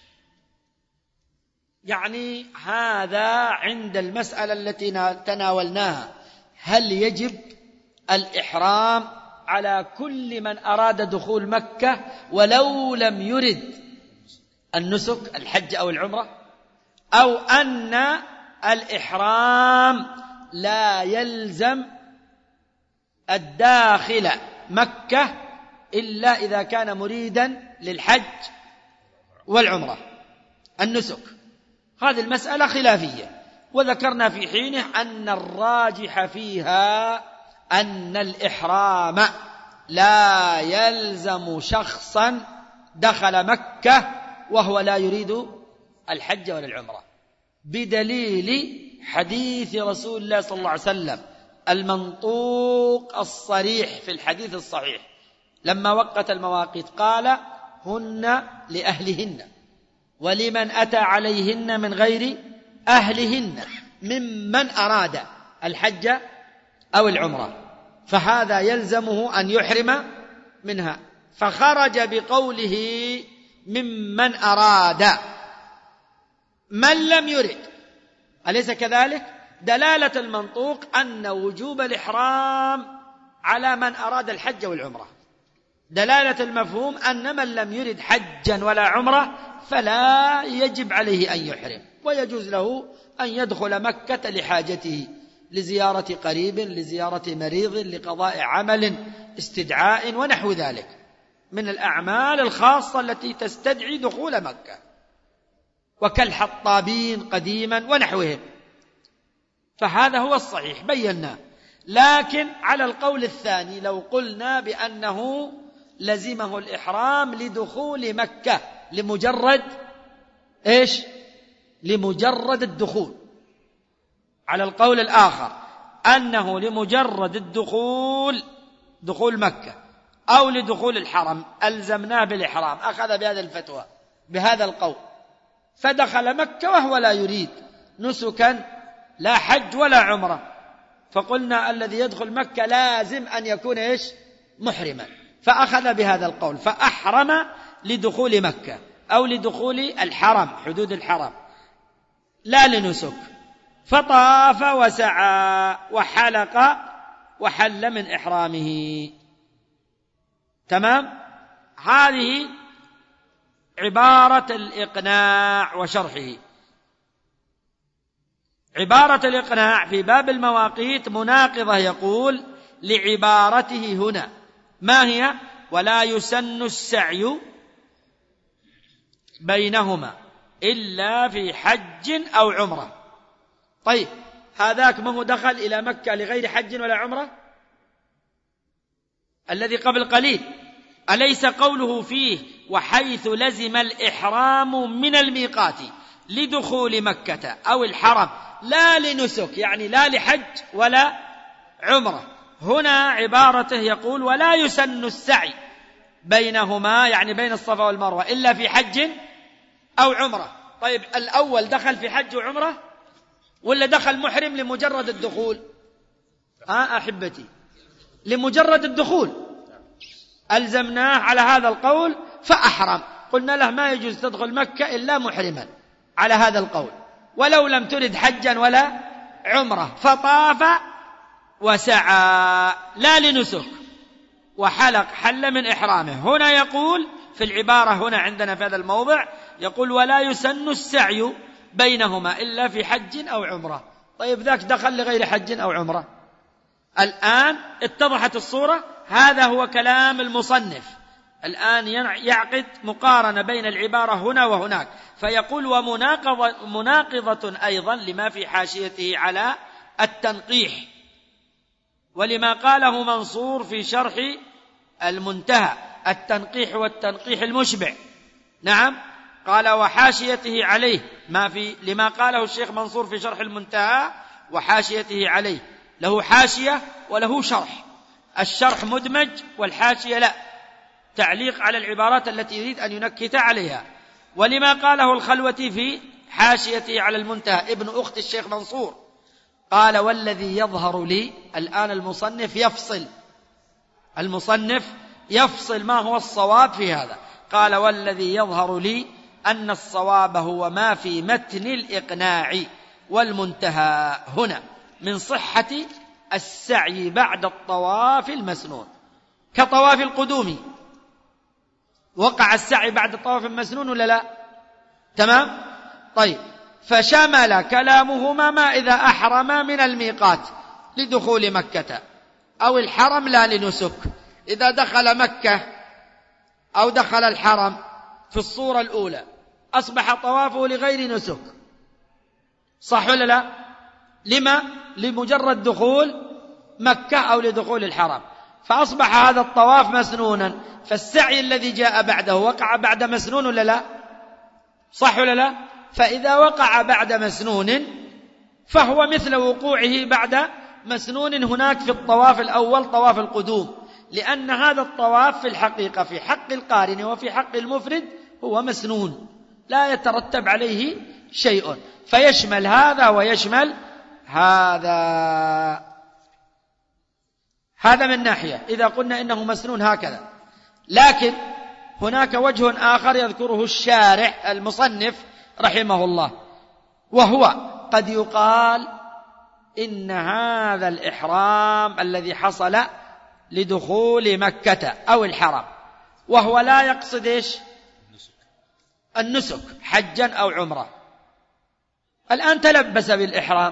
يعني هذا عند المسألة التي تناولناها، هل يجب الإحرام على كل من أراد دخول مكة ولو لم يرد النسك الحج أو العمرة، أو أن الإحرام لا يلزم الداخل مكة إلا إذا كان مريدا للحج والعمرة النسك؟ هذه المسألة خلافية، وذكرنا في حينه أن الراجح فيها أن الإحرام لا يلزم شخصا دخل مكة وهو لا يريد الحج ولا العمرة، بدليل حديث رسول الله صلى الله عليه وسلم المنطوق الصريح في الحديث الصحيح لما وقت المواقيت قال: هن لأهلهن ولمن أتى عليهن من غير أهلهن ممن أراد الحج أو العمرة، فهذا يلزمه أن يحرم منها، فخرج بقوله ممن أراد من لم يرد. أليس كذلك؟ دلالة المنطوق أن وجوب الإحرام على من أراد الحج والعمرة، دلالة المفهوم أن من لم يرد حجا ولا عمرة فلا يجب عليه أن يحرم، ويجوز له أن يدخل مكة لحاجته، لزيارة قريب، لزيارة مريض، لقضاء عمل، استدعاء ونحو ذلك من الأعمال الخاصة التي تستدعي دخول مكة، وكالحطابين قديما ونحوهم. فهذا هو الصحيح بينا. لكن على القول الثاني لو قلنا بأنه لزمه الإحرام لدخول مكة لمجرد إيش؟ لمجرد الدخول، على القول الآخر أنه لمجرد الدخول، دخول مكة أو لدخول الحرم ألزمناه بالإحرام، أخذ بهذا الفتوى بهذا القول، فدخل مكة وهو لا يريد نسكا لا حج ولا عمرة، فقلنا الذي يدخل مكة لازم أن يكون إيش؟ محرما، فأخذ بهذا القول فأحرم لدخول مكة أو لدخول الحرم، حدود الحرم، لا لنسك، فطاف وسعى وحلق وحل من إحرامه. تمام؟ هذه عبارة الإقناع وشرحه. عبارة الإقناع في باب المواقيت مناقضة، يقول لعبارته هنا، ما هي؟ ولا يسن السعي بينهما إلا في حج أو عمرة. طيب هذاك ما هو دخل إلى مكة لغير حج ولا عمرة؟ الذي قبل قليل أليس قوله فيه وحيث لزم الإحرام من الميقات لدخول مكة أو الحرم لا لنسك، يعني لا لحج ولا عمرة. هنا عبارته يقول ولا يسن السعي بينهما، يعني بين الصفا والمروة، إلا في حج أو عمرة. طيب الأول دخل في حج وعمرة ولا دخل محرم لمجرد الدخول؟ ها أحبتي، لمجرد الدخول ألزمناه على هذا القول فأحرم، قلنا له ما يجوز تدخل مكة إلا محرما على هذا القول، ولو لم ترد حجا ولا عمرة، فطاف وسعى لا لنسك وحلق حل من إحرامه. هنا يقول في العبارة هنا عندنا في هذا الموضع يقول ولا يسن السعي بينهما إلا في حج أو عمرة. طيب ذاك دخل لغير حج أو عمرة. الآن اتضحت الصورة. هذا هو كلام المصنف. الآن يعقد مقارنة بين العبارة هنا وهناك، فيقول ومناقضة مناقضة أيضا لما في حاشيته على التنقيح، ولما قاله منصور في شرح المنتهى، التنقيح والتنقيح المشبع. نعم، قال وحاشيته عليه، ما في لما قاله الشيخ منصور في شرح المنتهى وحاشيته عليه، له حاشية وله شرح، الشرح مدمج والحاشية لا، تعليق على العبارات التي يريد أن ينكت عليها. ولما قاله الخلوتي في حاشيته على المنتهى ابن أخت الشيخ منصور، قال والذي يظهر لي، الآن المصنف يفصل، المصنف يفصل ما هو الصواب في هذا. قال والذي يظهر لي أن الصواب هو ما في متن الإقناع والمنتهى هنا من صحة السعي بعد الطواف المسنون كطواف القدوم. وقع السعي بعد الطواف المسنون ولا لا؟ تمام؟ طيب، فشمل كلامهما ما إذا أحرم من الميقات لدخول مكة أو الحرم لا لنسك. إذا دخل مكة أو دخل الحرم في الصورة الأولى أصبح طوافه لغير نسك، صح ولا لا؟ لما؟ لمجرد دخول مكة أو لدخول الحرم، فأصبح هذا الطواف مسنونا، فالسعي الذي جاء بعده وقع بعد مسنون ولا لا؟ صح ولا لا؟ فإذا وقع بعد مسنون فهو مثل وقوعه بعد مسنون هناك في الطواف الأول طواف القدوم، لأن هذا الطواف في الحقيقة في حق القارن وفي حق المفرد هو مسنون لا يترتب عليه شيء، فيشمل هذا ويشمل هذا. هذا من ناحية إذا قلنا إنه مسنون هكذا. لكن هناك وجه آخر يذكره الشارح المصنف رحمه الله، وهو قد يقال إن هذا الإحرام الذي حصل لدخول مكة أو الحرم وهو لا يقصد إيش؟ النسك حجا أو عمرة. الآن تلبس بالإحرام،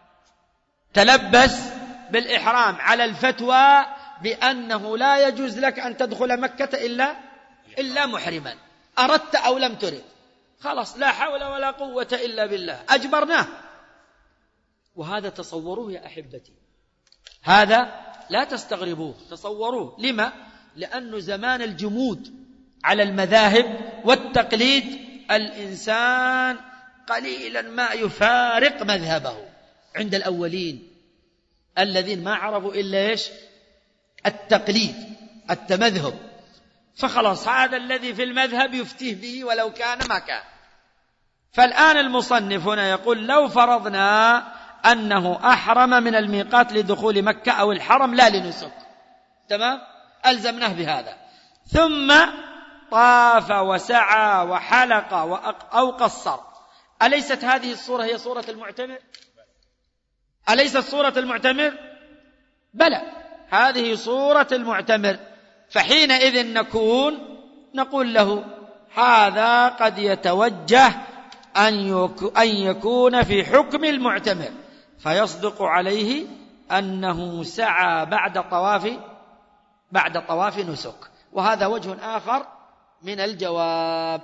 تلبس بالإحرام على الفتوى بأنه لا يجوز لك أن تدخل مكة إلا إلا محرما، أردت أو لم ترد، خلاص لا حول ولا قوة إلا بالله، أجبرناه. وهذا تصوروه يا أحبتي، هذا لا تستغربوه، تصوروه. لما؟ لأنه زمان الجمود على المذاهب والتقليد الإنسان قليلا ما يفارق مذهبه عند الأولين الذين ما عرفوا إلا إيش؟ التقليد، التمذهب. فخلاص هذا الذي في المذهب يفتيه به ولو كان ما كان. فالآن المصنف هنا يقول لو فرضنا أنه أحرم من الميقات لدخول مكة أو الحرم لا لنسك، تمام، ألزمناه بهذا، ثم طاف وسعى وحلق أو قصر، أليست هذه الصورة هي صورة المعتمر؟ أليست صورة المعتمر؟ بلى، هذه صورة المعتمر. فحينئذ نكون نقول له هذا قد يتوجه أن يكون في حكم المعتمر، فيصدق عليه أنه سعى بعد طواف بعد طواف نسك. وهذا وجه آخر من الجواب.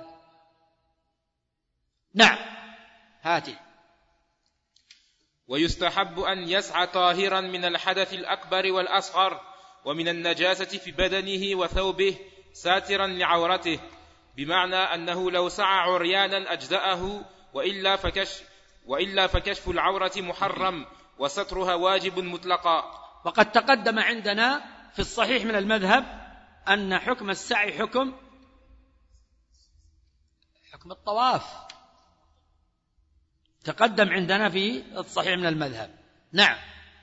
نعم، هاتي. ويستحب أن يسعى طاهرا من الحدث الأكبر والأصغر ومن النجاسة في بدنه وثوبه ساترا لعورته، بمعنى أنه لو سعى عريانا أجزأه، وإلا فكشف, وإلا فكشف العورة محرم وسترها واجب مطلقا. وقد تقدم عندنا في الصحيح من المذهب أن حكم السعي حكم حكم الطواف، تقدم عندنا في الصحيح من المذهب. نعم.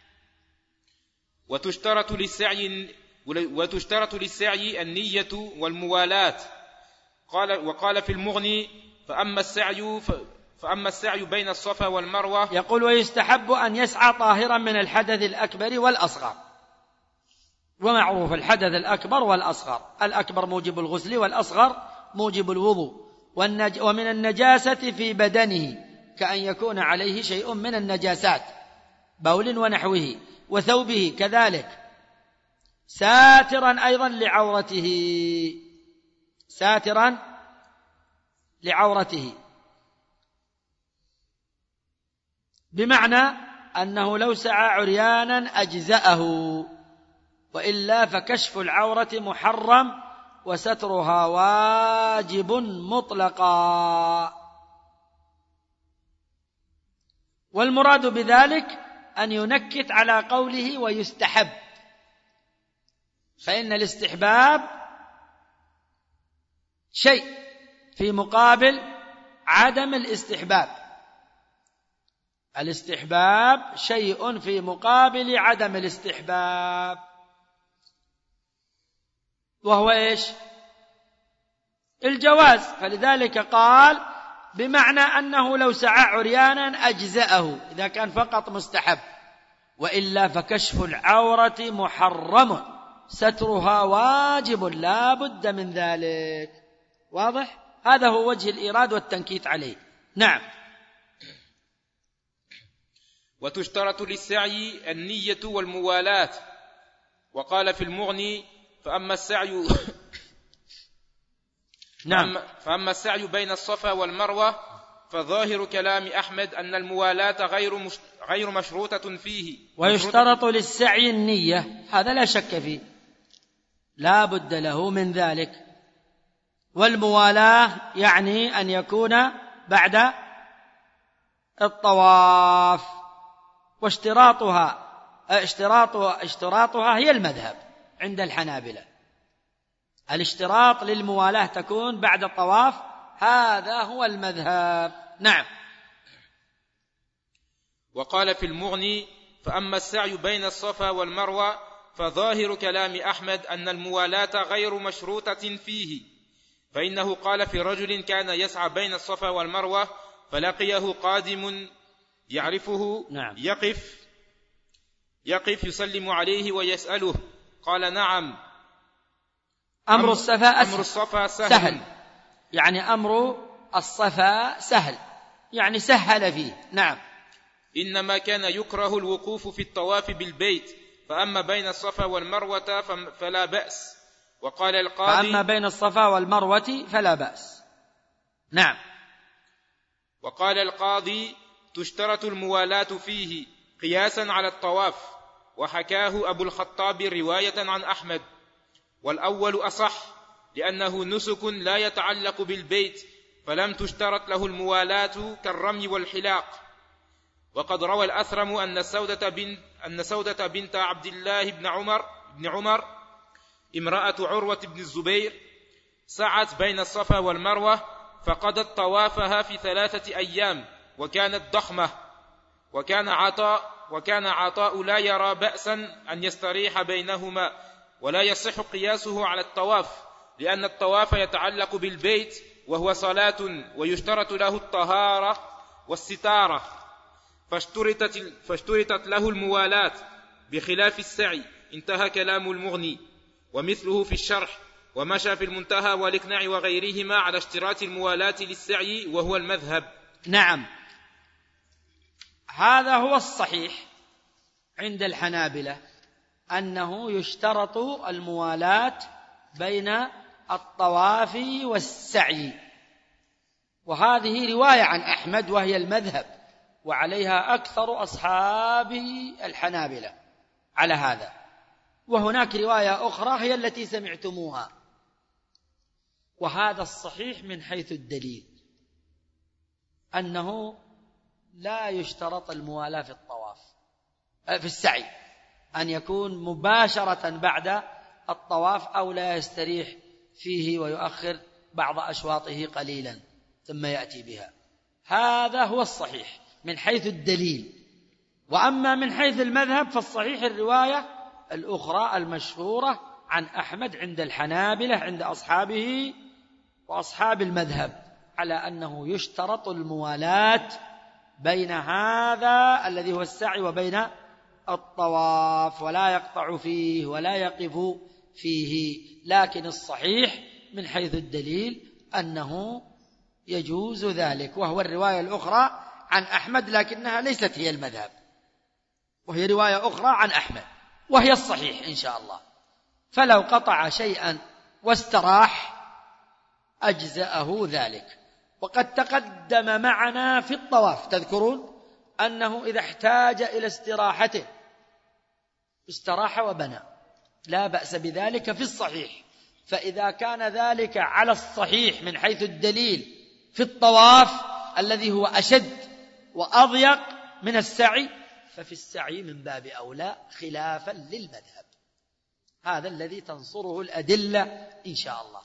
وتشترط للسعي وتشترط للسعي النية والموالاة. قال وقال في المغني فأما السعي فأما السعي بين الصفا والمروة، يقول ويستحب أن يسعى طاهرا من الحدث الأكبر والأصغر. ومعروف الحدث الأكبر والأصغر، الأكبر موجب الغسل والأصغر موجب الوضوء. ومن النجاسة في بدنه كأن يكون عليه شيء من النجاسات بول ونحوه، وثوبه كذلك، ساترا أيضا لعورته، ساترا لعورته، بمعنى أنه لو سعى عريانا أجزأه، وإلا فكشف العورة محرم وسترها واجب مطلقا. والمراد بذلك أن ينكت على قوله ويستحب، فإن الاستحباب شيء في مقابل عدم الاستحباب، الاستحباب شيء في مقابل عدم الاستحباب، وهو إيش؟ الجواز. فلذلك قال بمعنى أنه لو سعى عريانا أجزأه إذا كان فقط مستحب، وإلا فكشف العورة محرم سترها واجب لا بد من ذلك. واضح؟ هذا هو وجه الإيراد والتنكيت عليه. نعم. وتشترط للسعي النية والموالاة. وقال في المغني فأما السعي نعم. فأما السعي بين الصفا والمروة فظاهر كلام أحمد أن الموالاة غير مش... غير مشروطة فيه. ويشترط للسعي النية، هذا لا شك فيه، لا بد له من ذلك. والموالاة يعني أن يكون بعد الطواف، واشتراطها اشتراطها اشتراطها هي المذهب عند الحنابلة، الاشتراط للموالاة تكون بعد الطواف، هذا هو المذهب. نعم. وقال في المغني فأما السعي بين الصفا والمروة فظاهر كلام أحمد أن الموالاة غير مشروطة فيه، فإنه قال في رجل كان يسعى بين الصفا والمروة فلقيه قادم يعرفه، نعم. يقف يقف يسلم عليه ويسأله، قال نعم، أمر الصفا أمر الصفا سهل, سهل يعني أمر الصفا سهل يعني سهل فيه. نعم. إنما كان يكره الوقوف في الطواف بالبيت، فأما بين الصفا والمروة فلا بأس. وقال القاضي فأما بين الصفا والمروة فلا بأس. نعم. وقال القاضي تشترط الموالاة فيه قياسا على الطواف، وحكاه أبو الخطاب رواية عن أحمد، والأول أصح لأنه نسك لا يتعلق بالبيت فلم تشترط له الموالاة كالرمي والحلاق. وقد روى الأثرم أن سودة بنت, أن سودة بنت عبد الله بن عمر, بن عمر امرأة عروة بن الزبير سعت بين الصفا والمروة فقضت طوافها في ثلاثة أيام وكانت ضخمة. وكان عطاء, وكان عطاء لا يرى بأسا أن يستريح بينهما، ولا يصح قياسه على الطواف لأن الطواف يتعلق بالبيت وهو صلاة ويشترط له الطهارة والستارة، فاشترطت, فاشترطت له الموالاة بخلاف السعي. انتهى كلام المغني. ومثله في الشرح، ومشى في المنتهى والإقناع وغيرهما على اشتراط الموالاة للسعي وهو المذهب. نعم، هذا هو الصحيح عند الحنابلة، أنه يشترط الموالاة بين الطواف والسعي، وهذه رواية عن أحمد وهي المذهب، وعليها أكثر أصحاب الحنابلة على هذا. وهناك رواية أخرى هي التي سمعتموها، وهذا الصحيح من حيث الدليل، أنه لا يشترط الموالاة في الطواف في السعي، أن يكون مباشرة بعد الطواف أو لا يستريح فيه ويؤخر بعض أشواطه قليلا ثم يأتي بها. هذا هو الصحيح من حيث الدليل. وأما من حيث المذهب فالصحيح الرواية الأخرى المشهورة عن أحمد عند الحنابلة عند أصحابه وأصحاب المذهب على أنه يشترط الموالاة بين هذا الذي هو السعي وبين الطواف، ولا يقطع فيه ولا يقف فيه. لكن الصحيح من حيث الدليل أنه يجوز ذلك، وهو الرواية الأخرى عن أحمد، لكنها ليست هي المذهب، وهي رواية أخرى عن أحمد وهي الصحيح إن شاء الله. فلو قطع شيئا واستراح أجزأه ذلك. وقد تقدم معنا في الطواف، تذكرون أنه إذا احتاج إلى استراحته استراح وبنى، لا بأس بذلك في الصحيح. فإذا كان ذلك على الصحيح من حيث الدليل في الطواف الذي هو أشد وأضيق من السعي، ففي السعي من باب أولى خلافا للمذهب. هذا الذي تنصره الأدلة إن شاء الله،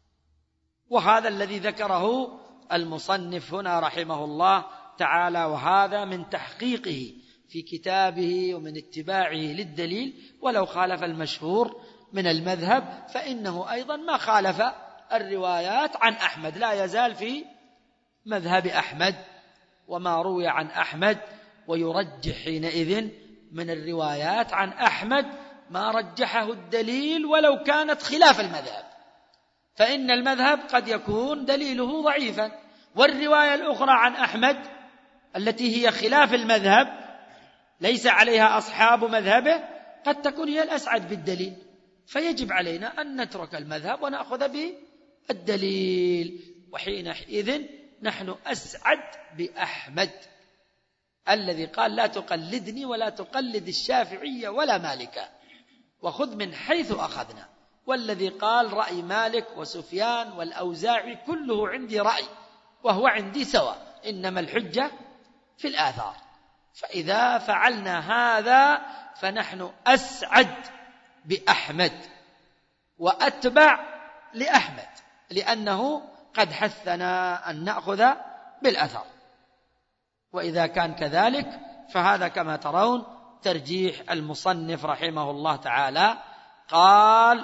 وهذا الذي ذكره المصنف هنا رحمه الله تعالى، وهذا من تحقيقه في كتابه ومن اتباعه للدليل. ولو خالف المشهور من المذهب فإنه أيضا ما خالف الروايات عن أحمد، لا يزال في مذهب أحمد وما روي عن أحمد، ويرجح حينئذ من الروايات عن أحمد ما رجحه الدليل ولو كانت خلاف المذهب، فإن المذهب قد يكون دليله ضعيفا، والرواية الأخرى عن أحمد التي هي خلاف المذهب ليس عليها أصحاب مذهبه قد تكون هي الأسعد بالدليل، فيجب علينا أن نترك المذهب ونأخذ بالدليل. وحينئذ نحن أسعد بأحمد الذي قال لا تقلدني ولا تقلد الشافعية ولا مالكا، وخذ من حيث أخذنا، والذي قال رأي مالك وسفيان والأوزاعي كله عندي رأي وهو عندي سواء، إنما الحجة في الآثار. فإذا فعلنا هذا فنحن أسعد بأحمد وأتبع لأحمد، لأنه قد حثنا أن نأخذ بالأثر. وإذا كان كذلك فهذا كما ترون ترجيح المصنف رحمه الله تعالى. قال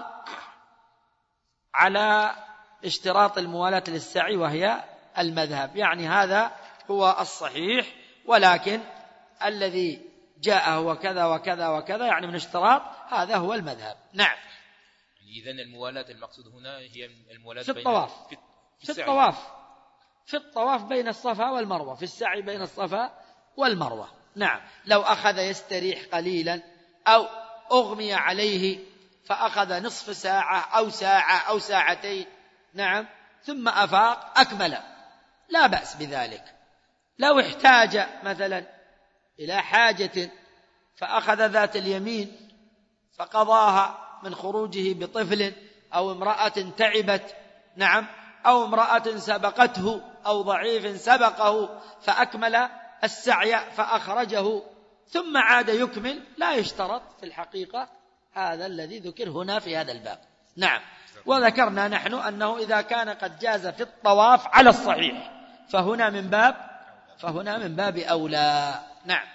على اشتراط الموالاة للسعي وهي المذهب، يعني هذا هو الصحيح، ولكن الذي جاء هو كذا وكذا وكذا يعني من اشتراط، هذا هو المذهب. نعم. إذن الموالاة المقصود هنا هي الموالاة في الطواف في, في, في الطواف في الطواف بين الصفا والمروة، في السعي بين الصفا والمروة. نعم. لو أخذ يستريح قليلا أو أغمي عليه فأخذ نصف ساعة أو ساعة أو ساعتين، نعم، ثم أفاق أكمل، لا بأس بذلك. لو احتاج مثلا إلى حاجة فأخذ ذات اليمين فقضاها من خروجه بطفل أو امرأة تعبت، نعم، أو امرأة سبقته أو ضعيف سبقه فأكمل السعي فأخرجه ثم عاد يكمل، لا يشترط في الحقيقة هذا الذي ذكر هنا في هذا الباب. نعم. وذكرنا نحن أنه إذا كان قد جاز في الطواف على الصحيح فهنا من باب فهنا من باب أولى. نعم.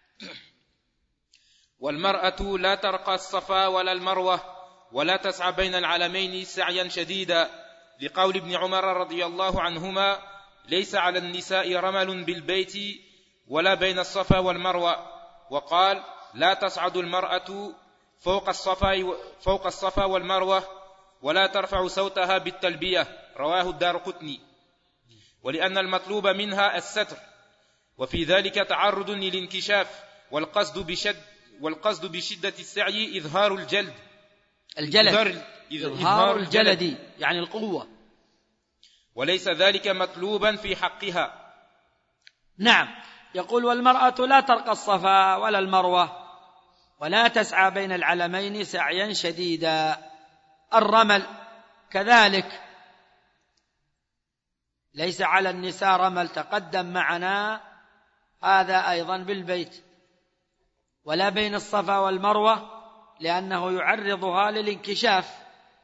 والمرأة لا ترقى الصفا ولا المروة ولا تسعى بين العلمين سعيا شديدا، لقول ابن عمر رضي الله عنهما: ليس على النساء رمل بالبيت ولا بين الصفا والمروة. وقال: لا تصعد المرأة فوق الصفا فوق الصفا والمروة ولا ترفع صوتها بالتلبية، رواه الدارقطني. ولأن المطلوب منها الستر، وفي ذلك تعرض للانكشاف، والقصد بشد والقصد بشدة السعي إظهار الجلد الجلد إظهار, إظهار الجلد يعني القوة، وليس ذلك مطلوبا في حقها. نعم. يقول: والمرأة لا ترقى الصفا ولا المروة ولا تسعى بين العلمين سعيا شديدا. الرمل كذلك ليس على النساء رمل، تقدم معنا هذا أيضا بالبيت، ولا بين الصفا والمروة لأنه يعرضها للانكشاف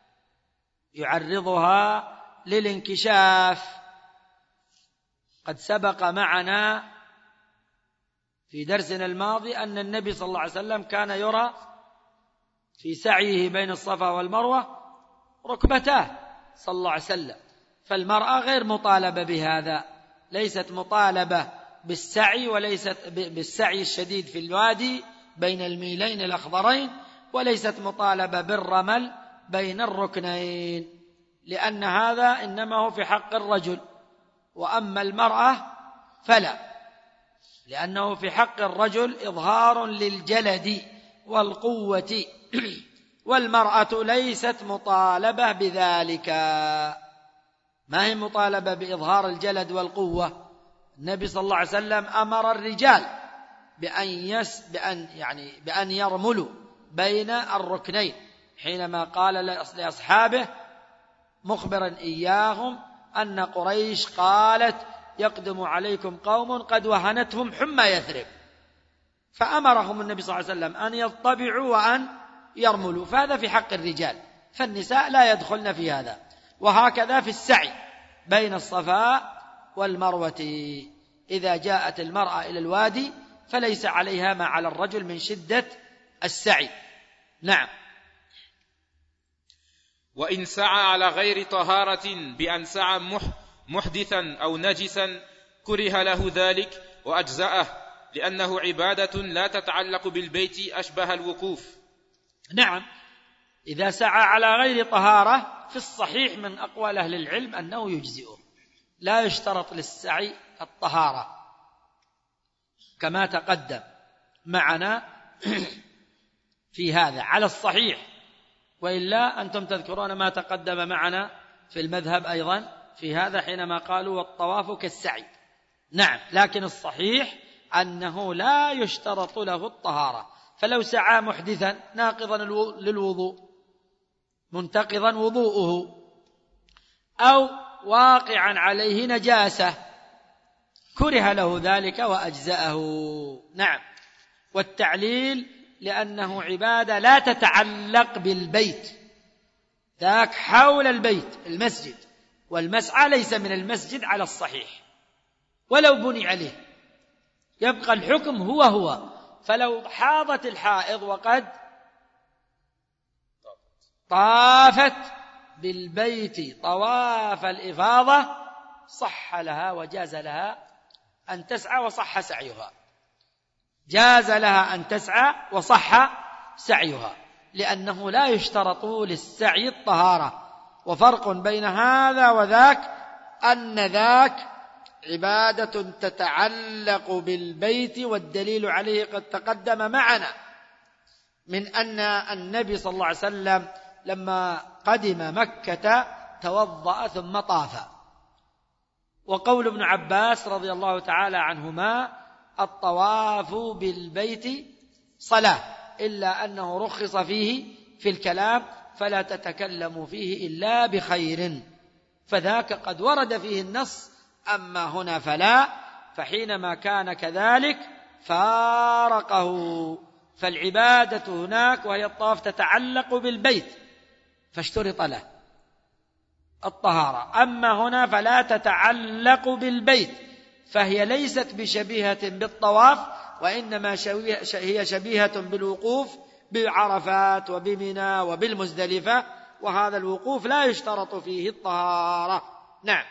يعرضها للانكشاف قد سبق معنا في درسنا الماضي أن النبي صلى الله عليه وسلم كان يرى في سعيه بين الصفا والمروة ركبتاه صلى الله عليه وسلم. فالمرأة غير مطالبة بهذا، ليست مطالبة بالسعي وليست بالسعي الشديد في الوادي بين الميلين الأخضرين، وليست مطالبة بالرمل بين الركنين، لأن هذا إنما هو في حق الرجل، وأما المرأة فلا، لأنه في حق الرجل إظهار للجلد والقوة، والمرأة ليست مطالبة بذلك. ما هي مطالبة بإظهار الجلد والقوة؟ النبي صلى الله عليه وسلم أمر الرجال بأن يس بأن يعني بأن يرملوا بين الركنين، حينما قال لأصحابه مخبرا إياهم أن قريش قالت: يقدم عليكم قوم قد وهنتهم حمى يثرب، فأمرهم النبي صلى الله عليه وسلم أن يطبعوا وأن يرملوا، فهذا في حق الرجال، فالنساء لا يدخلن في هذا. وهكذا في السعي بين الصفا والمروة، إذا جاءت المرأة إلى الوادي فليس عليها ما على الرجل من شدة السعي. نعم. وإن سعى على غير طهارة بأن سعى محدثا أو نجسا كره له ذلك وأجزأه، لأنه عبادة لا تتعلق بالبيت أشبه الوقوف. نعم. إذا سعى على غير طهارة في الصحيح من أقوال أهل العلم أنه يجزئه، لا يشترط للسعي الطهارة كما تقدم معنا في هذا على الصحيح، وإلا أنتم تذكرون ما تقدم معنا في المذهب أيضا في هذا حينما قالوا والطواف كالسعي. نعم. لكن الصحيح أنه لا يشترط له الطهارة، فلو سعى محدثا ناقضا للوضوء منتقضا وضوءه أو واقعا عليه نجاسة كره له ذلك وأجزأه. نعم. والتعليل لأنه عبادة لا تتعلق بالبيت، ذاك حول البيت المسجد، والمسعى ليس من المسجد على الصحيح ولو بني عليه، يبقى الحكم هو هو. فلو حاضت الحائض وقد طافت بالبيت طواف الإفاضة صح لها وجاز لها أن تسعى وصح سعيها، جاز لها أن تسعى وصح سعيها. لأنه لا يشترط للسعي الطهارة. وفرق بين هذا وذاك أن ذاك عبادة تتعلق بالبيت، والدليل عليه قد تقدم معنا من أن النبي صلى الله عليه وسلم لما قدم مكة توضأ ثم طاف. وقول ابن عباس رضي الله تعالى عنهما: الطواف بالبيت صلاة، إلا أنه رخص فيه في الكلام فلا تتكلموا فيه إلا بخير، فذاك قد ورد فيه النص، أما هنا فلا. فحينما كان كذلك فارقه، فالعبادة هناك وهي الطواف تتعلق بالبيت فاشترط له الطهارة، أما هنا فلا تتعلق بالبيت، فهي ليست بشبيهة بالطواف، وإنما هي شبيهة بالوقوف بعرفات وبمنى وبالمزدلفة، وهذا الوقوف لا يشترط فيه الطهارة. نعم.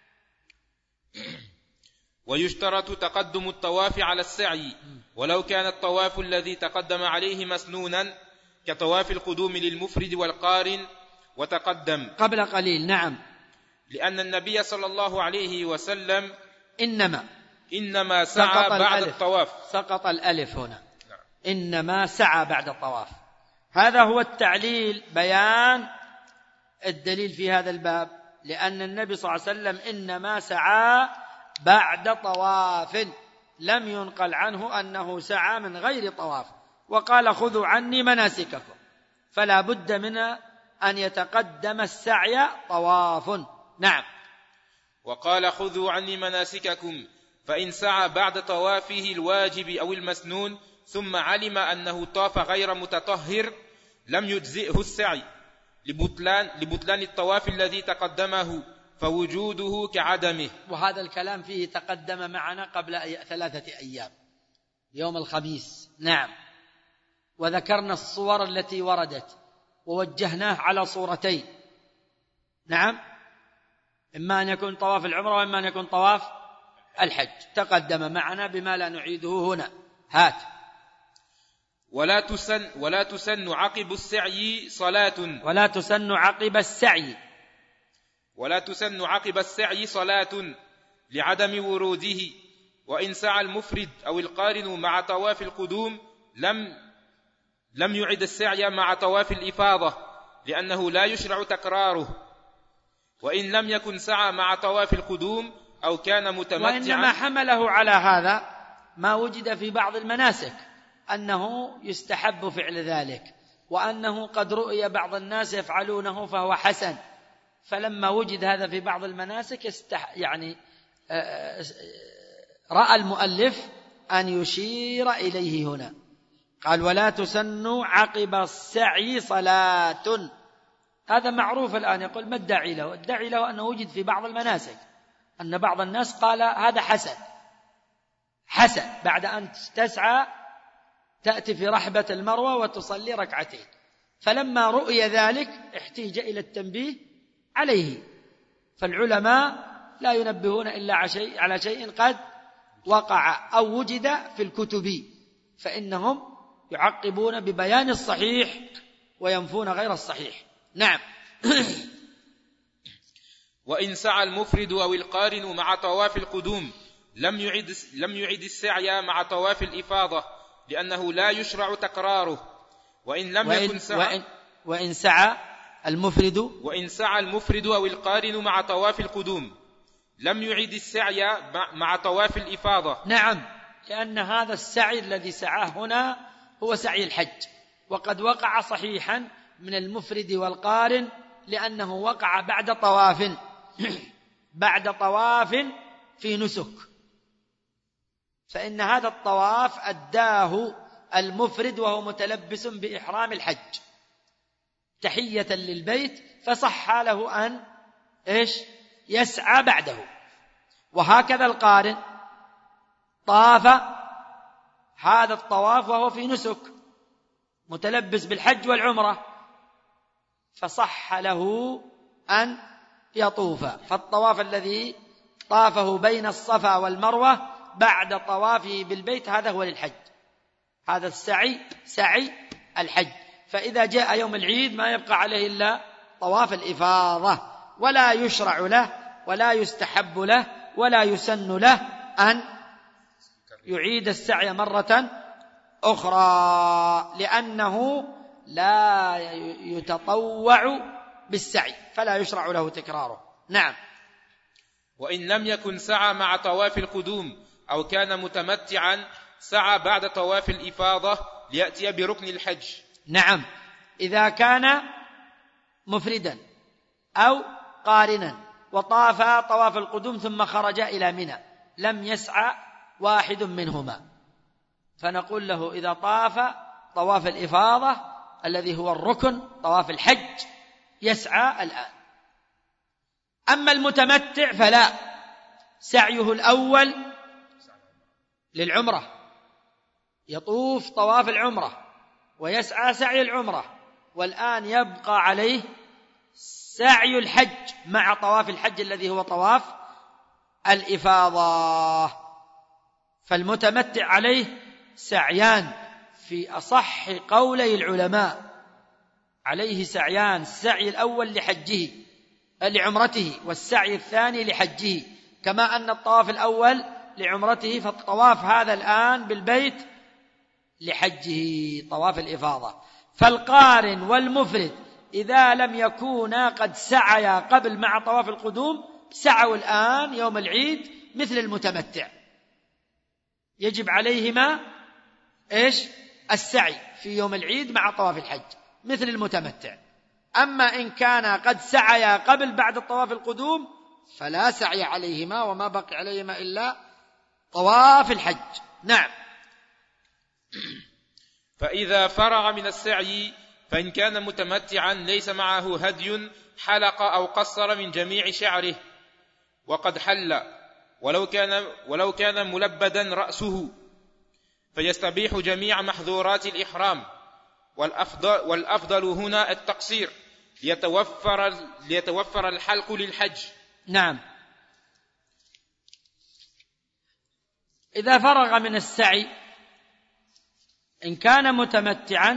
ويشترط تقدم الطواف على السعي، ولو كان الطواف الذي تقدم عليه مسنونا كطواف القدوم للمفرد والقارن وتقدم قبل قليل. نعم. لأن النبي صلى الله عليه وسلم إنما إنما سعى بعد الطواف. سقط الألف هنا. نعم. إنما سعى بعد الطواف. هذا هو التعليل، بيان الدليل في هذا الباب، لأن النبي صلى الله عليه وسلم إنما سعى بعد طواف، لم ينقل عنه أنه سعى من غير طواف. وقال: خذوا عني مناسككم، فلا بد من أن يتقدم السعي طواف. نعم. وقال: خذوا عني مناسككم، فإن سعى بعد طوافه الواجب أو المسنون ثم علم أنه طاف غير متطهر لم يجزئه السعي لبطلان, لبطلان الطواف الذي تقدمه، فوجوده كعدمه. وهذا الكلام فيه تقدم معنا قبل ثلاثة أيام يوم الخميس. نعم. وذكرنا الصور التي وردت ووجهناه على صورتين. نعم. إما أن يكون طواف العمرة وإما أن يكون طواف الحج، تقدم معنا بما لا نعيده هنا. هات. ولا تسن ولا تسن عقب السعي صلاة ولا تسن عقب السعي ولا تسن عقب السعي صلاة لعدم وروده، وإن سعى المفرد أو القارن مع طواف القدوم لم لم يعد السعي مع طواف الإفاضة، لأنه لا يشرع تكراره. وإن لم يكن سعى مع طواف القدوم أو كان متمتعا، وإنما حمله على هذا ما وجد في بعض المناسك أنه يستحب فعل ذلك، وأنه قد رؤي بعض الناس يفعلونه فهو حسن، فلما وجد هذا في بعض المناسك استح... يعني رأى المؤلف أن يشير إليه هنا. قال: ولا تسن عقب السعي صلاة. هذا معروف الآن. يقول: ما الداعي له؟ الداعي له أنه وجد في بعض المناسك أن بعض الناس قال هذا حسن حسن بعد أن تسعى تأتي في رحبة المروة وتصلي ركعتين، فلما رؤي ذلك احتيج إلى التنبيه عليه. فالعلماء لا ينبهون إلا على شيء قد وقع أو وجد في الكتب، فإنهم يعقبون ببيان الصحيح وينفون غير الصحيح. نعم. وإن سعى المفرد أو القارن مع طواف القدوم لم يعد لم يعد السعي مع طواف الإفاضة، لأنه لا يشرع تكراره. وإن لم وإن يكن سعى وإن, وإن سعى المفرد وإن سعى المفرد أو القارن مع طواف القدوم لم يعد السعي مع طواف الإفاضة. نعم، لأن هذا السعي الذي سعاه هنا هو سعي الحج، وقد وقع صحيحا من المفرد والقارن، لأنه وقع بعد طواف بعد طواف في نسك، فإن هذا الطواف أداه المفرد وهو متلبس بإحرام الحج تحية للبيت، فصح له أن إيش يسعى بعده. وهكذا القارن طاف هذا الطواف وهو في نسك متلبس بالحج والعمرة، فصح له أن يطوف. فالطواف الذي طافه بين الصفا والمروة بعد طوافه بالبيت هذا هو للحج، هذا السعي سعي الحج، فإذا جاء يوم العيد ما يبقى عليه إلا طواف الإفاضة، ولا يشرع له ولا يستحب له ولا يسن له أن يعيد السعي مرة أخرى، لأنه لا يتطوع بالسعي فلا يشرع له تكراره. نعم. وإن لم يكن سعى مع طواف القدوم أو كان متمتعا سعى بعد طواف الإفاضة ليأتي بركن الحج. نعم، إذا كان مفردا أو قارنا وطاف طواف القدوم ثم خرج إلى منى لم يسعى واحد منهما، فنقول له إذا طاف طواف الإفاضة الذي هو الركن طواف الحج يسعى الآن. أما المتمتع فلا، سعيه الأول للعمرة، يطوف طواف العمرة ويسعى سعي العمرة، والآن يبقى عليه سعي الحج مع طواف الحج الذي هو طواف الإفاضة. فالمتمتع عليه سعيان في أصح قولي العلماء، عليه سعيان، السعي الأول لحجه لعمرته والسعي الثاني لحجه، كما أن الطواف الأول لعمرته فالطواف هذا الآن بالبيت لحجه طواف الإفاضة. فالقارن والمفرد إذا لم يكونا قد سعيا قبل مع طواف القدوم سعوا الآن يوم العيد مثل المتمتع، يجب عليهما إيش؟ السعي في يوم العيد مع طواف الحج مثل المتمتع. أما إن كان قد سعيا قبل بعد طواف القدوم فلا سعي عليهما وما بقي عليهما إلا طواف الحج. نعم. فإذا فرغ من السعي فإن كان متمتعا ليس معه هدي حلق أو قصر من جميع شعره وقد حل، ولو كان ولو كان ملبدا رأسه، فيستبيح جميع محظورات الإحرام. والأفضل, والأفضل هنا التقصير ليتوفر, ليتوفر الحلق للحج. نعم. إذا فرغ من السعي إن كان متمتعا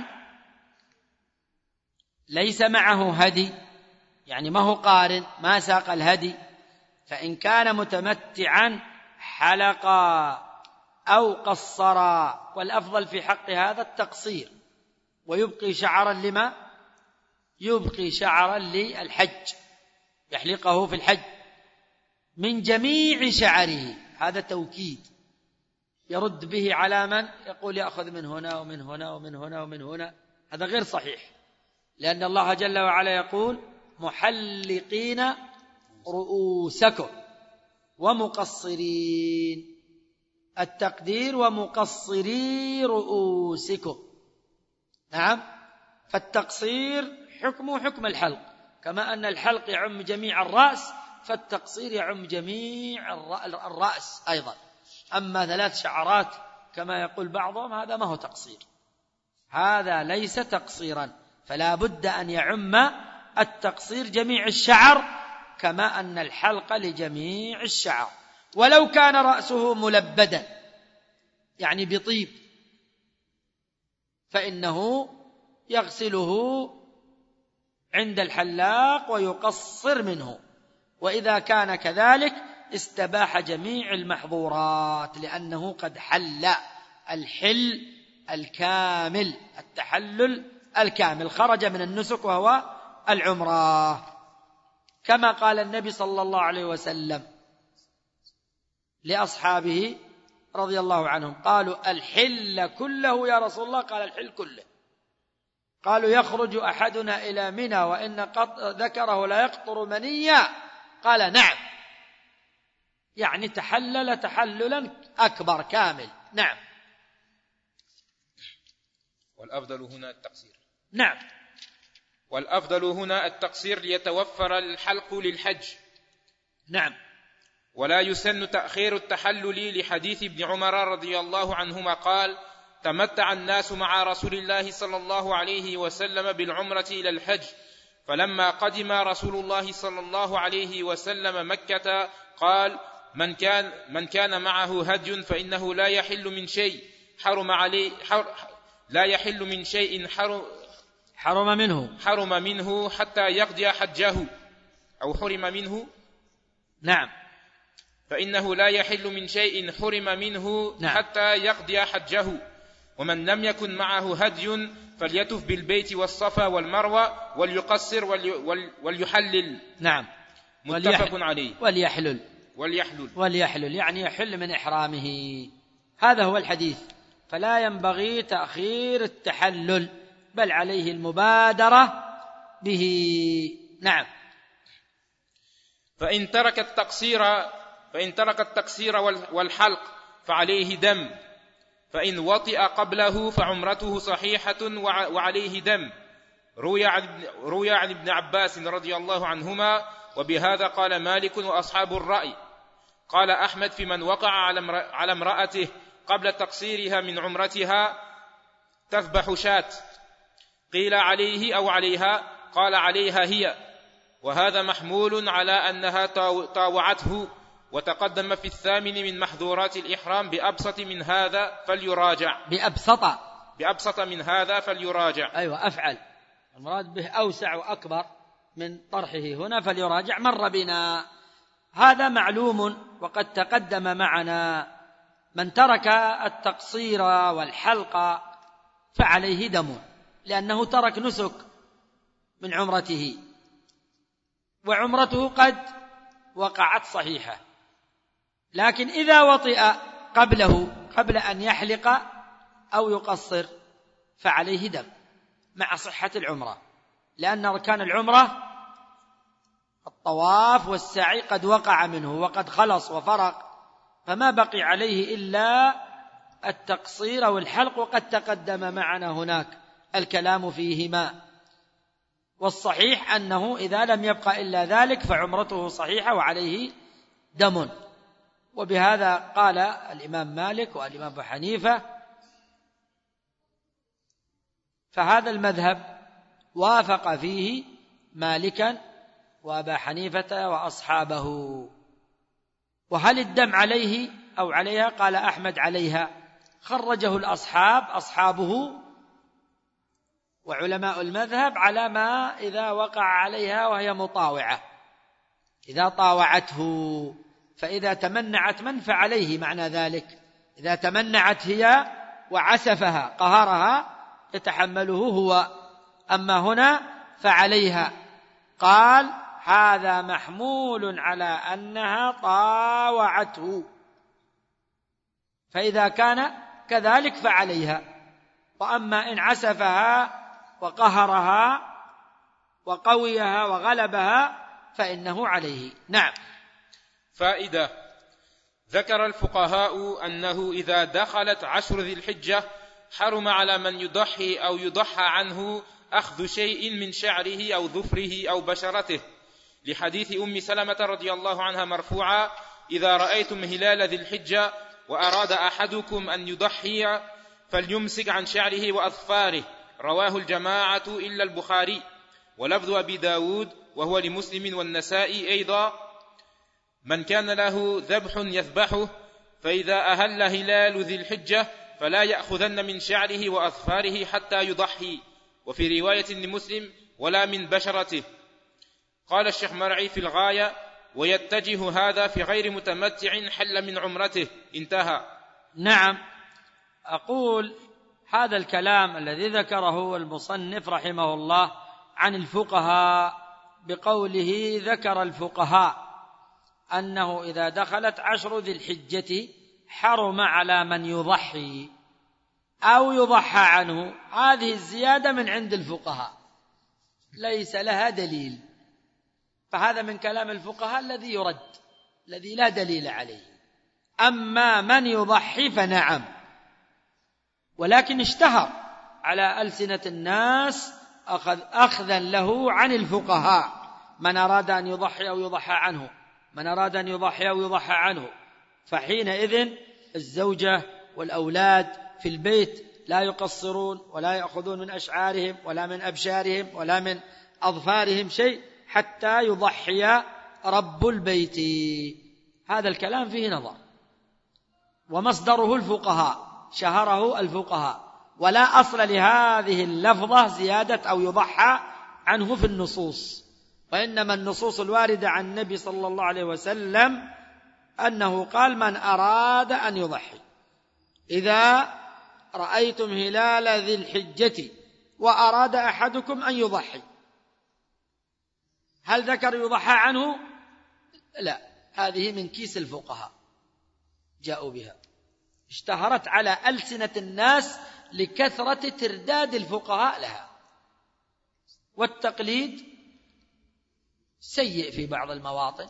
ليس معه هدي، يعني ما هو قارن ما ساق الهدي، فإن كان متمتعا حلقا أو قصرا، والأفضل في حق هذا التقصير، ويبقي شعرا لما يبقي شعرا للحج يحلقه في الحج من جميع شعره، هذا توكيد يرد به على من يقول يأخذ من هنا ومن هنا ومن هنا ومن هنا، هذا غير صحيح، لأن الله جل وعلا يقول محلقين رؤوسكم ومقصرين، التقدير ومقصري رؤوسكم. نعم. فالتقصير حكمه حكم الحلق، كما أن الحلق يعم جميع الرأس فالتقصير يعم جميع الرأس أيضا. أما ثلاث شعرات كما يقول بعضهم هذا ما هو تقصير، هذا ليس تقصيرا، فلا بد أن يعم التقصير جميع الشعر كما أن الحلق لجميع الشعر. ولو كان رأسه ملبدا يعني بطيب فإنه يغسله عند الحلاق ويقصر منه، وإذا كان كذلك استباح جميع المحظورات لأنه قد حل الحل الكامل، التحلل الكامل، خرج من النسك وهو العمرة، كما قال النبي صلى الله عليه وسلم لأصحابه رضي الله عنهم، قالوا الحل كله يا رسول الله؟ قال الحل كله. قالوا يخرج أحدنا إلى منى وإن ذكره لا يقطر منيا؟ قال نعم، يعني تحلل تحللا أكبر كامل. نعم. والأفضل هنا التقصير. نعم. والأفضل هنا التقصير ليتوفر الحلق للحج. نعم. ولا يسن تأخير التحلل لحديث ابن عمر رضي الله عنهما قال تمتع الناس مع رسول الله صلى الله عليه وسلم بالعمرة إلى الحج، فلما قدم رسول الله صلى الله عليه وسلم مكة قال من كان, من كان معه هدي فإنه لا يحل من شيء حرم عليه حر لا يحل من شيء حرم, حرم منه حرم منه حتى يقضي حجه أو حرم منه. نعم. فإنه لا يحل من شيء حرم منه نعم. حتى يقضي حجه. ومن لم يكن معه هدي فليطف بالبيت والصفا والمروة وليقصر وليحلل. نعم. متفق عليه. وليحلل وليحلل وليحلل يعني يحل من إحرامه. هذا هو الحديث. فلا ينبغي تأخير التحلل بل عليه المبادرة به. نعم. فإن ترك التقصير فإن ترك التقصير والحلق فعليه دم، فإن وطئ قبله فعمرته صحيحة وعليه دم. روي عن روي عن ابن عباس رضي الله عنهما، وبهذا قال مالك وأصحاب الرأي. قال أحمد في من وقع على امرأته قبل تقصيرها من عمرتها تذبح شاة. قيل عليه أو عليها؟ قال عليها هي، وهذا محمول على أنها طاوعته. وتقدم في الثامن من محظورات الإحرام بأبسط من هذا فليراجع. بأبسط بأبسط من هذا فليراجع. أيوة أفعل، المراد به أوسع وأكبر من طرحه هنا، فليراجع. مر بنا هذا معلوم وقد تقدم معنا. من ترك التقصير والحلق فعليه دم، لأنه ترك نسك من عمرته، وعمرته قد وقعت صحيحة. لكن إذا وطئ قبله قبل أن يحلق أو يقصر فعليه دم مع صحة العمرة، لأن أركان العمرة الطواف والسعي قد وقع منه وقد خلص وفرق، فما بقي عليه إلا التقصير والحلق، وقد تقدم معنا هناك الكلام فيهما. والصحيح أنه إذا لم يبقى إلا ذلك فعمرته صحيحة وعليه دم. وبهذا قال الإمام مالك والإمام أبو حنيفة. فهذا المذهب وافق فيه مالكا وأبا حنيفة وأصحابه. وهل الدم عليه أو عليها؟ قال أحمد عليها. خرجه الأصحاب أصحابه وعلماء المذهب على ما إذا وقع عليها وهي مطاوعة، إذا طاوعته. فإذا تمنعت من فعليه، معنى ذلك إذا تمنعت هي وعسفها قهرها يتحمله هو. أما هنا فعليها. قال هذا محمول على أنها طاوعته، فإذا كان كذلك فعليها. وأما إن عسفها وقهرها وقويها وغلبها فإنه عليه. نعم. فائدة: ذكر الفقهاء أنه إذا دخلت عشر ذي الحجة حرم على من يضحي أو يضحى عنه أخذ شيء من شعره أو ظفره أو بشرته، لحديث أم سلمة رضي الله عنها مرفوعا: إذا رأيتم هلال ذي الحجة وأراد أحدكم أن يضحي فليمسك عن شعره وأظفاره. رواه الجماعة إلا البخاري. ولفظ أبي داود وهو لمسلم والنسائي أيضا: من كان له ذبح يذبحه، فإذا أهل هلال ذي الحجة فلا يأخذن من شعره وأظفاره حتى يضحي. وفي رواية لمسلم: ولا من بشرته. قال الشيخ مرعي في الغاية: ويتجه هذا في غير متمتع حل من عمرته. انتهى. نعم. أقول هذا الكلام الذي ذكره المصنف رحمه الله عن الفقهاء بقوله: ذكر الفقهاء أنه إذا دخلت عشر ذي الحجة حرم على من يضحي أو يضحى عنه. هذه الزيادة من عند الفقهاء ليس لها دليل، فهذا من كلام الفقهاء الذي يرد، الذي لا دليل عليه. أما من يضحي فنعم، ولكن اشتهر على ألسنة الناس أخذ أخذا له عن الفقهاء: من أراد أن يضحي أو يضحى عنه، من أراد أن يضحي أو يضحى عنه. فحينئذ الزوجة والأولاد في البيت لا يقصرون ولا يأخذون من أشعارهم ولا من أبشارهم ولا من أظفارهم شيء حتى يضحي رب البيت. هذا الكلام فيه نظر، ومصدره الفقهاء، شهره الفقهاء. ولا أصل لهذه اللفظة زيادة أو يضحى عنه في النصوص، وإنما النصوص الواردة عن النبي صلى الله عليه وسلم أنه قال: من أراد أن يضحي إذا رأيتم هلال ذي الحجة وأراد أحدكم أن يضحي. هل ذكر يضحى عنه؟ لا، هذه من كيس الفقهاء جاءوا بها، اشتهرت على ألسنة الناس لكثرة ترداد الفقهاء لها، والتقليد سيء في بعض المواطن،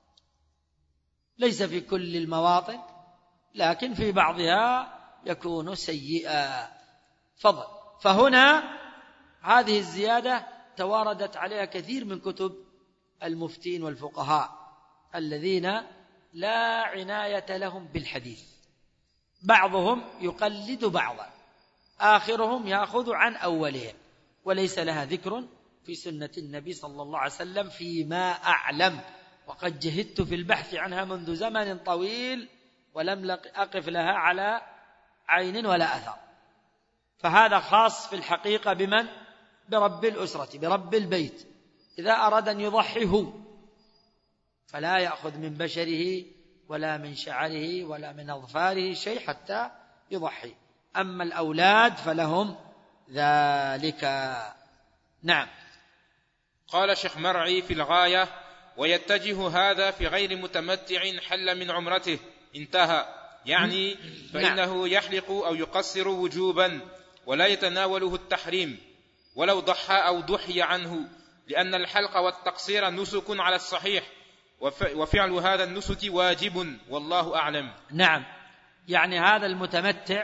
ليس في كل المواطن، لكن في بعضها يكون سيئا. فضل. فهنا هذه الزيادة تواردت عليها كثير من كتب المفتين والفقهاء الذين لا عناية لهم بالحديث، بعضهم يقلد بعضا، آخرهم يأخذ عن أولهم، وليس لها ذكر في سنة النبي صلى الله عليه وسلم فيما أعلم، وقد جهدت في البحث عنها منذ زمن طويل ولم أقف لها على عين ولا أثر. فهذا خاص في الحقيقة بمن؟ برب الأسرة، برب البيت. إذا أراد أن يضحي هو فلا يأخذ من بشره ولا من شعره ولا من أظفاره شيء حتى يضحي. أما الأولاد فلهم ذلك. نعم. قال شيخ مرعي في الغاية: ويتجه هذا في غير متمتع حل من عمرته، انتهى. يعني فإنه يحلق أو يقصر وجوبا ولا يتناوله التحريم ولو ضحى أو ضحي عنه، لأن الحلق والتقصير نسك على الصحيح، وفعل هذا النسك واجب، والله أعلم. نعم، يعني هذا المتمتع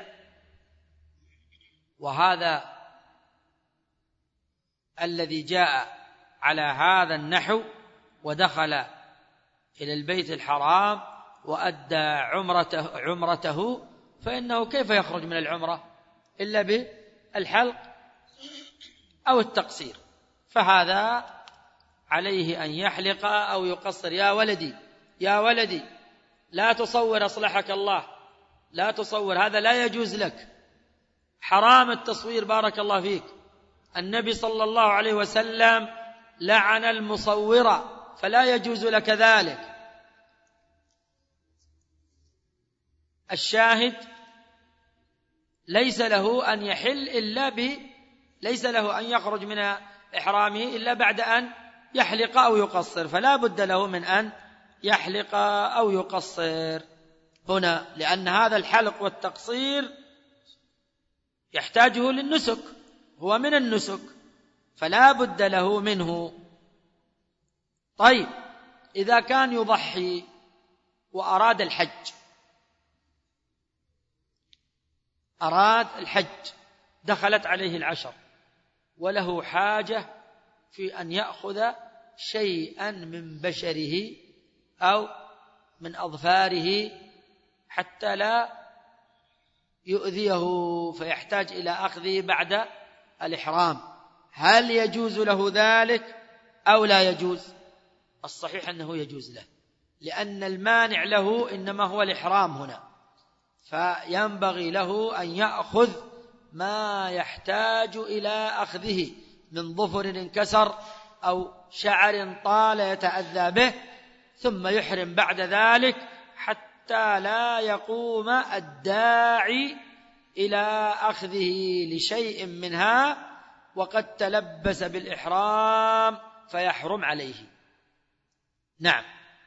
وهذا الذي جاء على هذا النحو ودخل إلى البيت الحرام وأدى عمرته, عمرته فإنه كيف يخرج من العمرة إلا بالحلق أو التقصير؟ فهذا عليه أن يحلق أو يقصر. يا ولدي يا ولدي لا تصور أصلحك الله، لا تصور، هذا لا يجوز لك، حرام التصوير، بارك الله فيك. النبي صلى الله عليه وسلم لعن المصور، فلا يجوز لك ذلك. الشاهد ليس له أن يحل إلا ب ليس له أن يخرج من إحرامه إلا بعد أن يحلق أو يقصر، فلا بد له من أن يحلق أو يقصر هنا، لأن هذا الحلق والتقصير يحتاجه للنسك، هو من النسك، فلا بد له منه. طيب، إذا كان يضحي وأراد الحج، أراد الحج، دخلت عليه العشر وله حاجة في أن يأخذ شيئا من بشره أو من أظفاره حتى لا يؤذيه فيحتاج إلى أخذه بعد الإحرام، هل يجوز له ذلك أو لا يجوز؟ الصحيح أنه يجوز له، لأن المانع له إنما هو الإحرام هنا، فينبغي له أن يأخذ ما يحتاج إلى أخذه من ظفر انكسر أو شعر طال يتأذى به، ثم يحرم بعد ذلك حتى لا يقوم الداعي إلى أخذه لشيء منها وقد تلبس بالإحرام فيحرم عليه. نعم.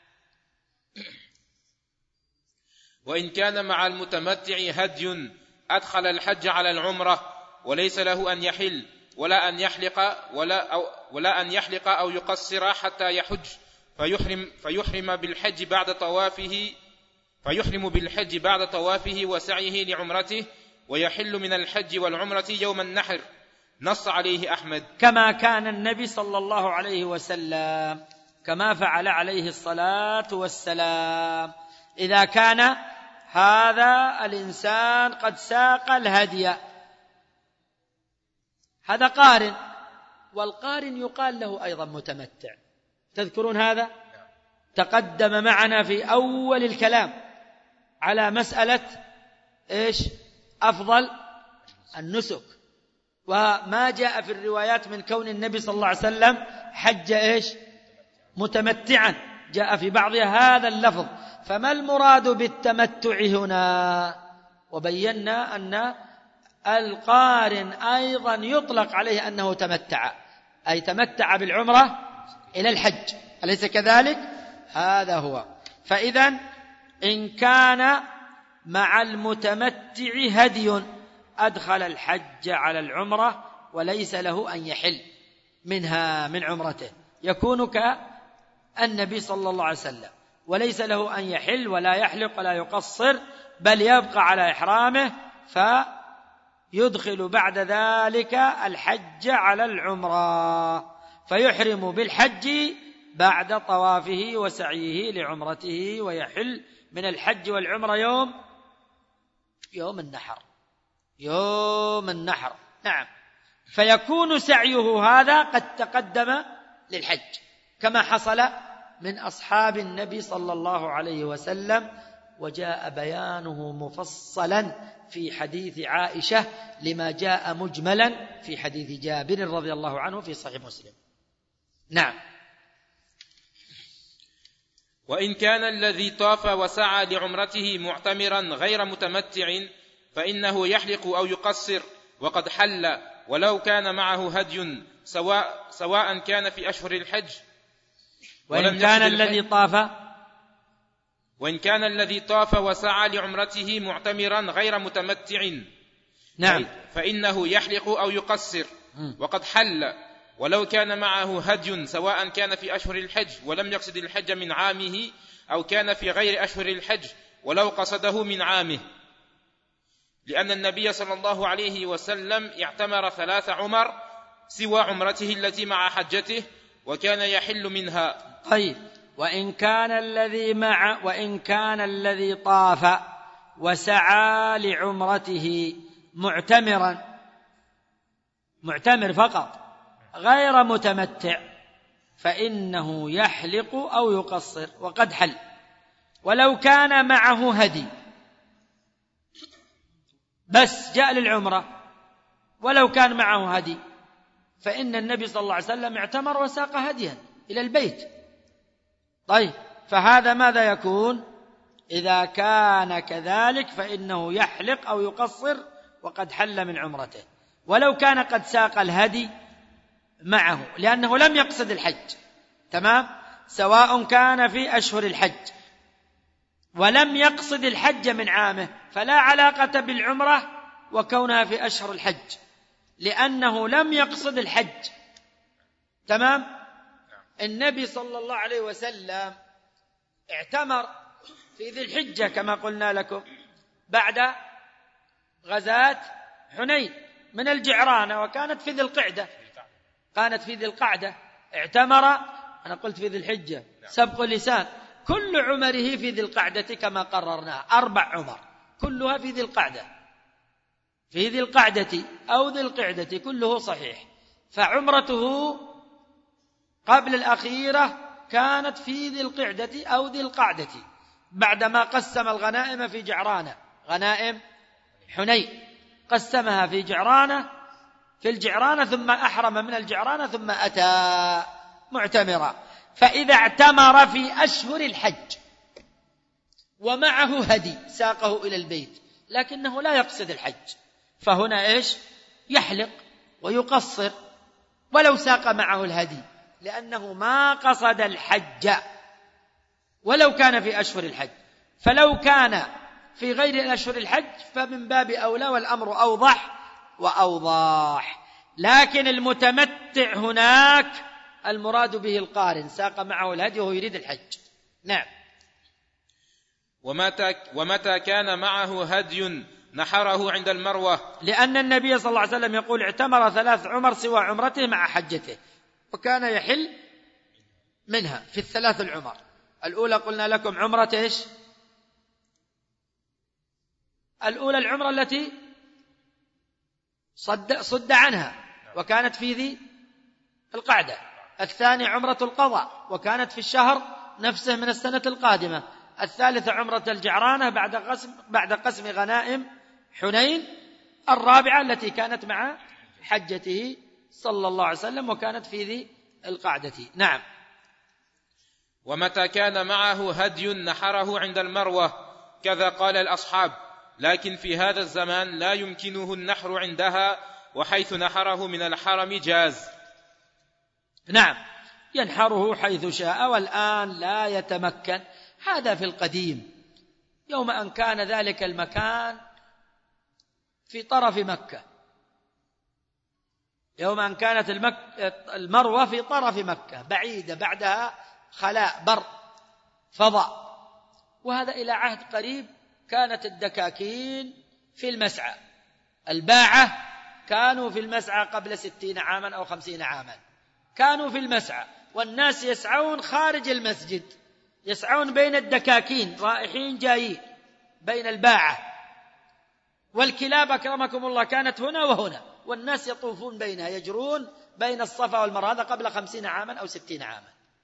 وإن كان مع المتمتع هدي أدخل الحج على العمرة وليس له أن يحل ولا أن يحلق ولا, أو ولا أن يحلق أو يقصر حتى يحج، فيحرم, فيحرم بالحج بعد طوافه فيحرم بالحج بعد طوافه وسعيه لعمرته، ويحل من الحج والعمرة يوم النحر، نص عليه أحمد. كما كان النبي صلى الله عليه وسلم، كما فعل عليه الصلاة والسلام. إذا كان هذا الإنسان قد ساق الهدي، هذا قارن، والقارن يقال له أيضا متمتع، تذكرون هذا؟ تقدم معنا في أول الكلام على مسألة إيش؟ أفضل النسك. وما جاء في الروايات من كون النبي صلى الله عليه وسلم حج إيش متمتعا، جاء في بعضها هذا اللفظ. فما المراد بالتمتع هنا؟ وبينا أن القارن أيضا يطلق عليه أنه تمتع، أي تمتع بالعمرة إلى الحج، أليس كذلك؟ هذا هو. فإذا إن كان مع المتمتع هدي أدخل الحج على العمرة وليس له أن يحل منها من عمرته، يكون كالنبي صلى الله عليه وسلم، وليس له أن يحل ولا يحلق ولا يقصر، بل يبقى على إحرامه فيدخل بعد ذلك الحج على العمرة، فيحرم بالحج بعد طوافه وسعيه لعمرته، ويحل من الحج والعمرة يوم يوم النحر يوم النحر نعم. فيكون سعيه هذا قد تقدم للحج كما حصل من أصحاب النبي صلى الله عليه وسلم، وجاء بيانه مفصلا في حديث عائشة لما جاء مجملا في حديث جابر رضي الله عنه في صحيح مسلم. نعم. وإن كان الذي طاف وسعى لعمرته معتمرا غير متمتع فإنه يحلق أو يقصر وقد حل، ولو كان معه هدي سواء, سواء كان في أشهر الحج. وإن كان الذي طاف وإن كان الذي طاف وسعى لعمرته معتمرا غير متمتع نعم فإنه يحلق أو يقصر وقد حل، ولو كان معه هدي سواء كان في أشهر الحج ولم يقصد الحج من عامه أو كان في غير أشهر الحج ولو قصده من عامه، لأن النبي صلى الله عليه وسلم اعتمر ثلاث عمر سوى عمرته التي مع حجته وكان يحل منها. طيب، وإن كان الذي مع وإن كان الذي طاف وسعى لعمرته معتمرا معتمر فقط غير متمتع فإنه يحلق أو يقصر وقد حل، ولو كان معه هدي بس جاء للعمرة ولو كان معه هدي، فإن النبي صلى الله عليه وسلم اعتمر وساق هديا إلى البيت. طيب، فهذا ماذا يكون؟ إذا كان كذلك فإنه يحلق أو يقصر وقد حل من عمرته، ولو كان قد ساق الهدي معه لأنه لم يقصد الحج، تمام، سواء كان في أشهر الحج ولم يقصد الحج من عامه، فلا علاقة بالعمرة وكونها في أشهر الحج لأنه لم يقصد الحج، تمام. النبي صلى الله عليه وسلم اعتمر في ذي الحجة كما قلنا لكم بعد غزاة حنين من الجعرانة، وكانت في ذي القعدة كانت في ذي القعدة اعتمر، أنا قلت في ذي الحجة سبق لسان، كل عمره في ذي القعدة كما قررنا، أربع عمر كلها في ذي القعدة في ذي القعدة أو ذي القعدة كله صحيح. فعمرته قبل الأخيرة كانت في ذي القعدة أو ذي القعدة بعدما قسم الغنائم في جعرانة، غنائم حنين قسمها في جعرانة في الجعرانة ثم أحرم من الجعرانة ثم أتى معتمرا. فإذا اعتمر في أشهر الحج ومعه هدي ساقه إلى البيت لكنه لا يقصد الحج، فهنا إيش؟ يحلق ويقصر ولو ساق معه الهدي، لأنه ما قصد الحج ولو كان في أشهر الحج. فلو كان في غير أشهر الحج فمن باب أولى، والأمر أوضح وأوضح. لكن المتمتع هناك المراد به القارن ساق معه الهدي وهو يريد الحج. نعم. ومتى, ومتى كان معه هدي نحره عند المروة، لأن النبي صلى الله عليه وسلم يقول اعتمر ثلاث عمر سوى عمرته مع حجته، وكان يحل منها في الثلاث العمر. الأولى قلنا لكم عمرة إيش؟ الأولى العمرة التي صد, صد عنها وكانت في ذي القعدة. الثانية عمرة القضاء وكانت في الشهر نفسه من السنة القادمة. الثالثة عمرة الجعرانة بعد قسم, بعد قسم غنائم حنين الرابعة التي كانت مع حجته صلى الله عليه وسلم وكانت في ذي القعدة. نعم. ومتى كان معه هدي نحره عند المروة، كذا قال الأصحاب، لكن في هذا الزمان لا يمكنه النحر عندها، وحيث نحره من الحرم جاز. نعم، ينحره حيث شاء، والآن لا يتمكن. هذا في القديم يوم أن كان ذلك المكان في طرف مكة، يوم أن كانت المك... المروة في طرف مكة بعيدة، بعدها خلاء بر فضاء. وهذا إلى عهد قريب كانت الدكاكين في المسعى، الباعة كانوا في المسعى قبل ستين عاما أو خمسين عاما، كانوا في المسعى والناس يسعون خارج المسجد، يسعون بين الدكاكين رائحين جايين بين الباعة، والكلاب أكرمكم الله كانت هنا وهنا، والناس يطوفون بينها يجرون بين الصفا والمروة. هذا قبل خمسين عاما أو ستين عاما.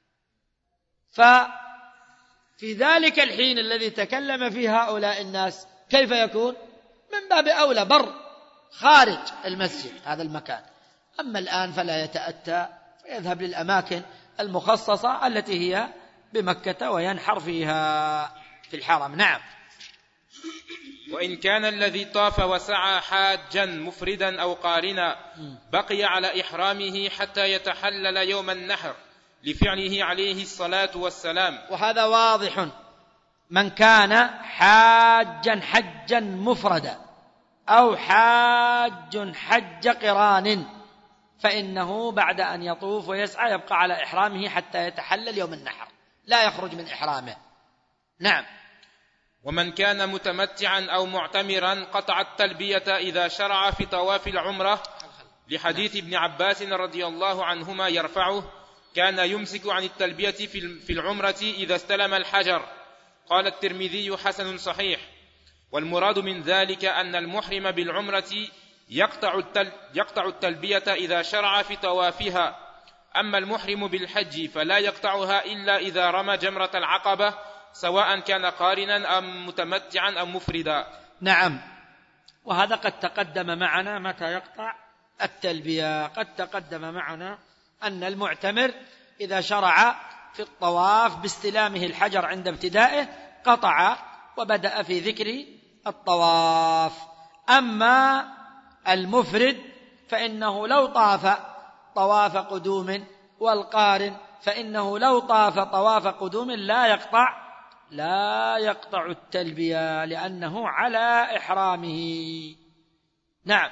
ففي ذلك الحين الذي تكلم فيه هؤلاء الناس كيف يكون؟ من باب أولى بر خارج المسجد هذا المكان. أما الآن فلا يتأتى ويذهب للأماكن المخصصة التي هي بمكة وينحر فيها في الحرم. نعم. وإن كان الذي طاف وسعى حاجا مفردا أو قارنا بقي على إحرامه حتى يتحلل يوم النحر لفعله عليه الصلاة والسلام. وهذا واضح، من كان حاجا حجا مفردا أو حاج حج قران فإنه بعد أن يطوف ويسعى يبقى على إحرامه حتى يتحلل يوم النحر، لا يخرج من إحرامه. نعم. ومن كان متمتعا أو معتمرا قطع التلبية إذا شرع في طواف العمرة، لحديث ابن عباس رضي الله عنهما يرفعه: كان يمسك عن التلبية في العمرة إذا استلم الحجر. قال الترمذي: حسن صحيح. والمراد من ذلك أن المحرم بالعمرة يقطع, التل يقطع التلبية إذا شرع في طوافها، أما المحرم بالحج فلا يقطعها إلا إذا رمى جمرة العقبة، سواء كان قارنا أم متمتعا أم مفردا. نعم. وهذا قد تقدم معنا متى يقطع التلبية. قد تقدم معنا أن المعتمر إذا شرع في الطواف باستلامه الحجر عند ابتدائه قطع وبدأ في ذكر الطواف. أما المفرد فإنه لو طاف طواف قدوم، والقارن فإنه لو طاف طواف قدوم لا يقطع لا يقطع التلبية لأنه على إحرامه. نعم.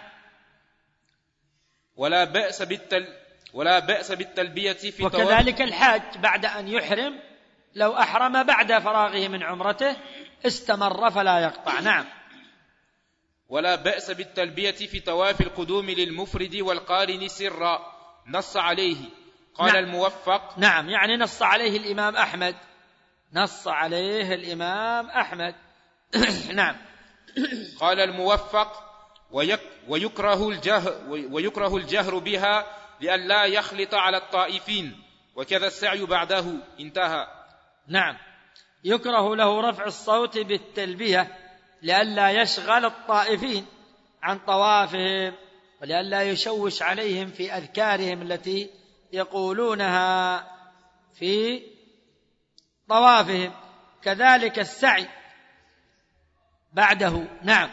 ولا بأس بالتل ولا بأس بالتلبية في وكذلك الحاج بعد أن يحرم لو أحرم بعد فراغه من عمرته استمر فلا يقطع. نعم. ولا بأس بالتلبية في طواف القدوم للمفرد والقارن سرا، نص عليه. قال نعم. الموفق. نعم، يعني نص عليه الإمام أحمد، نص عليه الإمام أحمد. نعم. قال الموفق: ويكره الجهر, ويكره الجهر بها لئلا يخلط على الطائفين، وكذا السعي بعده. انتهى. نعم. يكره له رفع الصوت بالتلبية لئلا يشغل الطائفين عن طوافهم ولئلا يشوش عليهم في أذكارهم التي يقولونها في طوافهم. كذلك السعي بعده. نعم.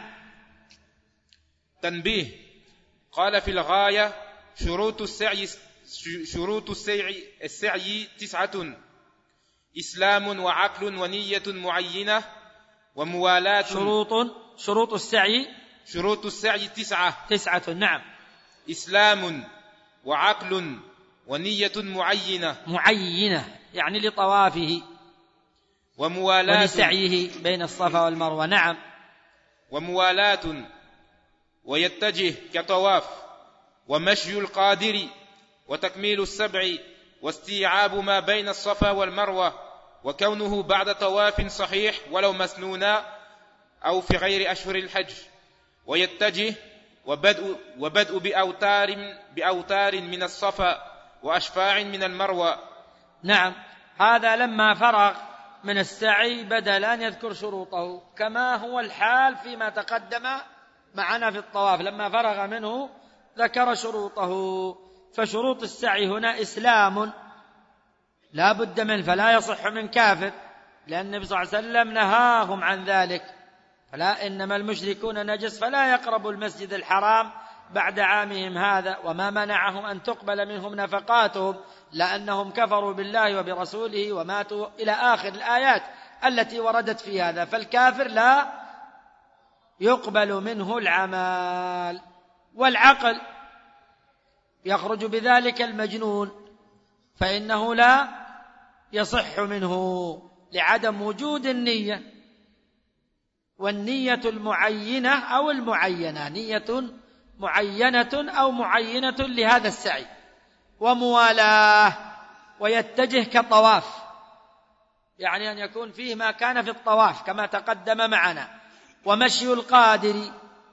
تنبيه. قال في الغاية: شروط السعي شروط السعي, السعي تسعة: إسلام وعقل ونية معينة وموالاة. شروط شروط السعي شروط السعي تسعة تسعة نعم. إسلام وعقل ونية معينة معينة يعني لطوافه وموالاة ولسعيه بين الصفا والمروة. نعم. وموالاة ويتجه كطواف، ومشي القادر، وتكميل السبع، واستيعاب ما بين الصفا والمروة، وكونه بعد طواف صحيح ولو مسنونا أو في غير أشهر الحج. ويتجه وبدء, وبدء بأوتار, بأوتار من الصفا وأشفاع من المروة. نعم. هذا لما فرغ من السعي بدل أن يذكر شروطه كما هو الحال فيما تقدم معنا في الطواف لما فرغ منه ذكر شروطه. فشروط السعي هنا إسلام لا بد منه، فلا يصح من كافر، لأن النبي صلى الله عليه وسلم نهاهم عن ذلك. فلا إنما المشركون نجس فلا يقربوا المسجد الحرام بعد عامهم هذا. وما منعهم أن تقبل منهم نفقاتهم لأنهم كفروا بالله وبرسوله وماتوا إلى آخر الآيات التي وردت في هذا. فالكافر لا يقبل منه العمل. والعقل يخرج بذلك المجنون فإنه لا يصح منه لعدم وجود النية، والنية المعينة أو المعينة، نية معينة أو معينة لهذا السعي، وموالاه، ويتجه كطواف، يعني أن يكون فيه ما كان في الطواف كما تقدم معنا، ومشي القادر،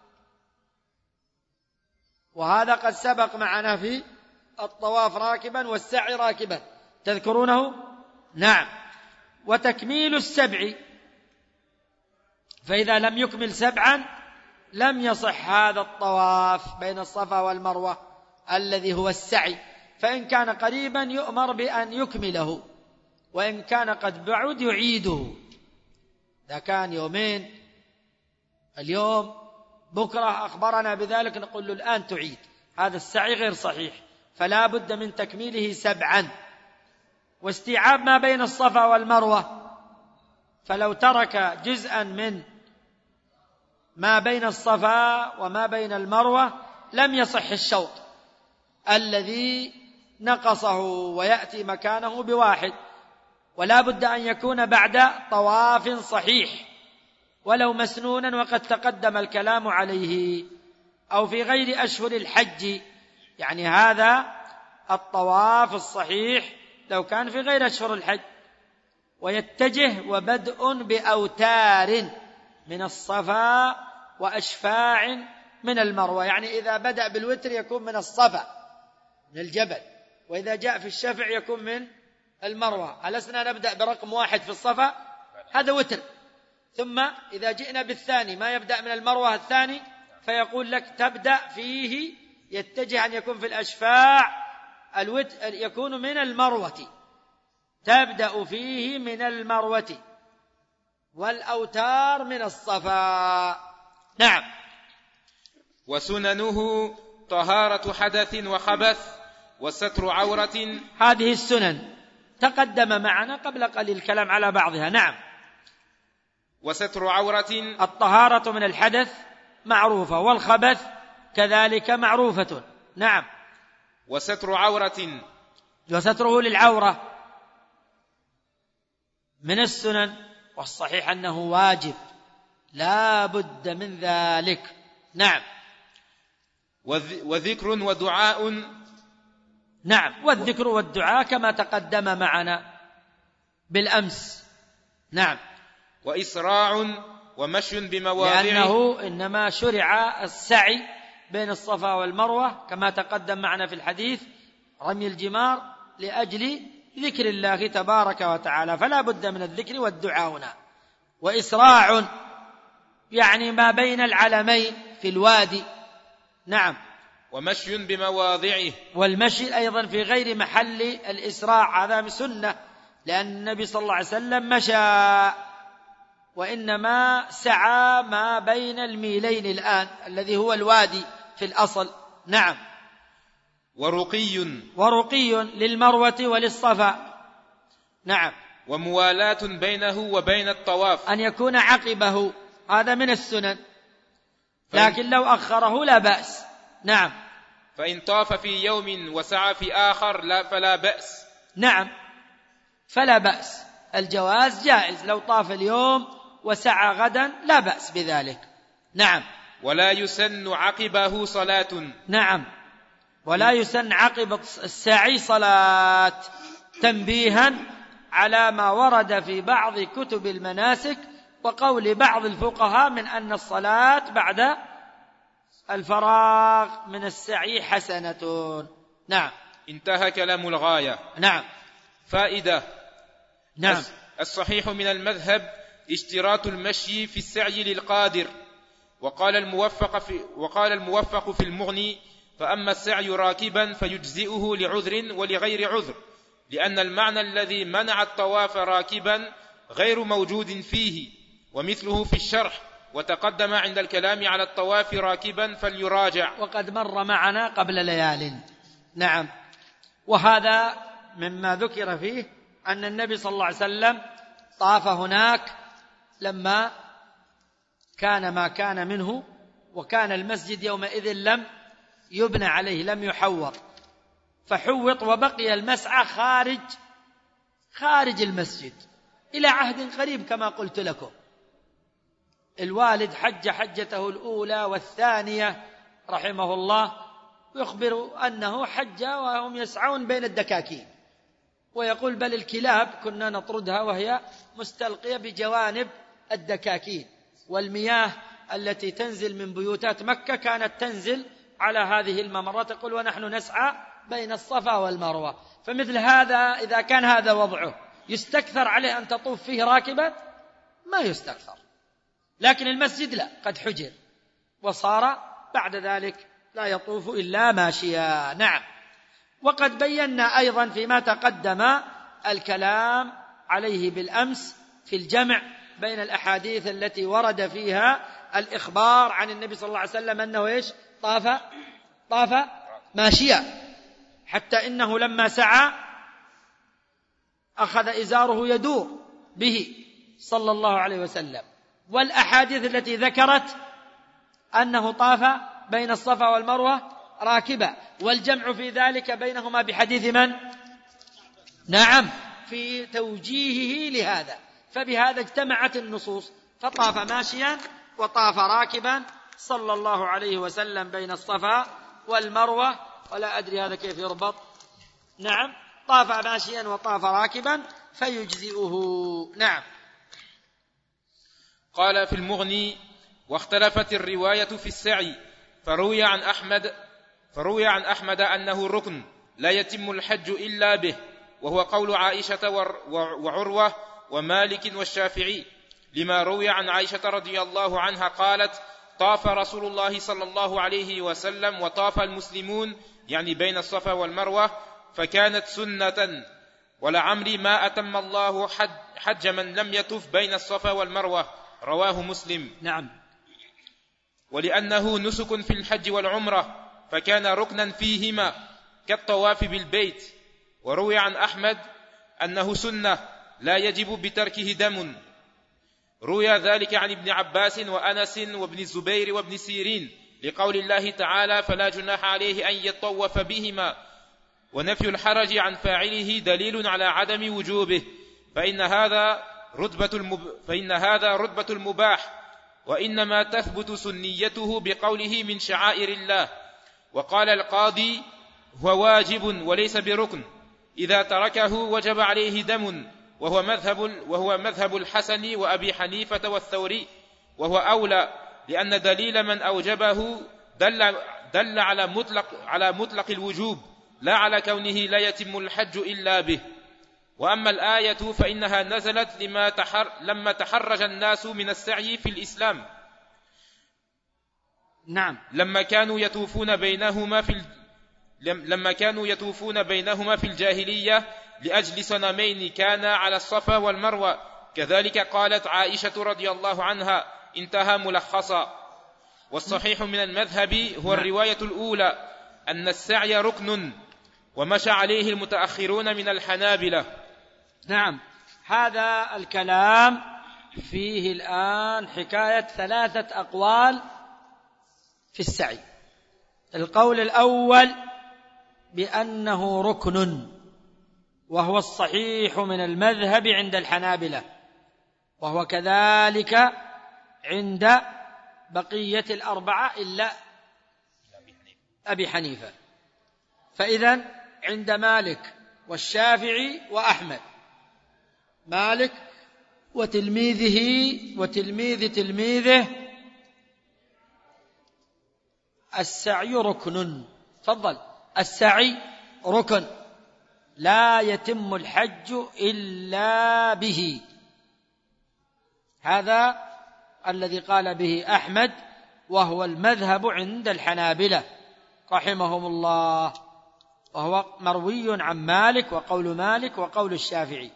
وهذا قد سبق معنا في الطواف راكبا والسعي راكبا، تذكرونه؟ نعم. وتكميل السبع، فإذا لم يكمل سبعا لم يصح هذا الطواف بين الصفا والمروة الذي هو السعي. فإن كان قريبا يؤمر بأن يكمله، وإن كان قد بعد يعيده. إذا كان يومين، اليوم بكرة أخبرنا بذلك، نقول له الآن تعيد، هذا السعي غير صحيح، فلا بد من تكميله سبعا. واستيعاب ما بين الصفا والمروة، فلو ترك جزءا من ما بين الصفا وما بين المروة لم يصح الشوط الذي نقصه، ويأتي مكانه بواحد. ولا بد أن يكون بعد طواف صحيح ولو مسنونا، وقد تقدم الكلام عليه، أو في غير أشهر الحج، يعني هذا الطواف الصحيح لو كان في غير أشهر الحج. ويتجه وبدء بأوتار من الصفا وأشفاع من المروة، يعني إذا بدأ بالوتر يكون من الصفا من الجبل، وإذا جاء في الشفع يكون من المروة. ألسنا نبدأ برقم واحد في الصفا، هذا وتر، ثم إذا جئنا بالثاني ما يبدأ من المروة الثاني، فيقول لك تبدأ فيه، يتجه أن يكون في الأشفاع، الوتر يكون من المروة، تبدأ فيه من المروة، والأوتار من الصفا. نعم. وسننه طهارة حدث وخبث وستر عورة. هذه السنن تقدم معنا قبل قليل الكلام على بعضها. نعم. وستر عورة، الطهارة من الحدث معروفة، والخبث كذلك معروفة. نعم. وستر عورة، وستره للعورة من السنن، والصحيح أنه واجب لا بد من ذلك. نعم. وذكر ودعاء. نعم. والذكر والدعاء كما تقدم معنا بالأمس. نعم. وإسراع ومشي بمواضعه، لأنه إنما شرع السعي بين الصفا والمروة كما تقدم معنا في الحديث، رمي الجمار لأجل ذكر الله تبارك وتعالى، فلا بد من الذكر والدعاء هنا. وإسراع يعني ما بين العلمين في الوادي. نعم. ومشي بمواضعه، والمشي أيضا في غير محل الإسراع، هذا سنة، لأن النبي صلى الله عليه وسلم مشى، وإنما سعى ما بين الميلين الآن الذي هو الوادي في الأصل. نعم. ورقي، ورقي للمروة وللصفا. نعم. وموالاة بينه وبين الطواف، أن يكون عقبه، هذا من السنن، لكن لو أخره لا بأس. نعم. فإن طاف في يوم وسعى في آخر لا فلا بأس. نعم، فلا بأس، الجواز جائز، لو طاف اليوم وسعى غدا لا بأس بذلك. نعم. ولا يسن عقبه صلاة. نعم. ولا يسن عقب السعي صلاة، تنبيها على ما ورد في بعض كتب المناسك وقول بعض الفقهاء من أن الصلاة بعد الفراغ من السعي حسنة. نعم. انتهى كلام الغاية. نعم. فائدة. نعم. الصحيح من المذهب اشتراط المشي في السعي للقادر، وقال الموفق في, وقال الموفق في المغني: فأما السعي راكبا فيجزئه لعذر ولغير عذر، لأن المعنى الذي منع الطواف راكبا غير موجود فيه، ومثله في الشرح، وتقدم عند الكلام على الطواف راكبا فليراجع. وقد مر معنا قبل ليال. نعم. وهذا مما ذكر فيه أن النبي صلى الله عليه وسلم طاف هناك لما كان ما كان منه، وكان المسجد يومئذ لم يبنى عليه، لم يحوط، فحوط وبقي المسعى خارج خارج المسجد إلى عهد قريب كما قلت لكم. الوالد حج حجته الأولى والثانية رحمه الله، يخبر أنه حج وهم يسعون بين الدكاكين، ويقول: بل الكلاب كنا نطردها وهي مستلقية بجوانب الدكاكين، والمياه التي تنزل من بيوتات مكة كانت تنزل على هذه الممرات، يقول: ونحن نسعى بين الصفا والمروة. فمثل هذا إذا كان هذا وضعه يستكثر عليه أن تطوف فيه راكبا؟ ما يستكثر. لكن المسجد لا، قد حجر وصار بعد ذلك لا يطوف إلا ماشيا. نعم. وقد بينا أيضا فيما تقدم الكلام عليه بالأمس في الجمع بين الأحاديث التي ورد فيها الإخبار عن النبي صلى الله عليه وسلم أنه إيش؟ طاف طاف ماشيا، حتى إنه لما سعى أخذ إزاره يدور به صلى الله عليه وسلم. والأحاديث التي ذكرت أنه طاف بين الصفا والمروة راكبا، والجمع في ذلك بينهما بحديث من؟ نعم، في توجيهه لهذا. فبهذا اجتمعت النصوص، فطاف ماشيا وطاف راكبا صلى الله عليه وسلم بين الصفا والمروة. ولا أدري هذا كيف يربط. نعم، طاف ماشيا وطاف راكبا فيجزئه. نعم. قال في المغني: واختلفت الرواية في السعي، فروي عن أحمد فروي عن أحمد أنه ركن لا يتم الحج إلا به، وهو قول عائشة وعروة ومالك والشافعي، لما روي عن عائشة رضي الله عنها قالت: طاف رسول الله صلى الله عليه وسلم وطاف المسلمون، يعني بين الصفا والمروة، فكانت سنة، ولعمري ما أتم الله حج, حج من لم يطف بين الصفا والمروة. رواه مسلم. نعم. ولأنه نسك في الحج والعمرة، فكان ركنا فيهما كالطواف بالبيت. وروي عن أحمد أنه سنة لا يجب بتركه دم. روي ذلك عن ابن عباس وأنس وابن الزبير وابن سيرين، لقول الله تعالى: فلا جناح عليه أن يطوف بهما. ونفي الحرج عن فاعله دليل على عدم وجوبه، فإن هذا رتبة المب... فإن هذا رتبة المباح، وإنما تثبت سنيته بقوله من شعائر الله. وقال القاضي: هو واجب وليس بركن، إذا تركه وجب عليه دم، وهو مذهب وهو مذهب الحسن وأبي حنيفة والثوري، وهو أولى، لأن دليل من أوجبه دل, دل على مطلق على مطلق الوجوب، لا على كونه لا يتم الحج إلا به. وأما الآية فإنها نزلت لما تحر لما تحرج الناس من السعي في الإسلام. نعم. لما كانوا يطوفون بينهما في ال... لما كانوا يطوفون بينهما في الجاهلية لأجل صنمين كانا على الصفا والمروة. كذلك قالت عائشة رضي الله عنها. انتهى ملخصا. والصحيح من المذهب هو الرواية الأولى أن السعي ركن، ومشى عليه المتأخرون من الحنابلة. نعم. هذا الكلام فيه الآن حكاية ثلاثة أقوال في السعي. القول الأول بأنه ركن، وهو الصحيح من المذهب عند الحنابلة، وهو كذلك عند بقية الأربعة إلا أبي حنيفة. فإذن عند مالك والشافعي وأحمد، مالك وتلميذه وتلميذ تلميذه، السعي ركن. تفضل. السعي ركن لا يتم الحج إلا به، هذا الذي قال به أحمد وهو المذهب عند الحنابلة رحمهم الله، وهو مروي عن مالك وقول مالك وقول الشافعي.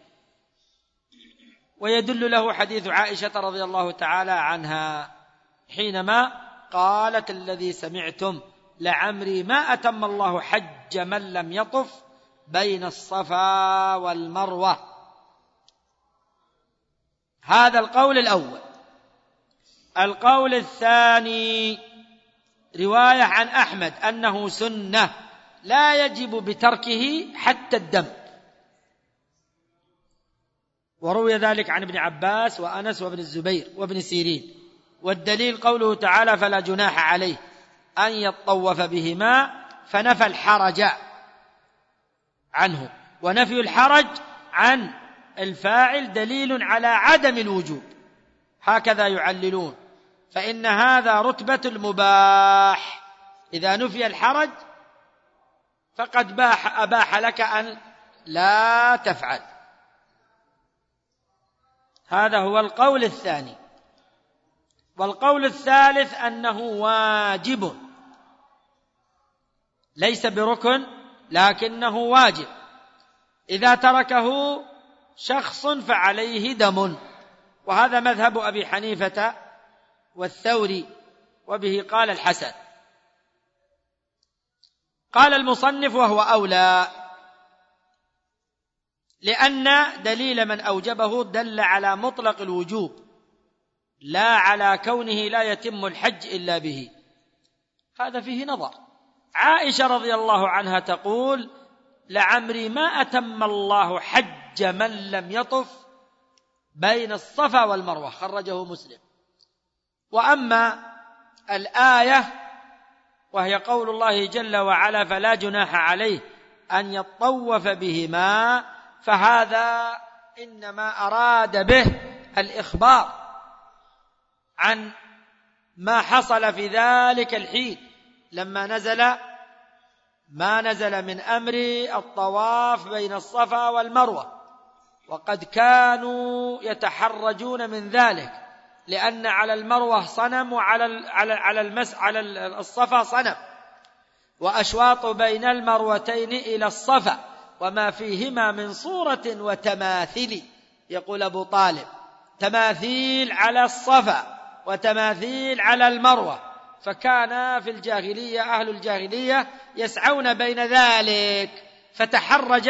ويدل له حديث عائشة رضي الله تعالى عنها حينما قالت: الذي سمعتم لعمري ما أتم الله حج من لم يطف بين الصفا والمروة. هذا القول الأول. القول الثاني رواية عن أحمد أنه سنة لا يجب بتركه حتى الدم، وروي ذلك عن ابن عباس وأنس وابن الزبير وابن سيرين. والدليل قوله تعالى: فلا جناح عليه أن يطوف بهما، فنفى الحرج عنه، ونفي الحرج عن الفاعل دليل على عدم الوجوب، هكذا يعللون، فإن هذا رتبة المباح، إذا نفي الحرج فقد باح أباح لك أن لا تفعل. هذا هو القول الثاني. والقول الثالث أنه واجب، ليس بركن لكنه واجب، إذا تركه شخص فعليه دم، وهذا مذهب أبي حنيفة والثوري، وبه قال الحسن. قال المصنف: وهو أولى، لأن دليل من أوجبه دل على مطلق الوجوب لا على كونه لا يتم الحج إلا به. هذا فيه نظر. عائشة رضي الله عنها تقول: لعمري ما أتم الله حج من لم يطف بين الصفا والمروة، خرجه مسلم. وأما الآية وهي قول الله جل وعلا: فلا جناح عليه أن يطوف بهما، فهذا إنما أراد به الإخبار عن ما حصل في ذلك الحين لما نزل ما نزل من أمر الطواف بين الصفا والمروة، وقد كانوا يتحرجون من ذلك، لأن على المروة صنم وعلى على على المس على الصفا صنم، وأشواط بين المروتين إلى الصفا وما فيهما من صورة وتماثيل. يقول أبو طالب: تماثيل على الصفا وتماثيل على المروة، فكان في الجاهلية أهل الجاهلية يسعون بين ذلك، فتحرج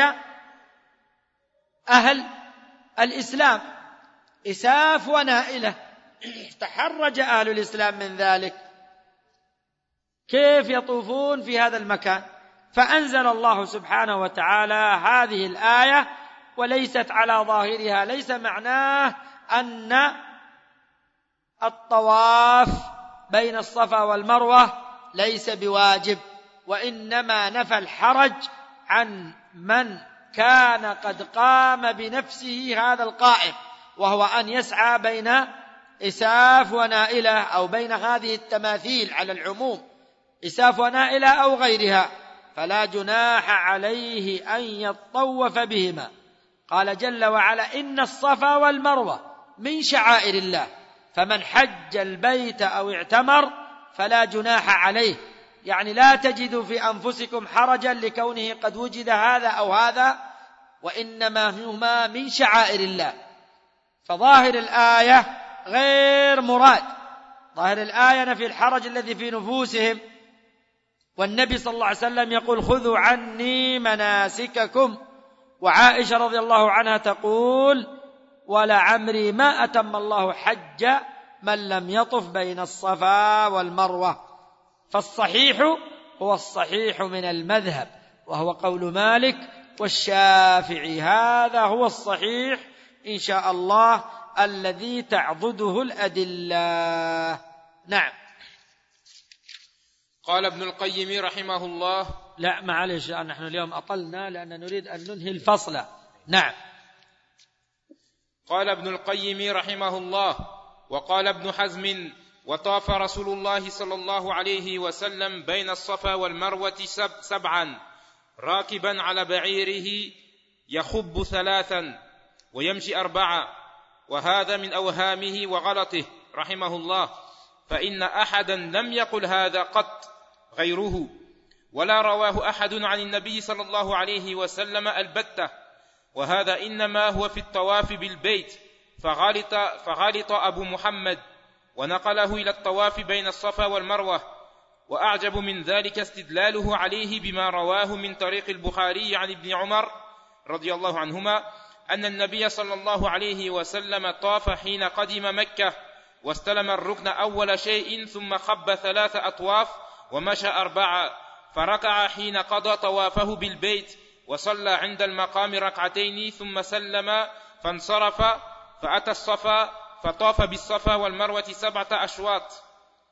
أهل الإسلام إساف ونائلة، تحرج أهل الإسلام من ذلك، كيف يطوفون في هذا المكان؟ فأنزل الله سبحانه وتعالى هذه الآية، وليست على ظاهرها، ليس معناه أن الطواف بين الصفا والمروة ليس بواجب، وإنما نفى الحرج عن من كان قد قام بنفسه هذا القائم، وهو أن يسعى بين إساف ونائلة، أو بين هذه التماثيل على العموم، إساف ونائلة أو غيرها، فلا جناح عليه أن يطوف بهما. قال جل وعلا: إن الصفا والمروة من شعائر الله، فمن حج البيت أو اعتمر فلا جناح عليه، يعني لا تجدوا في أنفسكم حرجا لكونه قد وجد هذا أو هذا، وإنما هما من شعائر الله. فظاهر الآية غير مراد، ظاهر الآية نفي الحرج الذي في نفوسهم، والنبي صلى الله عليه وسلم يقول: خذوا عني مناسككم. وعائشة رضي الله عنها تقول: ولعمري ما أتم الله حج من لم يطف بين الصفا والمروة. فالصحيح هو الصحيح من المذهب، وهو قول مالك والشافعي، هذا هو الصحيح إن شاء الله الذي تعضده الأدلة. نعم. قال ابن القيم رحمه الله: لا معلش، نحن اليوم أطلنا لأن نريد أن ننهي الفصل. نعم. قال ابن القيم رحمه الله: وقال ابن حزم: وطاف رسول الله صلى الله عليه وسلم بين الصفا والمروة سبعا راكبا على بعيره يخب ثلاثا ويمشي أربعا، وهذا من أوهامه وغلطه رحمه الله، فإن أحدا لم يقل هذا قط غيره، ولا رواه أحد عن النبي صلى الله عليه وسلم البتة، وهذا إنما هو في الطواف بالبيت، فغلط, فغلط أبو محمد ونقله إلى الطواف بين الصفا والمروة. وأعجب من ذلك استدلاله عليه بما رواه من طريق البخاري عن ابن عمر رضي الله عنهما أن النبي صلى الله عليه وسلم طاف حين قدم مكة واستلم الركن أول شيء، ثم خب ثلاث أطواف ومشى أربعة، فركع حين قضى طوافه بالبيت، وصلى عند المقام ركعتين ثم سلم فانصرف، فأتى الصفا فطاف بالصفا والمروة سبعة أشواط.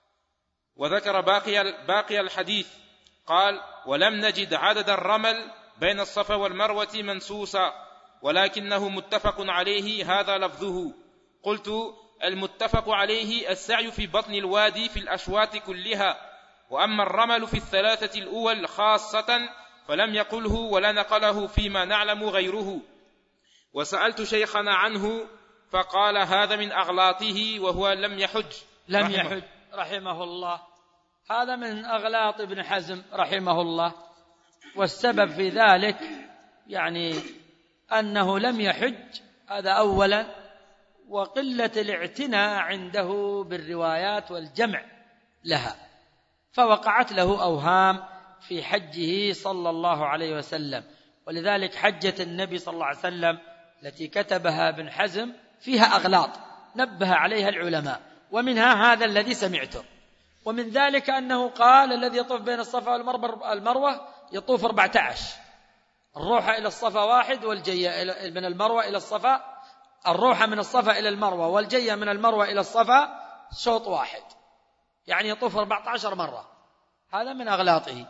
وذكر باقي, باقي الحديث قال: ولم نجد عدد الرمل بين الصفا والمروة منسوسا، ولكنه متفق عليه، هذا لفظه. قلت: المتفق عليه السعي في بطن الوادي في الأشواط كلها، وأما الرمل في الثلاثة الأول خاصة فلم يقله ولا نقله فيما نعلم غيره. وسألت شيخنا عنه فقال: هذا من أغلاطه، وهو لم يحج لم رحمه. يحج رحمه الله. هذا من أغلاط ابن حزم رحمه الله. والسبب في ذلك يعني أنه لم يحج، هذا أولا، وقلة الاعتناء عنده بالروايات والجمع لها، فوقعت له أوهام في حجه صلى الله عليه وسلم. ولذلك حجة النبي صلى الله عليه وسلم التي كتبها ابن حزم فيها أغلاط نبه عليها العلماء، ومنها هذا الذي سمعته. ومن ذلك أنه قال: الذي يطوف بين الصفا والمروة يطوف أربعة عشر، الروحة إلى الصفا واحد، والجية من المروة إلى الصفا، الروحة من الصفا إلى المروة والجية من المروة إلى الصفا شوط واحد، يعني يطوف أربعة عشر مرة. هذا من أغلاطه.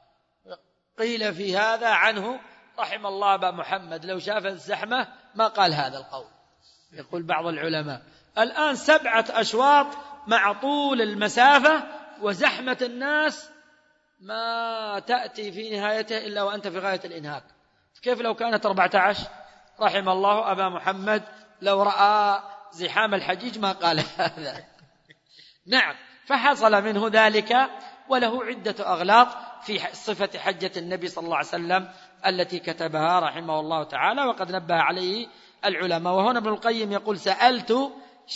قيل في هذا عنه رحم الله أبا محمد لو شاف الزحمة ما قال هذا القول. يقول بعض العلماء: الآن سبعة أشواط مع طول المسافة وزحمة الناس ما تأتي في نهايته إلا وأنت في غاية الإنهاك، كيف لو كانت أربعة عشر؟ رحم الله أبا محمد لو رأى زحام الحجيج ما قال هذا. نعم، فحصل منه ذلك، وله عدة أغلاط في صفة حجة النبي صلى الله عليه وسلم التي كتبها رحمه الله تعالى، وقد نبه عليه العلماء. وهنا ابن القيم يقول: سألت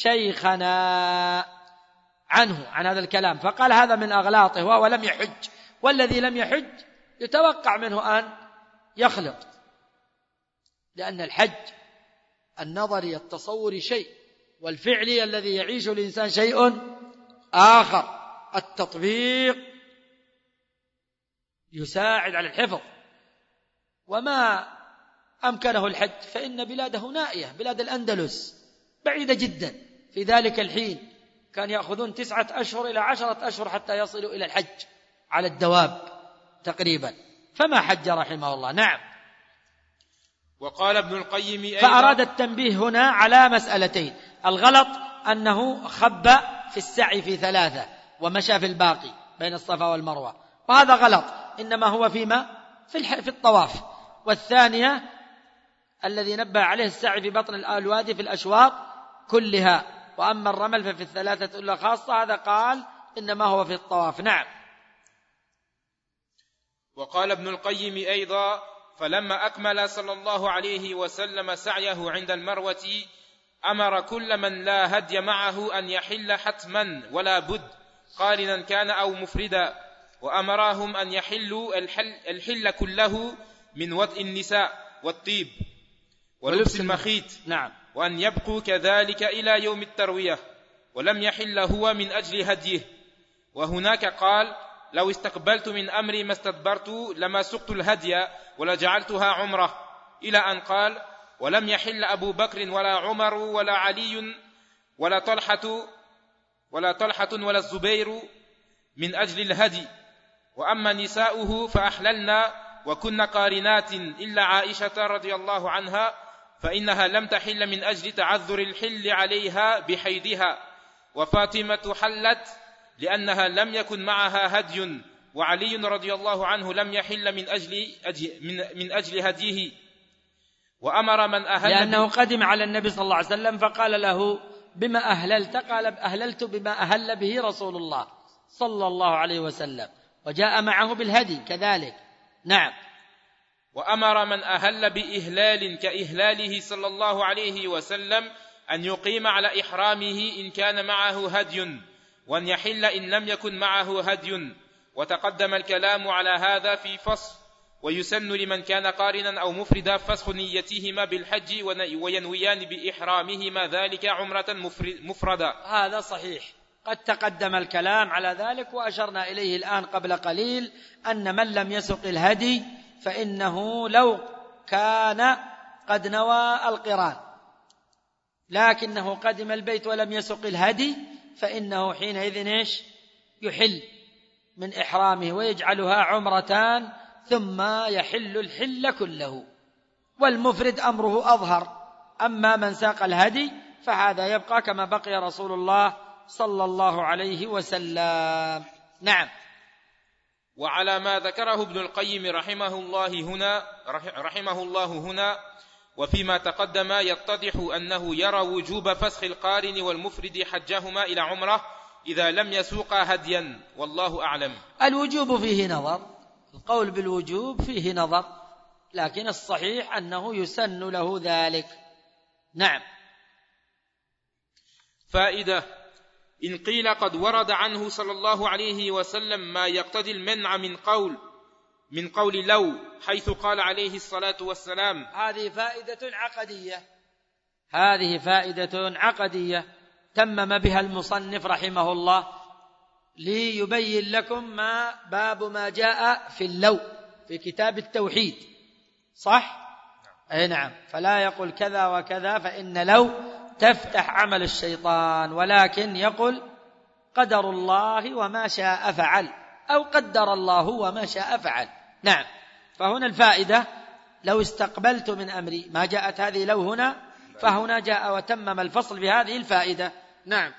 شيخنا عنه عن هذا الكلام فقال: هذا من أغلاطه، وهو لم يحج. والذي لم يحج يتوقع منه أن يخلط، لأن الحج النظري التصوري شيء، والفعلي الذي يعيش الإنسان شيء آخر. التطبيق يساعد على الحفظ، وما أمكنه الحج فإن بلاده نائية، بلاد الأندلس بعيدة جدا في ذلك الحين، كان يأخذون تسعة أشهر إلى عشرة أشهر حتى يصلوا إلى الحج على الدواب تقريبا، فما حج رحمه الله. نعم. وقال ابن القيم أيضا: فأراد التنبيه هنا على مسألتين: الغلط أنه خب في السعي في ثلاثة ومشى في الباقي بين الصفا والمروة، وهذا غلط، إنما هو فيما في الطواف. والثانية الذي نبه عليه السعي في بطن الوادي في الأشواط كلها، وأما الرمل ففي الثلاثة إلا خاصة، هذا قال إنما هو في الطواف. نعم. وقال ابن القيم أيضا: فلما أكمل صلى الله عليه وسلم سعيه عند المروة أمر كل من لا هدي معه أن يحل حتما ولا بد، قارنا كان أو مفردا، وأمرهم أن يحلوا الحل, الحل كله من وطء النساء والطيب ولبس المخيط. نعم. وأن يبقوا كذلك إلى يوم التروية، ولم يحل هو من أجل هديه. وهناك قال: لو استقبلت من أمري ما استدبرت لما سقت الهدي ولجعلتها عمره، إلى أن قال: ولم يحل أبو بكر ولا عمر ولا علي ولا طلحة ولا طلحة ولا الزبير من أجل الهدي، وأما نساؤه فأحللنا وكنا قارنات إلا عائشة رضي الله عنها، فإنها لم تحل من أجل تعذر الحل عليها بحيضها، وفاطمة حلت لأنها لم يكن معها هدي، وعلي رضي الله عنه لم يحل من أجل, من, من أجل هديه. وأمر من أهل لأنه قدم على النبي صلى الله عليه وسلم فقال له: بما أهللت؟ قال أهللت بما أهل به رسول الله صلى الله عليه وسلم، وجاء معه بالهدي كذلك. نعم. وأمر من أهل بإهلال كإهلاله صلى الله عليه وسلم أن يقيم على إحرامه إن كان معه هدي، وأن يحل إن لم يكن معه هدي. وتقدم الكلام على هذا في فصل. ويسن لمن كان قارنا أو مفردا فسخ نيتهما بالحج وينويان بإحرامهما ذلك عمرة مفردا. هذا صحيح، قد تقدم الكلام على ذلك وأشرنا إليه الآن قبل قليل، أن من لم يسق الهدي فإنه لو كان قد نوى القران لكنه قدم البيت ولم يسق الهدي فإنه حينئذ إيش؟ يحل من إحرامه ويجعلها عمرتان ثم يحل الحل كله. والمفرد أمره أظهر، أما من ساق الهدي فهذا يبقى كما بقي رسول الله صلى الله عليه وسلم. نعم. وعلى ما ذكره ابن القيم رحمه الله هنا رحمه الله هنا وفيما تقدم يتضح أنه يرى وجوب فسخ القارن والمفرد حجهما إلى عمره إذا لم يسوقا هديا، والله أعلم. الوجوب فيه نظر، القول بالوجوب فيه نظر، لكن الصحيح أنه يسن له ذلك. نعم. فائدة: إن قيل قد ورد عنه صلى الله عليه وسلم ما يقتضي المنع من قول من قول لو، حيث قال عليه الصلاة والسلام. هذه فائدة عقدية، هذه فائدة عقدية تمم بها المصنف رحمه الله ليبين لكم ما باب ما جاء في اللو في كتاب التوحيد، صح؟ أي نعم. فلا يقول كذا وكذا فإن لو تفتح عمل الشيطان، ولكن يقول قدر الله وما شاء فعل، أو قدر الله وما شاء فعل. نعم. فهنا الفائدة: لو استقبلت من أمري، ما جاءت هذه لو هنا، فهنا جاء وتمم الفصل بهذه الفائدة. نعم.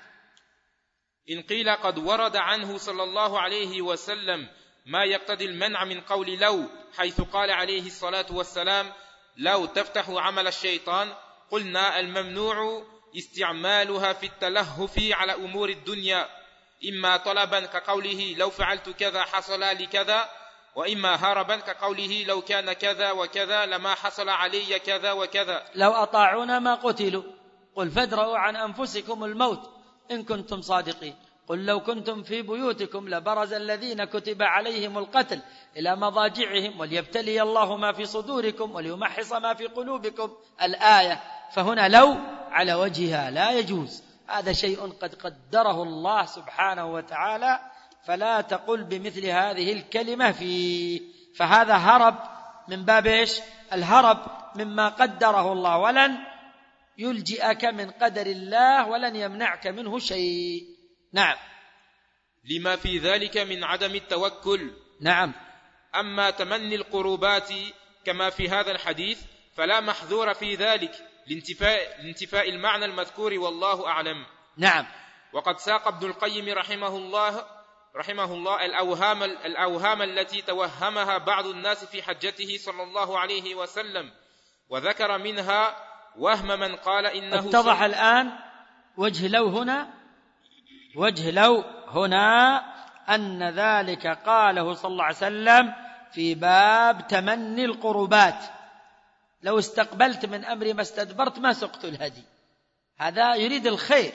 إن قيل قد ورد عنه صلى الله عليه وسلم ما يقتضي المنع من قول لو، حيث قال عليه الصلاة والسلام لو تفتح عمل الشيطان، قلنا الممنوع استعمالها في التلهف على أمور الدنيا، إما طلبا كقوله لو فعلت كذا حصل لي كذا، وإما هربا كقوله لو كان كذا وكذا لما حصل علي كذا وكذا. لو أطاعونا ما قتلوا، قل فادرؤوا عن أنفسكم الموت إن كنتم صادقين، قل لو كنتم في بيوتكم لبرز الذين كتب عليهم القتل إلى مضاجعهم وليبتلي الله ما في صدوركم وليمحص ما في قلوبكم، الآية. فهنا لو على وجهها لا يجوز، هذا شيء قد قدره الله سبحانه وتعالى، فلا تقل بمثل هذه الكلمة فيه، فهذا هرب من باب إيش؟ الهرب مما قدره الله، ولن يلجئك من قدر الله ولن يمنعك منه شيء. نعم. لما في ذلك من عدم التوكل. نعم. أما تمني القربات كما في هذا الحديث فلا محذور في ذلك لانتفاء, لانتفاء المعنى المذكور، والله أعلم. نعم. وقد ساق ابن القيم رحمه الله رحمه الله الأوهام, الأوهام التي توهمها بعض الناس في حجته صلى الله عليه وسلم، وذكر منها وهم من قال إنه اتضح الآن وجه لو هنا، وجه لو هنا أن ذلك قاله صلى الله عليه وسلم في باب تمني القربات. لو استقبلت من أمري ما استدبرت ما سقت الهدي، هذا يريد الخير،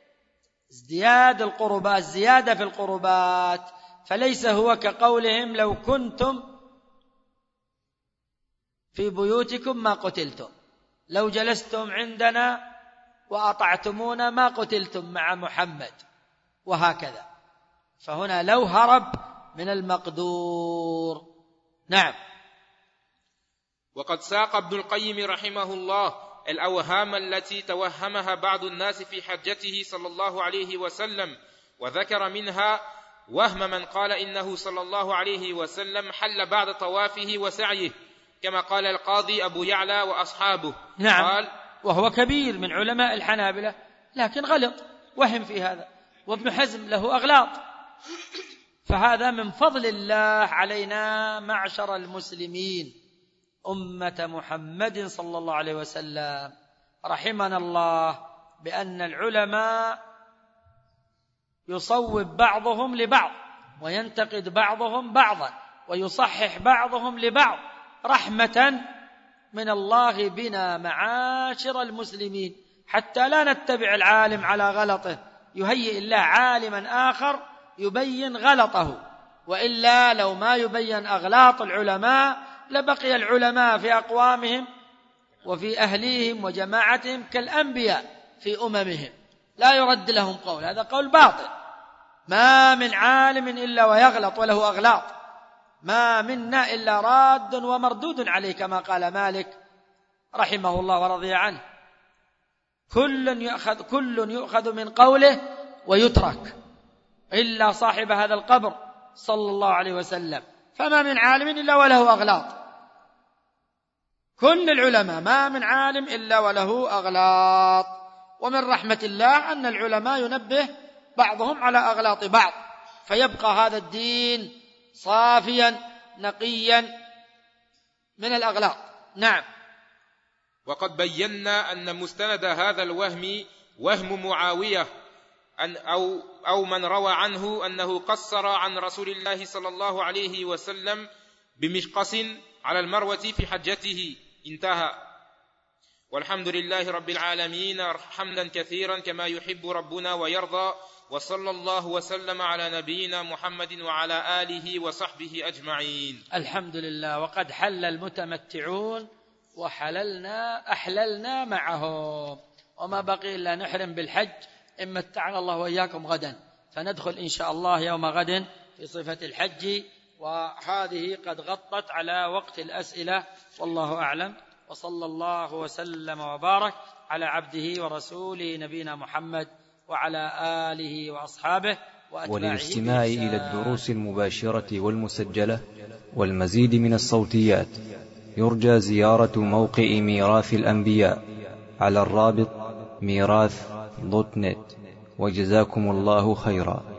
ازدياد القربات، زيادة في القربات، فليس هو كقولهم لو كنتم في بيوتكم ما قتلتم، لو جلستم عندنا وأطعتمونا ما قتلتم مع محمد، وهكذا. فهنا لو هرب من المقدور. نعم. وقد ساق ابن القيم رحمه الله الأوهام التي توهمها بعض الناس في حجته صلى الله عليه وسلم، وذكر منها وهم من قال إنه صلى الله عليه وسلم حل بعد طوافه وسعيه، كما قال القاضي أبو يعلى وأصحابه. نعم. قال وهو كبير من علماء الحنابلة، لكن غلط وهم في هذا، وابن حزم له أغلاط. فهذا من فضل الله علينا معشر المسلمين أمة محمد صلى الله عليه وسلم، رحمنا الله بأن العلماء يصوب بعضهم لبعض وينتقد بعضهم بعضا ويصحح بعضهم لبعض رحمة من الله بنا معاشر المسلمين، حتى لا نتبع العالم على غلطه، يهيئ الله عالما آخر يبين غلطه، وإلا لو ما يبين أغلاط العلماء لبقي العلماء في أقوامهم وفي أهليهم وجماعتهم كالأنبياء في أممهم، لا يرد لهم قول، هذا قول باطل. ما من عالم إلا ويغلط وله أغلاط، ما منا إلا راد ومردود عليه، كما قال مالك رحمه الله ورضي عنه: كل يؤخذ, كل يؤخذ من قوله ويترك إلا صاحب هذا القبر صلى الله عليه وسلم، فما من عالم إلا وله أغلاط. كل العلماء ما من عالم إلا وله أغلاط، ومن رحمة الله أن العلماء ينبه بعضهم على أغلاط بعض، فيبقى هذا الدين صافيا نقيا من الأغلاط. نعم. وقد بينا أن مستند هذا الوهم وهم معاوية أن أو, أو من روى عنه أنه قصر عن رسول الله صلى الله عليه وسلم بمشقص على المروة في حجته. انتهى. والحمد لله رب العالمين حمدا كثيرا كما يحب ربنا ويرضى، وصلى الله وسلم على نبينا محمد وعلى آله وصحبه أجمعين. الحمد لله. وقد حل المتمتعون وحللنا أحللنا معهم، وما بقي إلا نحرم بالحج، إن متعنا الله وإياكم غدا، فندخل إن شاء الله يوم غد في صفة الحج، وهذه قد غطت على وقت الأسئلة، والله أعلم. وصلى الله وسلم وبارك على عبده ورسوله نبينا محمد وعلى آله وأصحابه وأتباعه. وللاستماع إلى الدروس المباشرة والمسجلة والمزيد من الصوتيات يرجى زيارة موقع ميراث الأنبياء على الرابط ميراث دوت نت. وجزاكم الله خيرا.